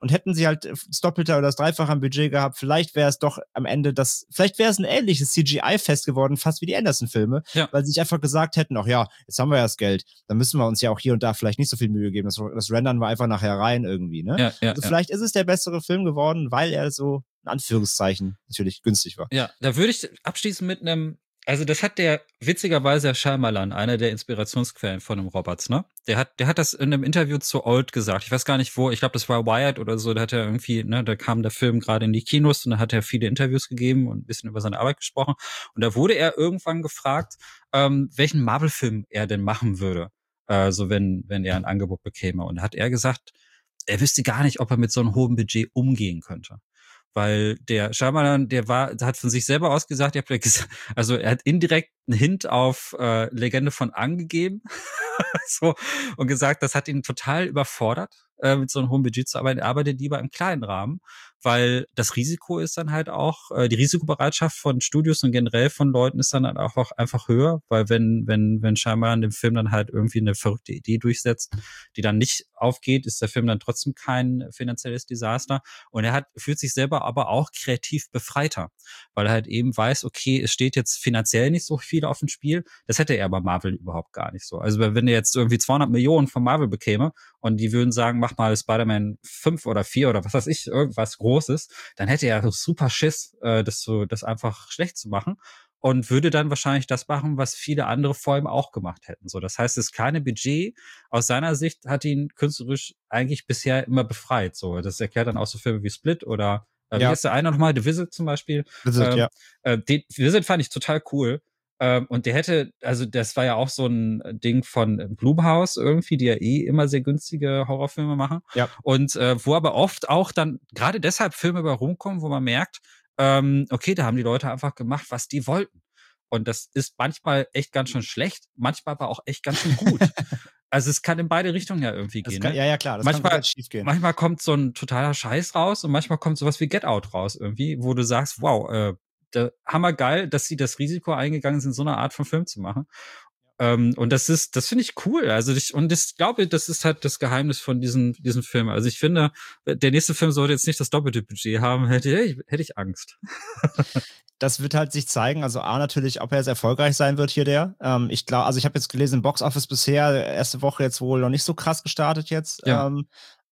Und hätten sie halt das Doppelte oder das Dreifache am Budget gehabt, vielleicht wäre es doch am Ende das, vielleicht wäre es ein ähnliches C G I-Fest geworden, fast wie die Anderson-Filme, Ja. weil sie sich einfach gesagt hätten, ach ja, jetzt haben wir ja das Geld, dann müssen wir uns ja auch hier und da vielleicht nicht so viel Mühe geben. Das, das rendern wir einfach nachher rein irgendwie, ne? Ja, ja, also ja. vielleicht ist es der bessere Film geworden, weil er so, in Anführungszeichen, natürlich günstig war. Ja, da würde ich abschließen mit einem, also das hat der witzigerweise Herr Shyamalan, einer der Inspirationsquellen von dem Roberts, ne? Der hat, der hat das in einem Interview zu Old gesagt. Ich weiß gar nicht wo, ich glaube, das war Wired oder so, da hat er irgendwie, ne, da kam der Film gerade in die Kinos und da hat er viele Interviews gegeben und ein bisschen über seine Arbeit gesprochen. Und da wurde er irgendwann gefragt, ähm, welchen Marvel-Film er denn machen würde, äh, so wenn, wenn er ein Angebot bekäme. Und da hat er gesagt, er wüsste gar nicht, ob er mit so einem hohen Budget umgehen könnte. Weil der Shyamalan, der war, der hat von sich selber aus gesagt, er hat gesagt, also er hat indirekt einen Hint auf äh, Legende von Aang gegeben so, und gesagt, das hat ihn total überfordert, äh, mit so einem hohen Budget zu arbeiten. Er arbeitet lieber im kleinen Rahmen, weil das Risiko ist dann halt auch, äh, die Risikobereitschaft von Studios und generell von Leuten ist dann halt auch einfach höher, weil wenn, wenn, wenn Shyamalan dem Film dann halt irgendwie eine verrückte Idee durchsetzt, die dann nicht aufgeht, ist der Film dann trotzdem kein finanzielles Desaster. Und er hat, fühlt sich selber aber auch kreativ befreiter, weil er halt eben weiß, okay, es steht jetzt finanziell nicht so viel auf dem Spiel. Das hätte er bei Marvel überhaupt gar nicht so. Also wenn er jetzt irgendwie zweihundert Millionen von Marvel bekäme und die würden sagen, mach mal Spider-Man fünf oder vier oder was weiß ich, irgendwas Großes, dann hätte er super Schiss, äh, das so, das einfach schlecht zu machen. Und würde dann wahrscheinlich das machen, was viele andere vor ihm auch gemacht hätten. So, das heißt, das kleine Budget aus seiner Sicht hat ihn künstlerisch eigentlich bisher immer befreit. So, das erklärt dann auch so Filme wie Split oder äh, Ja. wie ist der eine nochmal, The Visit zum Beispiel. Visit, ähm, ja. äh, den Visit fand ich total cool. Ähm, und der hätte, also das war ja auch so ein Ding von Blumhouse irgendwie, die ja eh immer sehr günstige Horrorfilme machen. Ja. Und äh, wo aber oft auch dann gerade deshalb Filme bei rumkommen, wo man merkt, ähm, okay, da haben die Leute einfach gemacht, was die wollten. Und das ist manchmal echt ganz schön schlecht, manchmal aber auch echt ganz schön gut. Also es kann in beide Richtungen ja irgendwie Das gehen. kann, Ne? ja, ja, klar, das manchmal, kann schief gehen. Manchmal kommt so ein totaler Scheiß raus und manchmal kommt sowas wie Get Out raus irgendwie, wo du sagst, wow, äh, da, hammergeil, dass sie das Risiko eingegangen sind, so eine Art von Film zu machen. Ähm, und das ist, das finde ich cool. Also ich, und ich glaube, das ist halt das Geheimnis von diesem, diesem Film. Also ich finde, der nächste Film sollte jetzt nicht das doppelte Budget haben, hätte ich, hätte ich Angst. Das wird halt sich zeigen, also A natürlich, ob er jetzt erfolgreich sein wird hier, der. Ähm, ich glaube, also ich habe jetzt gelesen, im Box Office bisher, erste Woche jetzt wohl noch nicht so krass gestartet jetzt. Ja. Ähm,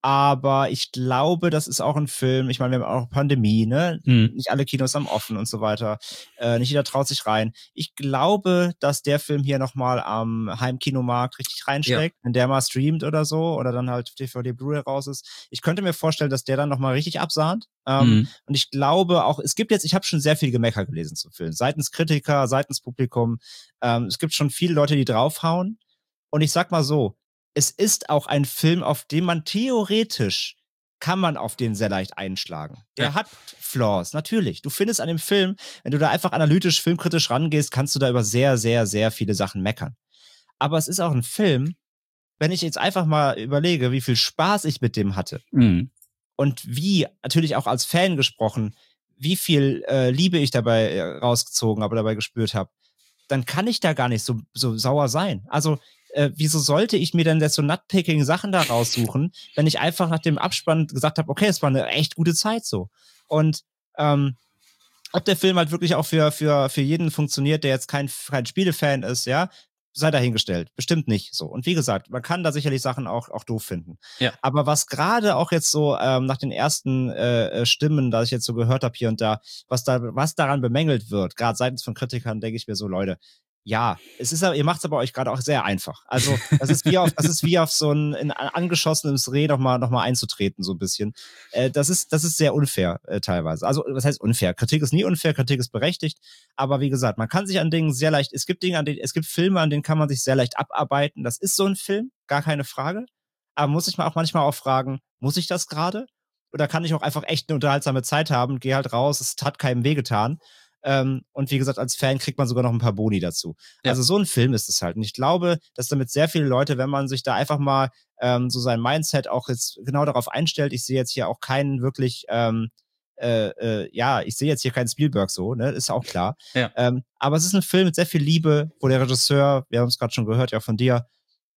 aber ich glaube, das ist auch ein Film, ich meine, wir haben auch Pandemie, ne? Mhm. Nicht alle Kinos haben offen und so weiter. Äh, nicht jeder traut sich rein. Ich glaube, dass der Film hier nochmal am Heimkinomarkt richtig reinsteckt, wenn der mal streamt oder so, oder dann halt D V D Blu-ray raus ist. Ich könnte mir vorstellen, dass der dann nochmal richtig absahnt. Ähm, Mhm. Und ich glaube auch, es gibt jetzt, ich habe schon sehr viel Gemecker gelesen zum Film, seitens Kritiker, seitens Publikum. Ähm, es gibt schon viele Leute, die draufhauen. Und ich sag mal so, es ist auch ein Film, auf den man theoretisch, kann man auf den sehr leicht einschlagen. Der Ja. hat Flaws, natürlich. Du findest an dem Film, wenn du da einfach analytisch, filmkritisch rangehst, kannst du da über sehr, sehr, sehr viele Sachen meckern. Aber es ist auch ein Film, wenn ich jetzt einfach mal überlege, wie viel Spaß ich mit dem hatte, Mhm. und wie, natürlich auch als Fan gesprochen, wie viel äh, Liebe ich dabei äh, rausgezogen habe, dabei gespürt habe, dann kann ich da gar nicht so, so sauer sein. Also, äh, wieso sollte ich mir denn jetzt so nutpicking Sachen da raussuchen, wenn ich einfach nach dem Abspann gesagt habe, okay, es war eine echt gute Zeit so. Und ähm, ob der Film halt wirklich auch für, für, für jeden funktioniert, der jetzt kein, kein Spielefan ist, ja, sei dahingestellt. Bestimmt nicht so. Und wie gesagt, man kann da sicherlich Sachen auch, auch doof finden. Ja. Aber was gerade auch jetzt so ähm, nach den ersten äh, Stimmen, da ich jetzt so gehört habe hier und da, was da, was daran bemängelt wird, gerade seitens von Kritikern, denke ich mir so, Leute, ja, es ist aber, ihr macht es aber euch gerade auch sehr einfach. Also, das ist wie auf, das ist wie auf so ein, ein angeschossenes Reh nochmal noch mal einzutreten, so ein bisschen. Äh, das ist, das ist sehr unfair, äh, teilweise. Also, was heißt unfair? Kritik ist nie unfair, Kritik ist berechtigt. Aber wie gesagt, man kann sich an Dingen sehr leicht, es gibt Dinge, an denen, es gibt Filme, an denen kann man sich sehr leicht abarbeiten. Das ist so ein Film, gar keine Frage. Aber muss ich mal auch manchmal auch fragen, muss ich das gerade? Oder kann ich auch einfach echt eine unterhaltsame Zeit haben, geh halt raus, es hat keinem wehgetan. Ähm, und wie gesagt, als Fan kriegt man sogar noch ein paar Boni dazu. Ja. Also so ein Film ist es halt. Und ich glaube, dass damit sehr viele Leute, wenn man sich da einfach mal ähm, so sein Mindset auch jetzt genau darauf einstellt, ich sehe jetzt hier auch keinen wirklich, ähm, äh, äh, ja, ich sehe jetzt hier keinen Spielberg so, ne, ist auch klar. Ja. Ähm, aber es ist ein Film mit sehr viel Liebe, wo der Regisseur, wir haben es gerade schon gehört, ja von dir,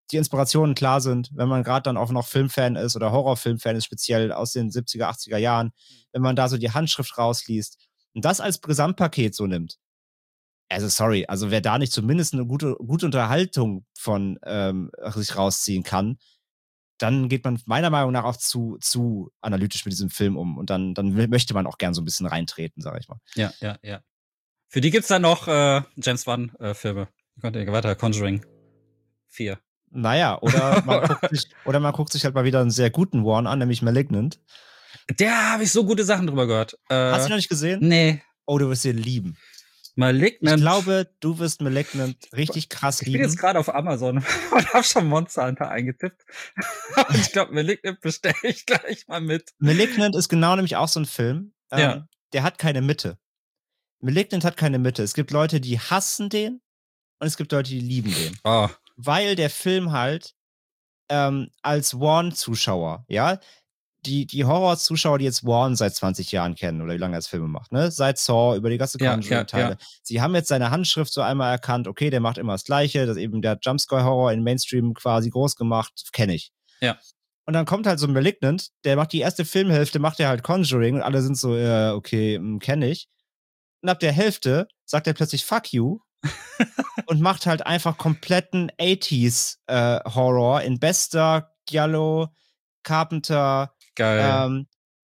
die Inspirationen klar sind, wenn man gerade dann auch noch Filmfan ist oder Horrorfilmfan ist, speziell aus den siebziger, achtziger Jahren, wenn man da so die Handschrift rausliest und das als Gesamtpaket so nimmt. Also sorry, also wer da nicht zumindest eine gute, gute Unterhaltung von ähm, sich rausziehen kann, dann geht man meiner Meinung nach auch zu, zu analytisch mit diesem Film um und dann, dann möchte man auch gern so ein bisschen reintreten, sag ich mal. Ja, ja, ja. Für die gibt's dann noch äh, James Wan-Filme. Äh, weiter, Conjuring vier. Naja, oder man, guckt sich, oder man guckt sich halt mal wieder einen sehr guten One an, nämlich Malignant. Der habe ich so gute Sachen drüber gehört. Äh, Hast du ihn noch nicht gesehen? Nee. Oh, du wirst ihn lieben. Malignant. Ich glaube, du wirst Malignant richtig krass ich lieben. Ich bin jetzt gerade auf Amazon und habe schon Monster Hunter eingetippt. Ich glaube, Malignant bestelle ich gleich mal mit. Malignant ist genau nämlich auch so ein Film. Ähm, ja. Der hat keine Mitte. Malignant hat keine Mitte. Es gibt Leute, die hassen den und es gibt Leute, die lieben den. Oh. Weil der Film halt ähm, als Warren-Zuschauer, ja, die, die Horror-Zuschauer, die jetzt Warren seit zwanzig Jahren kennen oder wie lange er jetzt Filme macht, ne? Seit Saw, über die ganze Conjuring-Teile. Ja, ja, ja. Sie haben jetzt seine Handschrift so einmal erkannt, okay, der macht immer das Gleiche, das eben der Jumpscare-Horror in Mainstream quasi groß gemacht, kenne ich. Ja. Und dann kommt halt so ein Malignant, der macht die erste Filmhälfte, macht er halt Conjuring und alle sind so, äh, okay, kenne ich. Und ab der Hälfte sagt er plötzlich Fuck you und macht halt einfach kompletten achtziger äh, Horror in bester Giallo, Carpenter, Geil. Ähm,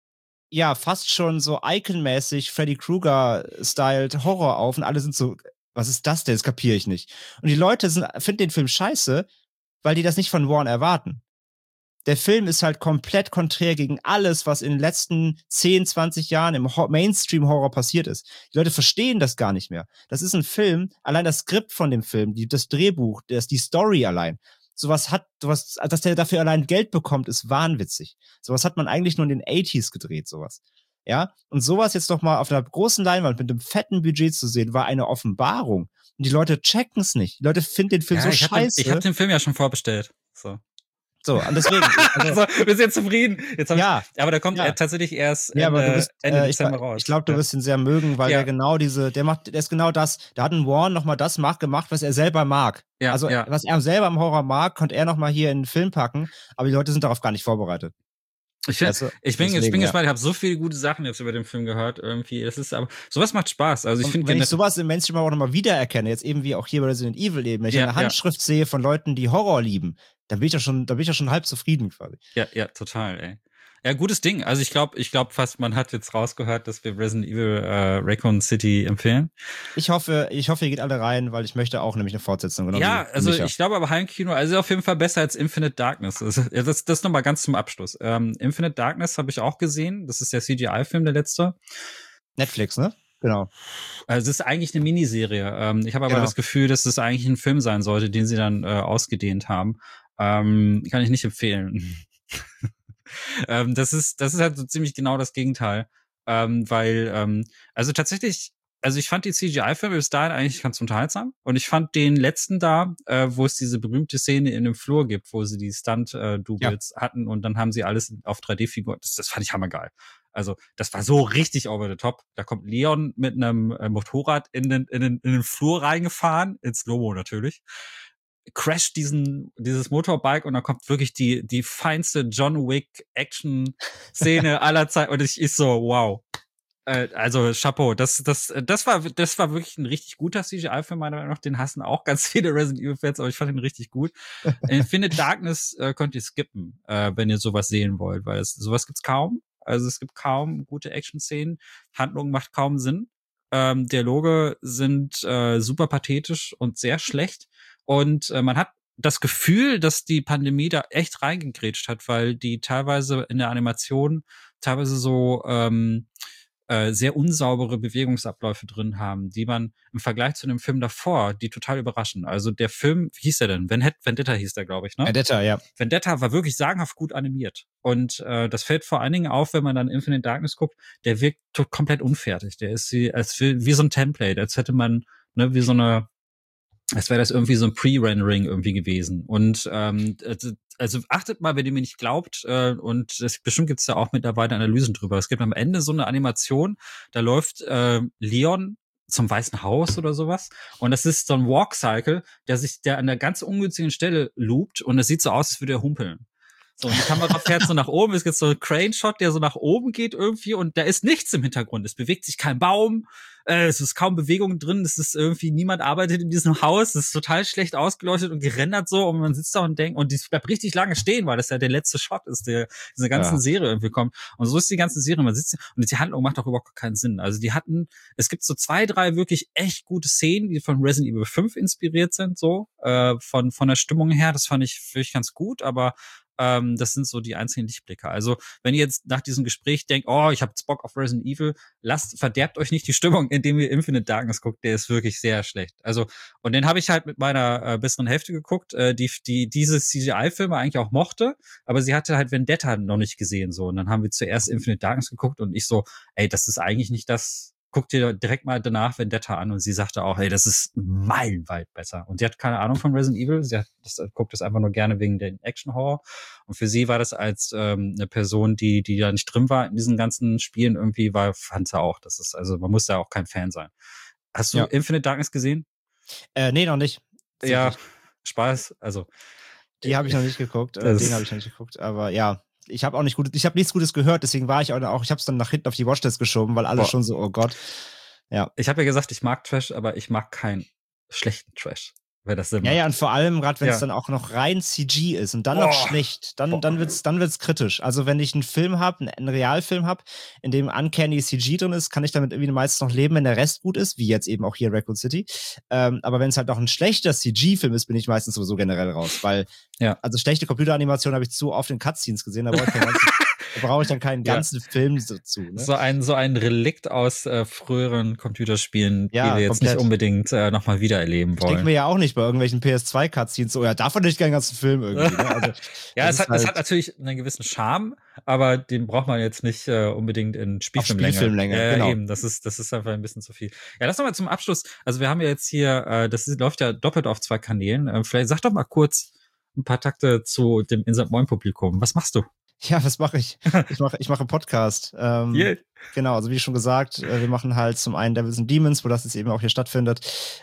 ja, fast schon so Icon-mäßig Freddy Krueger-styled Horror auf und alle sind so, was ist das denn? Das kapiere ich nicht. Und die Leute sind, finden den Film scheiße, weil die das nicht von Warren erwarten. Der Film ist halt komplett konträr gegen alles, was in den letzten zehn, zwanzig Jahren im Ho- Mainstream-Horror passiert ist. Die Leute verstehen das gar nicht mehr. Das ist ein Film, allein das Skript von dem Film, die, das Drehbuch, das, die Story allein. Sowas hat, sowas, dass der dafür allein Geld bekommt, ist wahnwitzig. Sowas hat man eigentlich nur in den achtziger gedreht, sowas. Ja? Und sowas jetzt noch mal auf einer großen Leinwand mit einem fetten Budget zu sehen, war eine Offenbarung. Und die Leute checken es nicht. Die Leute finden den Film ja, so ich scheiße. Den, ich habe den Film ja schon vorbestellt. So. So, und deswegen. Also, also wir sind zufrieden. Jetzt hab ja. Ich, aber der kommt ja. tatsächlich erst Ende, ja, aber du bist, Ende äh, Dezember ich, raus. Ich glaube, du ja. wirst ihn sehr mögen, weil ja. der genau diese, der macht, der ist genau das. Da hat ein Warren nochmal das macht, gemacht, was er selber mag. Ja, also, ja. was er selber im Horror mag, konnte er nochmal hier in den Film packen, aber die Leute sind darauf gar nicht vorbereitet. Ich, find, also, ich bin, deswegen, ich bin ja. gespannt, ich habe so viele gute Sachen jetzt über den Film gehört. Irgendwie, es ist aber sowas macht Spaß. Also ich finde, wenn ich sowas im Mainstream auch nochmal wiedererkenne, jetzt eben wie auch hier bei Resident Evil eben, wenn ich ja, eine Handschrift ja. sehe von Leuten, die Horror lieben, dann bin ich ja schon, dann bin ich ja schon halb zufrieden quasi. Ja, ja, total, ey. Ja, gutes Ding. Also ich glaube, ich glaube fast, man hat jetzt rausgehört, dass wir Resident Evil äh, Raccoon City empfehlen. Ich hoffe, ich hoffe, ihr geht alle rein, weil ich möchte auch nämlich eine Fortsetzung. Genau ja, also Micha. Ich glaube aber Heimkino, also auf jeden Fall besser als Infinite Darkness. Also, das, das nochmal ganz zum Abschluss. Ähm, Infinite Darkness habe ich auch gesehen. Das ist der C G I-Film, der letzte. Netflix, ne? Genau. Also es ist eigentlich eine Miniserie. Ähm, ich habe aber genau. das Gefühl, dass es eigentlich ein Film sein sollte, den sie dann äh, ausgedehnt haben. Ähm, kann ich nicht empfehlen. ähm, das ist, das ist halt so ziemlich genau das Gegenteil. Ähm, weil, ähm, also tatsächlich, also ich fand die C G I-Filme bis dahin eigentlich ganz unterhaltsam. Und ich fand den letzten da, äh, wo es diese berühmte Szene in dem Flur gibt, wo sie die Stunt-Doubles ja. hatten und dann haben sie alles auf drei D-Figuren. Das, das fand ich hammergeil. Also, das war so richtig over the top. Da kommt Leon mit einem äh, Motorrad in den, in den, in den Flur reingefahren, ins Slow-Mo natürlich. Crasht diesen, dieses Motorbike und dann kommt wirklich die, die feinste John Wick Action-Szene aller Zeiten. Und ich ist so, wow. Äh, also, Chapeau. Das, das, das war, das war wirklich ein richtig guter C G I-Film, meiner Meinung nach. Den hassen auch ganz viele Resident Evil-Fans, aber ich fand ihn richtig gut. Infinite Darkness äh, könnt ihr skippen, äh, wenn ihr sowas sehen wollt, weil es, sowas gibt's kaum. Also es gibt kaum gute Action-Szenen. Handlung macht kaum Sinn. Ähm, Dialoge sind äh, super pathetisch und sehr schlecht. Und äh, man hat das Gefühl, dass die Pandemie da echt reingegrätscht hat, weil die teilweise in der Animation teilweise so ähm, äh, sehr unsaubere Bewegungsabläufe drin haben, die man im Vergleich zu dem Film davor, die total überraschen. Also der Film, wie hieß der denn? Vendetta hieß der, glaube ich, ne? Vendetta, ja. Vendetta war wirklich sagenhaft gut animiert. Und äh, das fällt vor allen Dingen auf, wenn man dann Infinite Darkness guckt, der wirkt komplett unfertig. Der ist wie, als wie, wie so ein Template, als hätte man, ne, wie so eine, als wäre das irgendwie so ein Pre-Rendering irgendwie gewesen. Und ähm, also achtet mal, wenn ihr mir nicht glaubt, äh, und das, bestimmt gibt's da auch mittlerweile Analysen drüber. Es gibt am Ende so eine Animation, da läuft äh, Leon zum Weißen Haus oder sowas. Und das ist so ein Walk-Cycle, der sich, der an der ganz ungünstigen Stelle loopt und es sieht so aus, als würde er humpeln. So, und die Kamera fährt so nach oben, es gibt so einen Crane-Shot, der so nach oben geht irgendwie und da ist nichts im Hintergrund. Es bewegt sich kein Baum, äh, es ist kaum Bewegung drin, es ist irgendwie, niemand arbeitet in diesem Haus, es ist total schlecht ausgeleuchtet und gerendert so und man sitzt da und denkt, und die bleibt richtig lange stehen, weil das ja der letzte Shot ist, der diese ganzen Ja. Serie irgendwie kommt. Und so ist die ganze Serie, man sitzt und die Handlung macht auch überhaupt keinen Sinn. Also die hatten, es gibt so zwei, drei wirklich echt gute Szenen, die von Resident Evil fünf inspiriert sind, so, äh, von, von der Stimmung her, das fand ich wirklich ganz gut, aber Ähm, das sind so die einzigen Lichtblicke. Also, wenn ihr jetzt nach diesem Gespräch denkt, oh, ich habe jetzt Bock auf Resident Evil, lasst, verderbt euch nicht die Stimmung, indem ihr Infinite Darkness guckt, der ist wirklich sehr schlecht. Also, und den habe ich halt mit meiner äh, besseren Hälfte geguckt, äh, die, die diese C G I-Filme eigentlich auch mochte, aber sie hatte halt Vendetta noch nicht gesehen, so. Und dann haben wir zuerst Infinite Darkness geguckt und ich so, ey, das ist eigentlich nicht das, guck dir direkt mal danach Vendetta an und sie sagte auch, hey, das ist meilenweit besser. Und sie hat keine Ahnung von Resident Evil, sie hat das, guckt das einfach nur gerne wegen den Action-Horror. Und für sie war das als ähm, eine Person, die die da nicht drin war in diesen ganzen Spielen irgendwie, war, fand sie auch, das ist, also man muss da auch kein Fan sein. Hast du Ja. Infinite Darkness gesehen? Äh, nee, noch nicht. Ja, Spaß, also. Die habe ich noch nicht geguckt, äh, Das- den habe ich noch nicht geguckt, aber ja. Ich habe auch nicht gut, ich habe nichts Gutes gehört, deswegen war ich auch, auch ich habe es dann nach hinten auf die Watchlist geschoben, weil alle Boah. schon so, oh Gott. Ja. Ich habe ja gesagt, ich mag Trash, aber ich mag keinen schlechten Trash. Wer das Sinn Ja, macht. ja, und vor allem, gerade wenn es Ja. dann auch noch rein C G ist und dann Boah. noch schlecht, dann, dann wird's, dann wird's kritisch. Also wenn ich einen Film habe, einen, einen Realfilm habe, in dem Uncanny C G drin ist, kann ich damit irgendwie meistens noch leben, wenn der Rest gut ist, wie jetzt eben auch hier Raccoon City. Ähm, aber wenn es halt noch ein schlechter C G-Film ist, bin ich meistens sowieso generell raus, weil, Ja. also schlechte Computeranimationen habe ich zu oft in Cutscenes gesehen, da brauche ich, keinen ganzen- da brauche ich dann keinen Ja. ganzen Film dazu. Ne? So ein, so ein Relikt aus äh, früheren Computerspielen, Ja, die wir jetzt komplett. nicht unbedingt äh, nochmal wiedererleben Ich denke wollen. mir ja auch nicht bei irgendwelchen P S zwei Cutscenes so, ja, davon nicht keinen ganzen Film irgendwie. Ne? Also, Ja, das es ist hat, es halt- hat natürlich einen gewissen Charme, aber den braucht man jetzt nicht äh, unbedingt in Spielfilmlänge. Spielfilmlänge, ja, ja, genau. eben. Das ist, das ist einfach ein bisschen zu viel. Ja, lass doch mal zum Abschluss. Also wir haben ja jetzt hier, äh, das ist, läuft ja doppelt auf zwei Kanälen. Äh, vielleicht sag doch mal kurz ein paar Takte zu dem Insert Moin Publikum. Was machst du? Ja, was mache ich? Ich mache ich mache einen Podcast. Ähm, Yeah. Genau, also wie schon gesagt, äh, wir machen halt zum einen Devils and Demons, wo das jetzt eben auch hier stattfindet,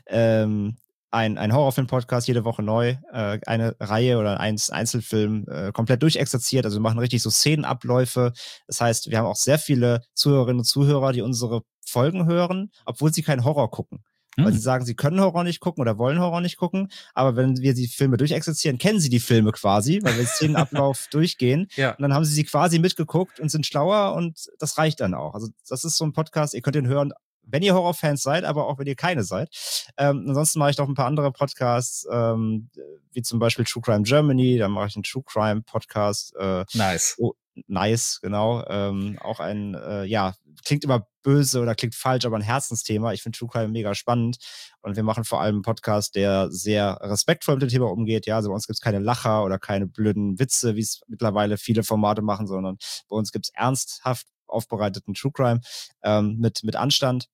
ähm, ein, ein Horrorfilm-Podcast, jede Woche neu, äh, eine Reihe oder ein Einzelfilm äh, komplett durchexerziert. Also wir machen richtig so Szenenabläufe. Das heißt, wir haben auch sehr viele Zuhörerinnen und Zuhörer, die unsere Folgen hören, obwohl sie keinen Horror gucken. Weil Hm. sie sagen, sie können Horror nicht gucken oder wollen Horror nicht gucken. Aber wenn wir die Filme durchexerzieren, kennen sie die Filme quasi, weil wir den Szenenablauf durchgehen. Ja. Und dann haben sie sie quasi mitgeguckt und sind schlauer und das reicht dann auch. Also das ist so ein Podcast, ihr könnt ihn hören, wenn ihr Horrorfans seid, aber auch wenn ihr keine seid. Ähm, ansonsten mache ich noch ein paar andere Podcasts, ähm, wie zum Beispiel True Crime Germany, da mache ich einen True Crime Podcast. Äh, Nice. oh, nice, genau. Ähm, auch ein, äh, ja, klingt immer böse oder klingt falsch, aber ein Herzensthema. Ich finde True Crime mega spannend und wir machen vor allem einen Podcast, der sehr respektvoll mit dem Thema umgeht. Ja, also bei uns gibt's keine Lacher oder keine blöden Witze, wie es mittlerweile viele Formate machen, sondern bei uns gibt's ernsthaft aufbereiteten True Crime ähm, mit, mit Anstand.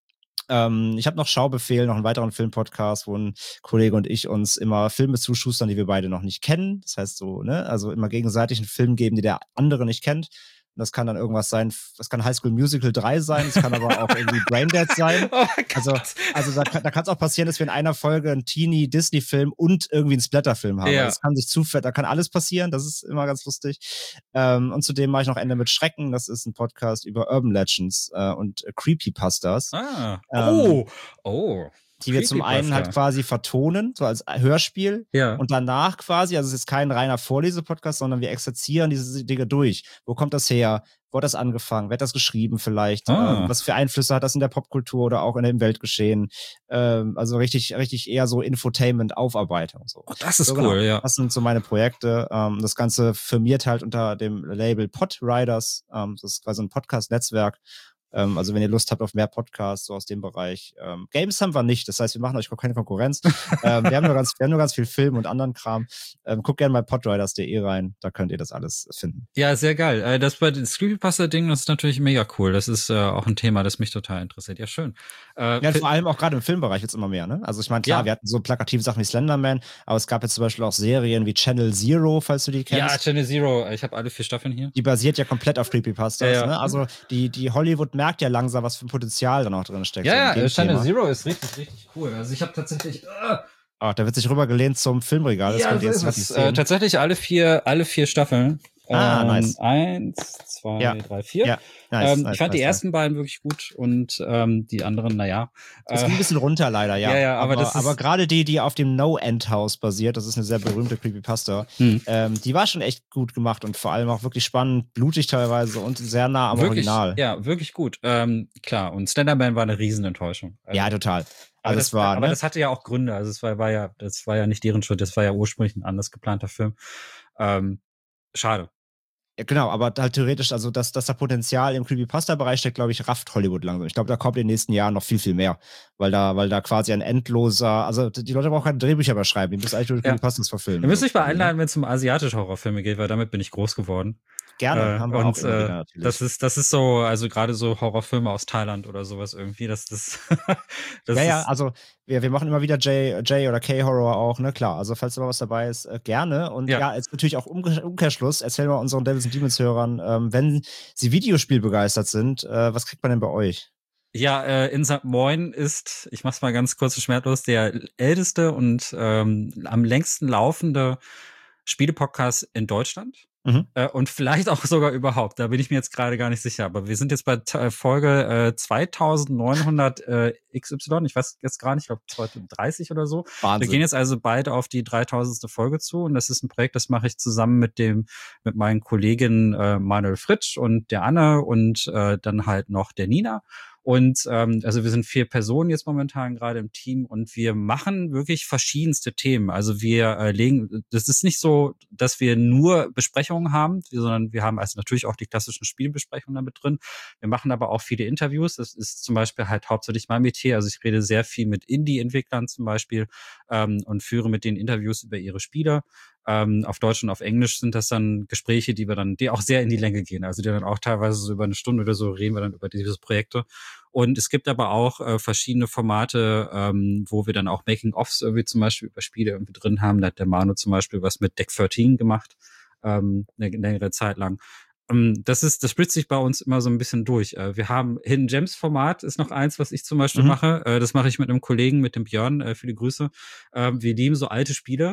Ähm, ich habe noch Schaubefehl, noch einen weiteren Filmpodcast, wo ein Kollege und ich uns immer Filme zuschustern, die wir beide noch nicht kennen. Das heißt so, ne, also immer gegenseitig einen Film geben, die der andere nicht kennt. Und das kann dann irgendwas sein, das kann High School Musical drei sein, es kann aber auch irgendwie Braindead sein. Oh mein Gott. Also, also da, kann- da kann es auch passieren, dass wir in einer Folge einen Teenie-Disney-Film und irgendwie einen Splatter-Film haben. Ja. Das kann sich zufällig, da kann alles passieren, das ist immer ganz lustig. Ähm, und zudem mache ich noch Ende mit Schrecken, das ist ein Podcast über Urban Legends äh, und äh, Creepypastas, Ah. Ähm, Oh. Oh. die wir zum einen halt Creepypasta. quasi vertonen, so als Hörspiel. Ja. Und danach quasi, also es ist kein reiner Vorlesepodcast, sondern wir exerzieren diese Dinge durch. Wo kommt das her? Wo hat das angefangen? Wer hat das geschrieben vielleicht? Ah. Ähm, was für Einflüsse hat das in der Popkultur oder auch in dem Weltgeschehen? Ähm, also richtig, richtig eher so Infotainment, Aufarbeitung. So. Oh, das ist So, cool, genau. ja. Das sind so meine Projekte. Ähm, das Ganze firmiert halt unter dem Label Podriders. Ähm, das ist quasi ein Podcast-Netzwerk. Ähm, also wenn ihr Lust habt auf mehr Podcasts so aus dem Bereich. Ähm, Games haben wir nicht, das heißt, wir machen euch keine Konkurrenz. ähm, wir, haben nur ganz, wir haben nur ganz viel Film und anderen Kram. Ähm, guckt gerne mal podriders punkt de rein, da könnt ihr das alles finden. Ja, sehr geil. Äh, Das bei den Creepypasta-Ding, das ist natürlich mega cool. Das ist äh, auch ein Thema, das mich total interessiert. Ja, schön. Äh, Ja, und Fi- vor allem auch gerade im Filmbereich wird's immer mehr, ne? Also ich meine, klar, Ja. wir hatten so plakative Sachen wie Slenderman, aber es gab jetzt zum Beispiel auch Serien wie Channel Zero, falls du die kennst. ja, Channel Zero. Ich habe alle vier Staffeln hier. Die basiert ja komplett auf Creepypastas. Ja, ja. Ne? Also die, die Hollywood merkt ja langsam, was für ein Potenzial da noch drin steckt. so in Ja, dem ja, Channel Thema. Zero ist richtig, richtig cool. Also ich habe tatsächlich äh, Ah, da wird sich rübergelehnt zum Filmregal. Das ja, könnt so ihr jetzt ist gerade nicht es. Äh, sehen. tatsächlich alle vier, alle vier Staffeln. Ah, Ähm, nice. Eins, zwei, Ja. drei, vier. Ja, nice, ähm, nice, ich fand nice, die nice. ersten beiden wirklich gut und ähm, die anderen, naja. Es Äh, ging ein bisschen runter leider, ja. Ja, ja, aber aber das ist- aber gerade die, die auf dem No-End-House basiert, das ist eine sehr berühmte Creepypasta, Hm. ähm, die war schon echt gut gemacht und vor allem auch wirklich spannend, blutig teilweise und sehr nah am wirklich, Original. ja, wirklich gut. Ähm, klar, und Slenderman war eine Riesenenttäuschung. Also, Ja, total. aber Also das, es war, aber ne? das hatte ja auch Gründe. Also es war, war ja, das war ja nicht deren Schuld, das war ja ursprünglich ein anders geplanter Film. Ähm, schade. Ja, genau, aber halt theoretisch, also dass, dass da Potenzial im Creepypasta-Bereich steckt, glaube ich, rafft Hollywood langsam. Ich glaube, da kommt in den nächsten Jahren noch viel, viel mehr. Weil da, weil da quasi ein endloser, also die Leute brauchen keine Drehbücher mehr schreiben, die müssen eigentlich nur Ja. Creepypastas verfilmen. Ihr müsst so mich mal quasi, ne? einladen, wenn es um asiatische Horrorfilme geht, weil damit bin ich groß geworden. Gerne, Äh, haben wir und, auch immer äh, wieder natürlich. Das ist, das ist so, also gerade so Horrorfilme aus Thailand oder sowas irgendwie, das, das, das ja, ist, ja, also wir, wir machen immer wieder J, J oder K-Horror auch, ne, klar. Also falls da mal was dabei ist, äh, gerne. Und Ja. ja, jetzt natürlich auch Umke Umkehrschluss, erzähl mal unseren Devils and Demons-Hörern, ähm, wenn sie Videospiel begeistert sind, äh, was kriegt man denn bei euch? Ja, äh, in Sankt Moin ist, ich mach's mal ganz kurz und schmerzlos, der älteste und ähm, am längsten laufende Spiele-Podcast in Deutschland. Mhm. Äh, und vielleicht auch sogar überhaupt. Da bin ich mir jetzt gerade gar nicht sicher. Aber wir sind jetzt bei T- Folge äh, zweitausendneunhundert äh, X Y. Ich weiß jetzt gar nicht, ich glaube zweitausenddreißig oder so. Wahnsinn. Wir gehen jetzt also bald auf die dreitausendste Folge zu. Und das ist ein Projekt, das mache ich zusammen mit dem, mit meinen Kolleginnen äh, Manuel Fritsch und der Anne und äh, dann halt noch der Nina. Und ähm, also wir sind vier Personen jetzt momentan gerade im Team und wir machen wirklich verschiedenste Themen. Also wir äh, legen, das ist nicht so, dass wir nur Besprechungen haben, sondern wir haben also natürlich auch die klassischen Spielbesprechungen damit drin. Wir machen aber auch viele Interviews. Das ist zum Beispiel halt hauptsächlich mein Metier. Also ich rede sehr viel mit Indie-Entwicklern zum Beispiel ähm, und führe mit denen Interviews über ihre Spiele. Ähm, auf Deutsch und auf Englisch sind das dann Gespräche, die wir dann, die auch sehr in die Länge gehen. Also die dann auch teilweise so über eine Stunde oder so reden wir dann über diese Projekte. Und es gibt aber auch äh, verschiedene Formate, ähm, wo wir dann auch Making-ofs irgendwie zum Beispiel über Spiele irgendwie drin haben. Da hat der Manu zum Beispiel was mit Deck dreizehn gemacht, ähm, eine längere Zeit lang. Ähm, das ist, das splitzt sich bei uns immer so ein bisschen durch. Äh, wir haben Hidden Gems Format ist noch eins, was ich zum Beispiel Mhm. mache. Äh, das mache ich mit einem Kollegen, mit dem Björn. Äh, viele Grüße. Ähm, wir lieben so alte Spiele.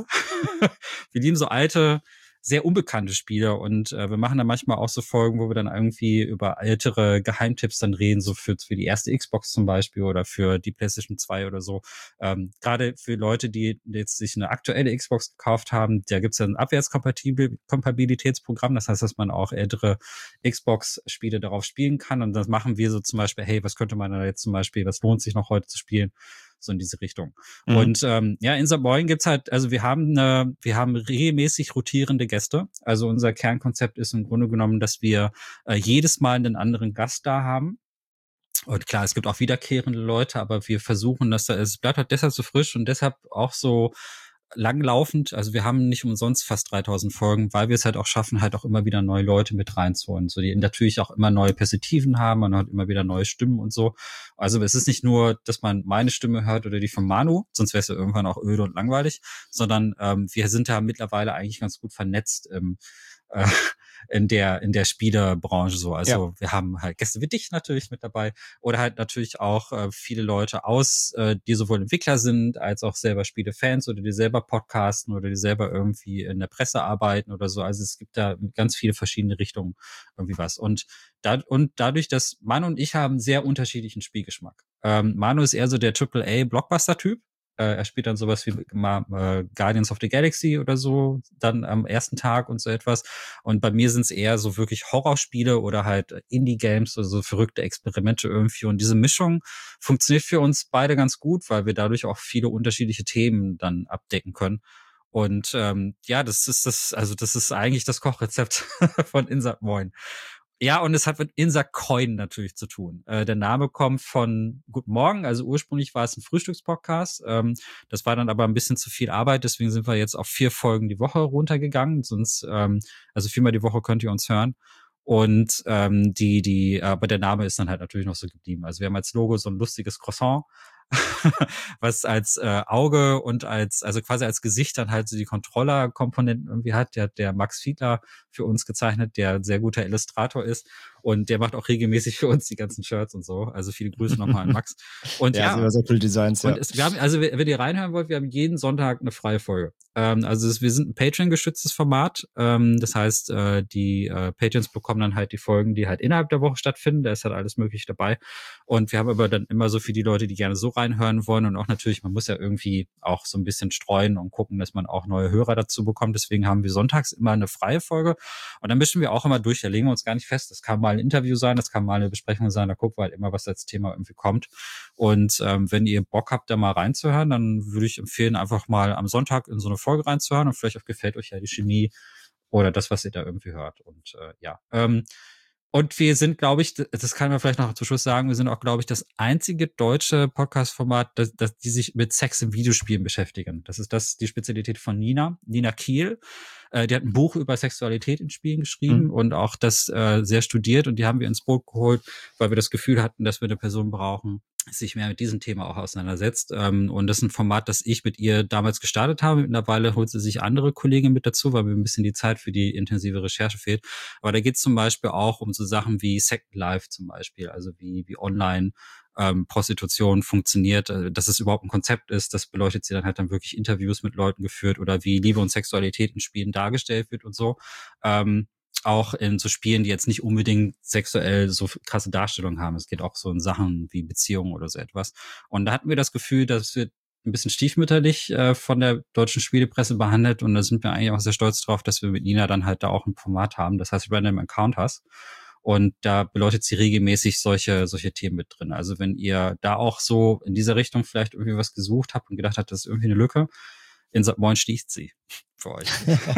Wir lieben so alte, sehr unbekannte Spiele und äh, wir machen dann manchmal auch so Folgen, wo wir dann irgendwie über ältere Geheimtipps dann reden, so für, für die erste Xbox zum Beispiel oder für die PlayStation zwei oder so. Ähm, gerade für Leute, die jetzt sich eine aktuelle Xbox gekauft haben, da gibt's ja ein Abwärtskompatibilitätsprogramm, das heißt, dass man auch ältere Xbox-Spiele darauf spielen kann und das machen wir so zum Beispiel, hey, was könnte man da jetzt zum Beispiel, was lohnt sich noch heute zu spielen? So in diese Richtung. Mhm. Und ähm, ja, in Sankt Moin gibt's halt, also wir haben eine, wir haben regelmäßig rotierende Gäste. Also unser Kernkonzept ist im Grunde genommen, dass wir äh, jedes Mal einen anderen Gast da haben. Und klar, es gibt auch wiederkehrende Leute, aber wir versuchen, dass da, es bleibt halt deshalb so frisch und deshalb auch so langlaufend. Also wir haben nicht umsonst fast dreitausend Folgen, weil wir es halt auch schaffen, halt auch immer wieder neue Leute mit reinzuholen, so die natürlich auch immer neue Perspektiven haben, man hat immer wieder neue Stimmen und so. Also es ist nicht nur, dass man meine Stimme hört oder die von Manu, sonst wäre es ja irgendwann auch öde und langweilig, sondern ähm, wir sind da mittlerweile eigentlich ganz gut vernetzt im äh, in der in der Spielerbranche so. Also wir haben halt Gäste wie dich natürlich mit dabei oder halt natürlich auch äh, viele Leute aus, äh, die sowohl Entwickler sind als auch selber Spielefans oder die selber podcasten oder die selber irgendwie in der Presse arbeiten oder so. Also es gibt da ganz viele verschiedene Richtungen irgendwie was. Und da, und dadurch, dass Manu und ich haben sehr unterschiedlichen Spielgeschmack. Ähm, Manu ist eher so der Triple A Blockbuster-Typ. Äh, er spielt dann sowas wie mal äh, Guardians of the Galaxy oder so, dann am ersten Tag und so etwas. Und bei mir sind es eher so wirklich Horrorspiele oder halt Indie-Games oder so verrückte Experimente irgendwie. Und diese Mischung funktioniert für uns beide ganz gut, weil wir dadurch auch viele unterschiedliche Themen dann abdecken können. Und ähm, ja, das ist das, also das ist eigentlich das Kochrezept von In Sankt Moin. Ja, und es hat mit In Sankt Coin natürlich zu tun. Äh, der Name kommt von Guten Morgen, also ursprünglich war es ein Frühstückspodcast. Ähm, das war dann aber ein bisschen zu viel Arbeit, deswegen sind wir jetzt auf vier Folgen die Woche runtergegangen. Sonst, ähm, also viermal die Woche könnt ihr uns hören. Und ähm, die, die, aber der Name ist dann halt natürlich noch so geblieben. Also wir haben als Logo so ein lustiges Croissant, was als äh, Auge und als, also quasi als Gesicht dann halt so die Controller-Komponenten irgendwie hat. Der hat der Max Fiedler für uns gezeichnet, der ein sehr guter Illustrator ist. Und der macht auch regelmäßig für uns die ganzen Shirts und so. Also viele Grüße nochmal an Max. Und ja, ja, sind wir so cool Designs, ja. und es, wir haben, also wenn ihr reinhören wollt, wir haben jeden Sonntag eine freie Folge. Ähm, also es, wir sind ein Patreon-gestütztes Format. Ähm, das heißt, äh, die äh, Patreons bekommen dann halt die Folgen, die halt innerhalb der Woche stattfinden. Da ist halt alles möglich dabei. Und wir haben aber dann immer so für die Leute, die gerne so reinhören wollen und auch natürlich, man muss ja irgendwie auch so ein bisschen streuen und gucken, dass man auch neue Hörer dazu bekommt. Deswegen haben wir sonntags immer eine freie Folge. Und dann mischen wir auch immer durch. Da legen wir uns gar nicht fest. Das kann mal ein Interview sein, das kann mal eine Besprechung sein. Da gucken wir halt immer, was als Thema irgendwie kommt. Und ähm, wenn ihr Bock habt, da mal reinzuhören, dann würde ich empfehlen, einfach mal am Sonntag in so eine Folge reinzuhören und vielleicht auch gefällt euch ja die Chemie oder das, was ihr da irgendwie hört. Und äh, ja, ähm, und wir sind, glaube ich, das kann man vielleicht noch zum Schluss sagen, wir sind auch, glaube ich, das einzige deutsche Podcast-Format, das, das, die sich mit Sex in Videospielen beschäftigen. Das ist das die Spezialität von Nina, Nina Kiel. Äh, die hat ein Buch über Sexualität in Spielen geschrieben mhm. und auch das äh, sehr studiert. Und die haben wir ins Boot geholt, weil wir das Gefühl hatten, dass wir eine Person brauchen, die sich mehr mit diesem Thema auch auseinandersetzt. Ähm, und das ist ein Format, das ich mit ihr damals gestartet habe. Mittlerweile holt sie sich andere Kolleginnen mit dazu, weil mir ein bisschen die Zeit für die intensive Recherche fehlt. Aber da geht es zum Beispiel auch um so Sachen wie Second Life zum Beispiel, also wie, wie online ähm, Prostitution funktioniert, äh, dass es überhaupt ein Konzept ist. Das beleuchtet sie dann halt dann wirklich Interviews mit Leuten geführt oder wie Liebe und Sexualität in Spielen dargestellt wird und so. Ähm, auch in so Spielen, die jetzt nicht unbedingt sexuell so krasse Darstellungen haben. Es geht auch so in Sachen wie Beziehungen oder so etwas. Und da hatten wir das Gefühl, dass wir ein bisschen stiefmütterlich äh, von der deutschen Spielepresse behandelt und da sind wir eigentlich auch sehr stolz drauf, dass wir mit Nina dann halt da auch ein Format haben, das heißt Random Encounters. Und da beleuchtet sie regelmäßig solche solche Themen mit drin. Also wenn ihr da auch so in dieser Richtung vielleicht irgendwie was gesucht habt und gedacht habt, das ist irgendwie eine Lücke, in Sankt Moin schließt sie für euch.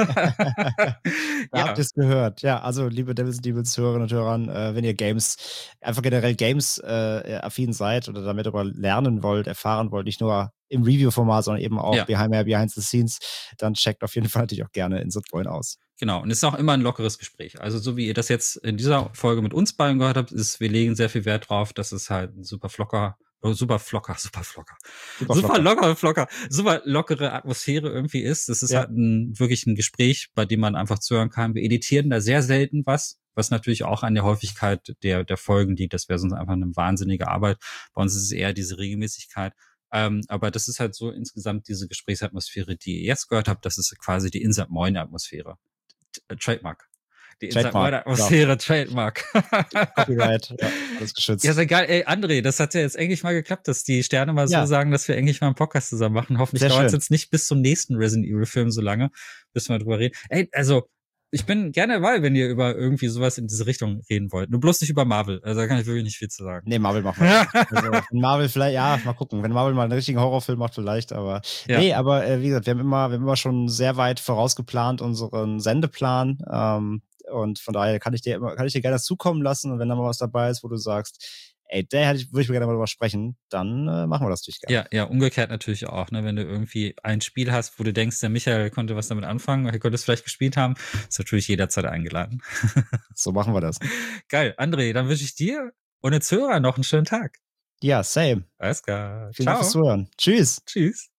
Da ja. Habt ihr es gehört. Ja, also liebe Devils, liebe Zuhörerinnen und Hörer, äh, wenn ihr Games, einfach generell Games äh, affin seid oder damit darüber lernen wollt, erfahren wollt, nicht nur im Review-Format, sondern eben auch ja. behind, behind the scenes, dann checkt auf jeden Fall natürlich auch gerne in Sankt Moin aus. Genau, und es ist auch immer ein lockeres Gespräch. Also so wie ihr das jetzt in dieser Folge mit uns beiden gehört habt, ist, wir legen sehr viel Wert drauf, dass es halt ein super flocker Oh, super flocker, super flocker. Super, super locker, flocker, super lockere Atmosphäre irgendwie ist. Das ist ja. halt ein, wirklich ein Gespräch, bei dem man einfach zuhören kann. Wir editieren da sehr selten was, was natürlich auch an der Häufigkeit der, der Folgen liegt. Das wäre sonst einfach eine wahnsinnige Arbeit. Bei uns ist es eher diese Regelmäßigkeit. Ähm, aber das ist halt so insgesamt diese Gesprächsatmosphäre, die ihr jetzt gehört habt. Das ist quasi die In Sankt Moin Atmosphäre. T- Trademark. Die Atmosphäre, ja. Trademark. Copyright, ja, alles geschützt. Ja, sehr geil. Ey, André, das hat ja jetzt endlich mal geklappt, dass die Sterne mal ja. so sagen, dass wir endlich mal einen Podcast zusammen machen. Hoffentlich dauert es jetzt nicht bis zum nächsten Resident Evil Film so lange, bis wir drüber reden. Ey, also, ich bin gerne dabei, wenn ihr über irgendwie sowas in diese Richtung reden wollt. Nur bloß nicht über Marvel. Also, da kann ich wirklich nicht viel zu sagen. Nee, Marvel machen wir nicht. Also, Marvel vielleicht, ja, mal gucken. Wenn Marvel mal einen richtigen Horrorfilm macht, vielleicht, aber, ja. nee, aber, äh, wie gesagt, wir haben immer, wir haben immer schon sehr weit vorausgeplant unseren Sendeplan, ähm, und von daher kann ich dir immer, kann ich dir gerne das zukommen lassen und wenn da mal was dabei ist, wo du sagst, ey, der hätte ich, würde ich mir gerne mal drüber sprechen, dann äh, machen wir das natürlich gerne. Ja, ja, umgekehrt natürlich auch, ne, wenn du irgendwie ein Spiel hast, wo du denkst, der Michael konnte was damit anfangen, er könnte es vielleicht gespielt haben, ist natürlich jederzeit eingeladen. So machen wir das. Geil, André, dann wünsche ich dir und den Zuhörern noch einen schönen Tag. Ja, same. Alles klar. Vielen Dank fürs Zuhören. Tschüss. Tschüss.